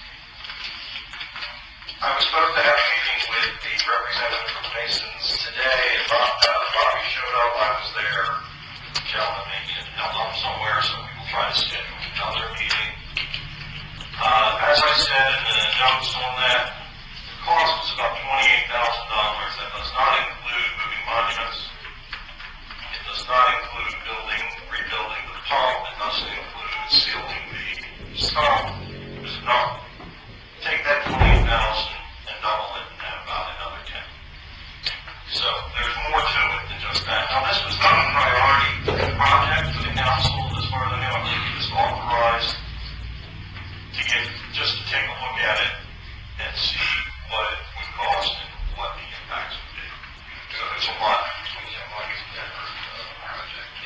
I was supposed to have a meeting with the representative from Masons today, and Bobby showed up. I was there. The gentleman maybe held up somewhere, so we will try to schedule another meeting. As I said in the notes on that, the cost was about $28,000. That does not include moving monuments. It does not include rebuilding the pump. It doesn't include sealing the stump. It does not take that $28,000 and double it and have about another 10. So there's more to it than just that. Now this was not a priority project.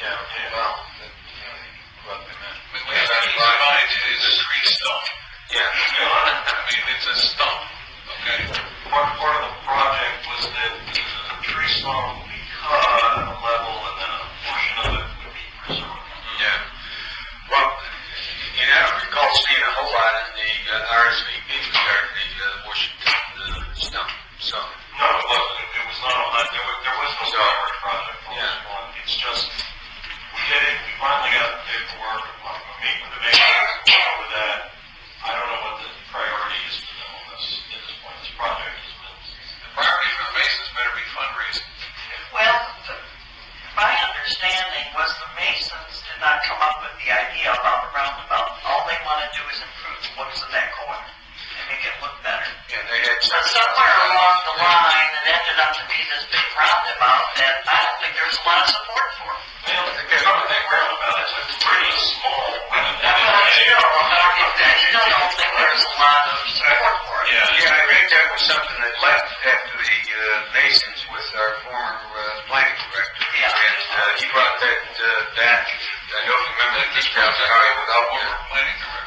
We have to keep in mind, it is a tree stump. Yeah. I mean, it's a stump, okay? Part of the project was that the tree stump would be cut at a level and then a portion of it would be preserved. Yeah. Well, I don't recall seeing a whole lot in the RSVP regarding the Washington stump. So. No, it wasn't. It was not on that. There was no separate project on this one. It's just, we did it. We finally got the paperwork. I'm meeting with the mayor with that. I don't know what the priority is for them on this at this point. This project has been. The priority for the Masons better be fundraising. Well, my understanding was the Masons did not come up with the idea about the roundabout. All they want to do is improve the looks of that corner and make it look better. Yeah, they had So somewhere along the line, it ended up to be this big roundabout that I don't think there's a lot of support for. Well, the big roundabout is a pretty small roundabout. That's what I I still don't think there's a lot of support for it. Yeah, I think that was something that left after the Masons with our former planning director. Yeah. And he brought that back. I don't remember the details of how he would help Former planning director.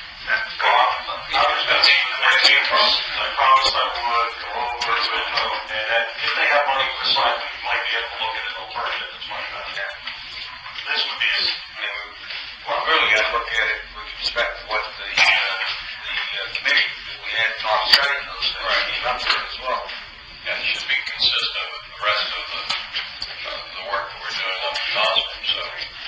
I was going to I promised I would go over to it, and if they have money for site, we might be able to look at an alternative that's much better. This would be, Well, really got to look at it with respect to what the committee that we had offsetting those things came up with as well. And it should be consistent with the rest of the work that we're doing up in Osborne, so.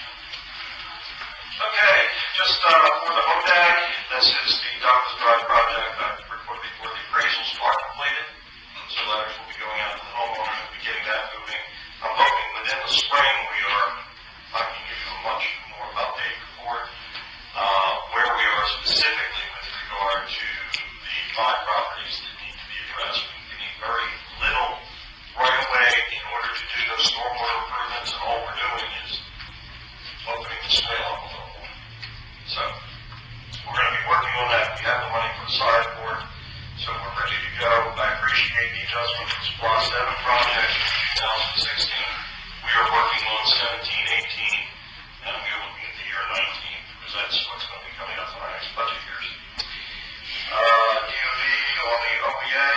okay, just for the ODAG, this is the Douglas Drive project. I reported before the appraisals are completed. So letters will be going out to the homeowners, we'll be getting that moving. I'm hoping within the spring I can give you a much more updated report, where we are specifically with regard to the 5 properties that need to be addressed. We need very little right away in order to do those stormwater improvements, and all we're doing is opening the swale up a little more. So we're going to be working on that. We have the money put aside for it, so we're ready to go. I appreciate the adjustment for the Block 7 project in 2016. We are working on 17, 18, and we are looking at the year 19, because that's what's going to be coming up in our next budget years. DOD on the OEA,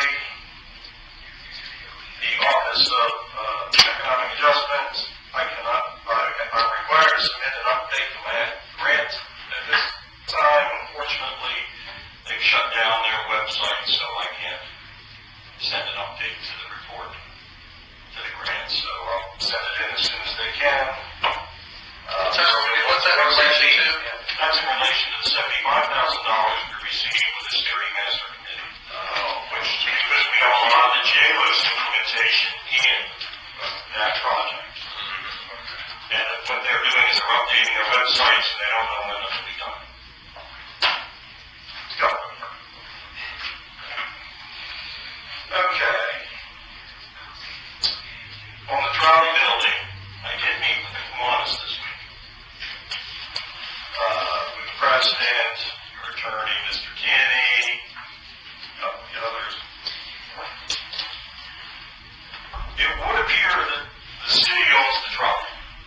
the Office of Economic Adjustment, I'm required to submit an update to my grant at this time. Unfortunately, they've shut down their website, so I can't send an update to the report, to the grant, so I'll send it in as soon as they can. What's that relation to? That's in relation to the $75,000 we received with the steering master committee, which, because we have a lot of the JLOS implementation in that project. And what they're doing is they're updating their websites, and they don't know when it'll be done. It's government work. Okay. On the trolley building, I did meet with the Kiwanis this week. With the president, your attorney, Mr. Kennedy, a couple of the others. It would appear that the city owns the trolley.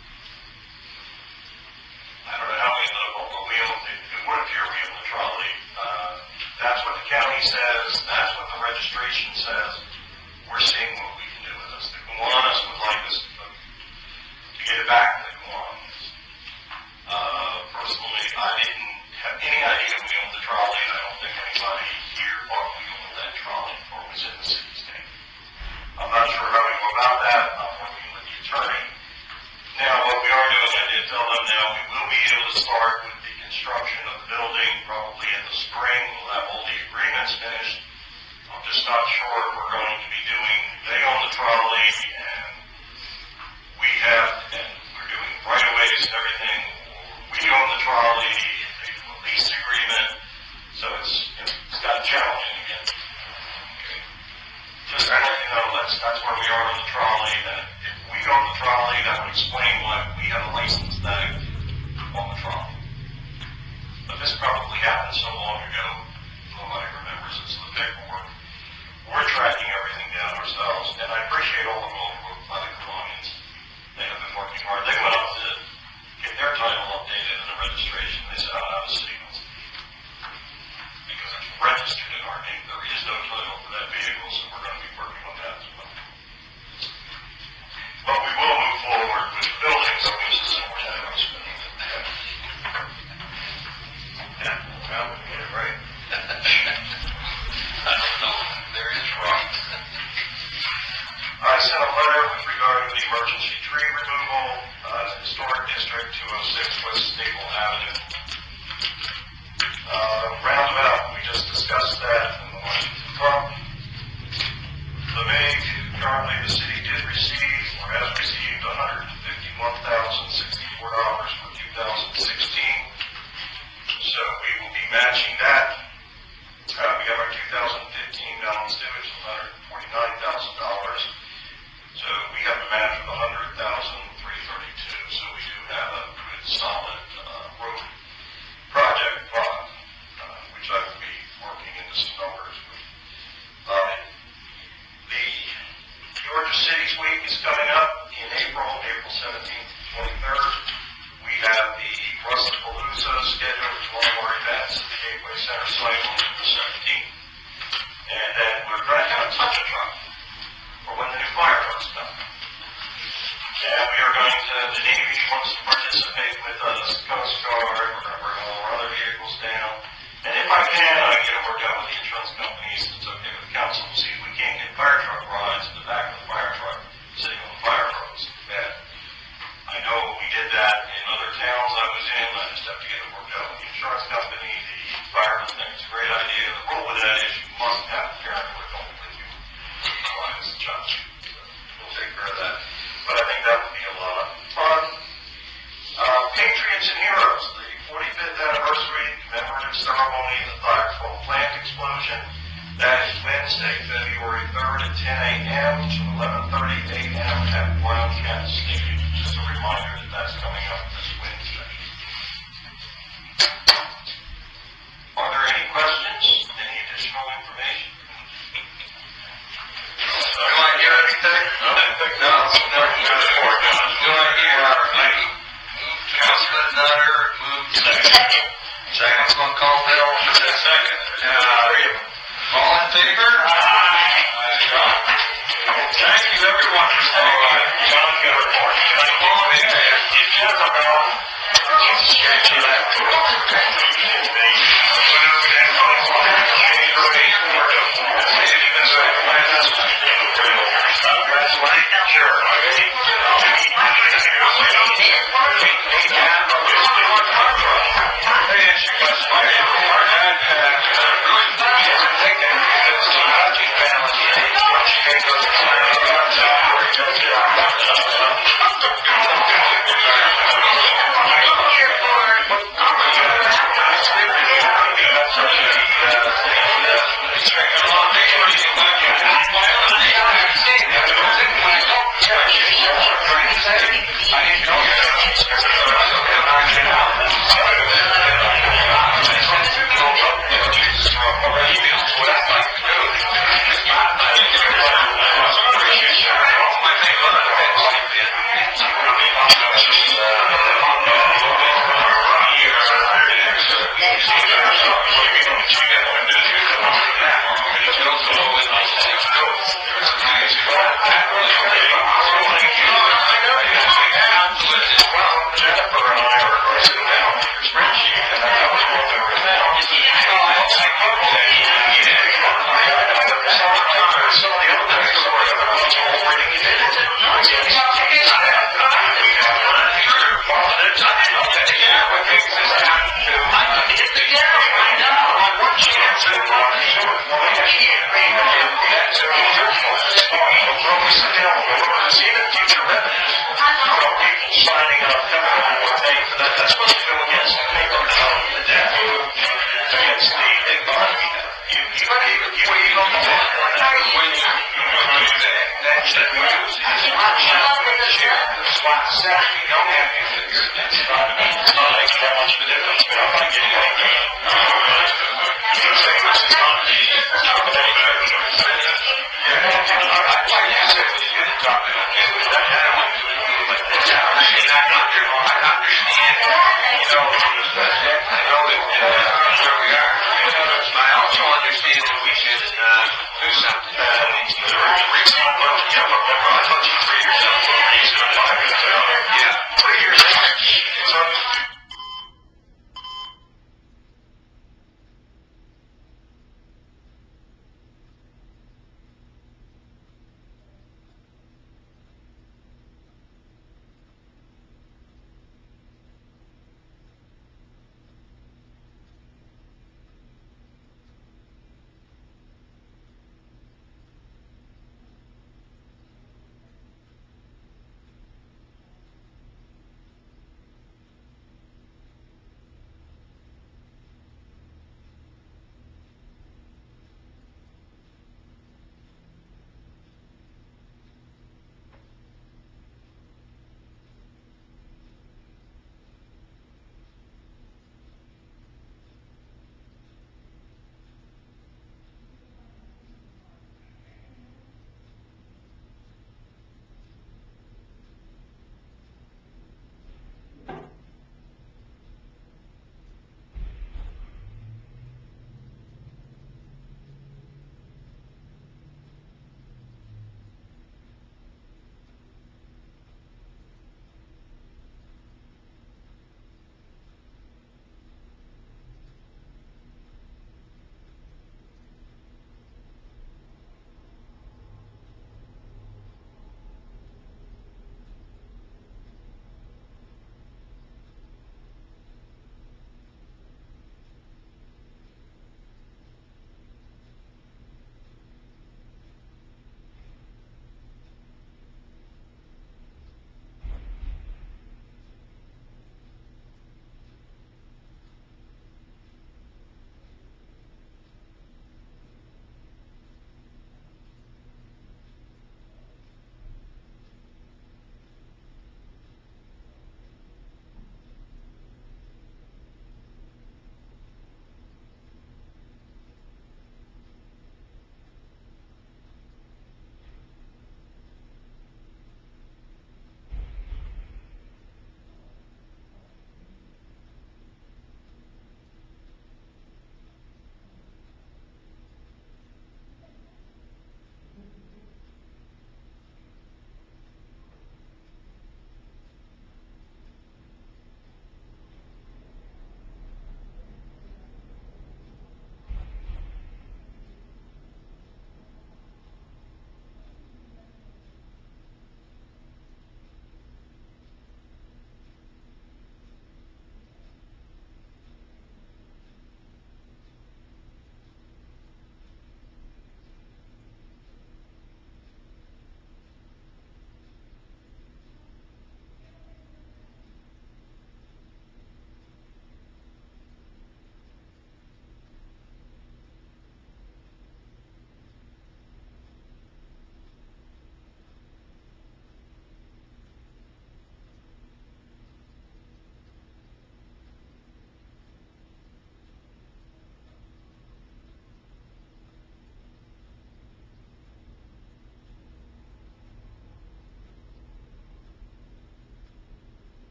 I don't know how we ended up on, but we own it. It would appear we own the trolley. That's what the county says. That's what the registration says. We're seeing what we can do with this. The Kiwanis would like us to get it back to the Kiwanis. Personally, I didn't have any idea we owned the trolley, and I don't think anybody here thought we owned that trolley or was in the city's name. I'm not sure how we go about that. I'm working with the attorney. Now, what we are doing, I did tell them now, we will be able to start with the construction of the building probably in the spring. We'll have all the agreements finished. I'm just not sure if we're going to be doing, they own the trolley, and we have, and we're doing right-of-ways and everything. We own the trolley, they do a lease agreement, so it's got challenging again. Okay. Just to let you know, that's where we are on the trolley, that if we own the trolley, that would explain why we have a license tag on the trolley. But this probably happened so long ago, nobody remembers. It's the paperwork. We're tracking everything down ourselves, and I appreciate all the work by the Kiwanis. They have been working hard. They went up to Historic District, 206 West Staple Avenue. Roundabout, we just discussed that in the Washington Club. The MAG, currently the city did receive, or has received, $151,064 for 2016. So we will be matching that. We have our 2015 balance due, which is $149,000. So we have a match of $100,332. So we do have a good solid road project fund, which I will be working into some numbers with. The Georgia Cities Week is coming up in April 17th to 23rd. We have the Russellpalooza scheduled as one of our events at the Gateway Center site on the 17th. And then we're going to have a touch truck for when the new fire trucks come. And we are going to, the Navy wants to participate with us, Coast Guard, we're going to bring all our other vehicles down. And if I can, I get to work out with the insurance companies, it's okay with the council, to see if we can't get fire truck rides in the back of the fire truck, sitting on the fire trucks. And I know we did that in other towns I was in. I just have to get it worked out with the insurance company. The firemen think it's a great idea. The rule with that is you must have a parent with you. Otherwise, it's a judge. We'll take care of that. But I think that would be a lot of fun. Patriots and Heroes, the 45th anniversary commemorative ceremony of the Firestone plant explosion. That is Wednesday, February 3rd at 10 a.m. to 11:30 a.m. at Wildcat Stadium. Just a reminder that that's coming up this Wednesday. Are there any questions? Any additional information? Do I hear anything? No. Do I hear Councilman Nutter moved second? Second's going to call Bill for the second. All in favor? Aye. Thank you, everyone, for staying on. John, good report. If Jezebel, she left. Sure.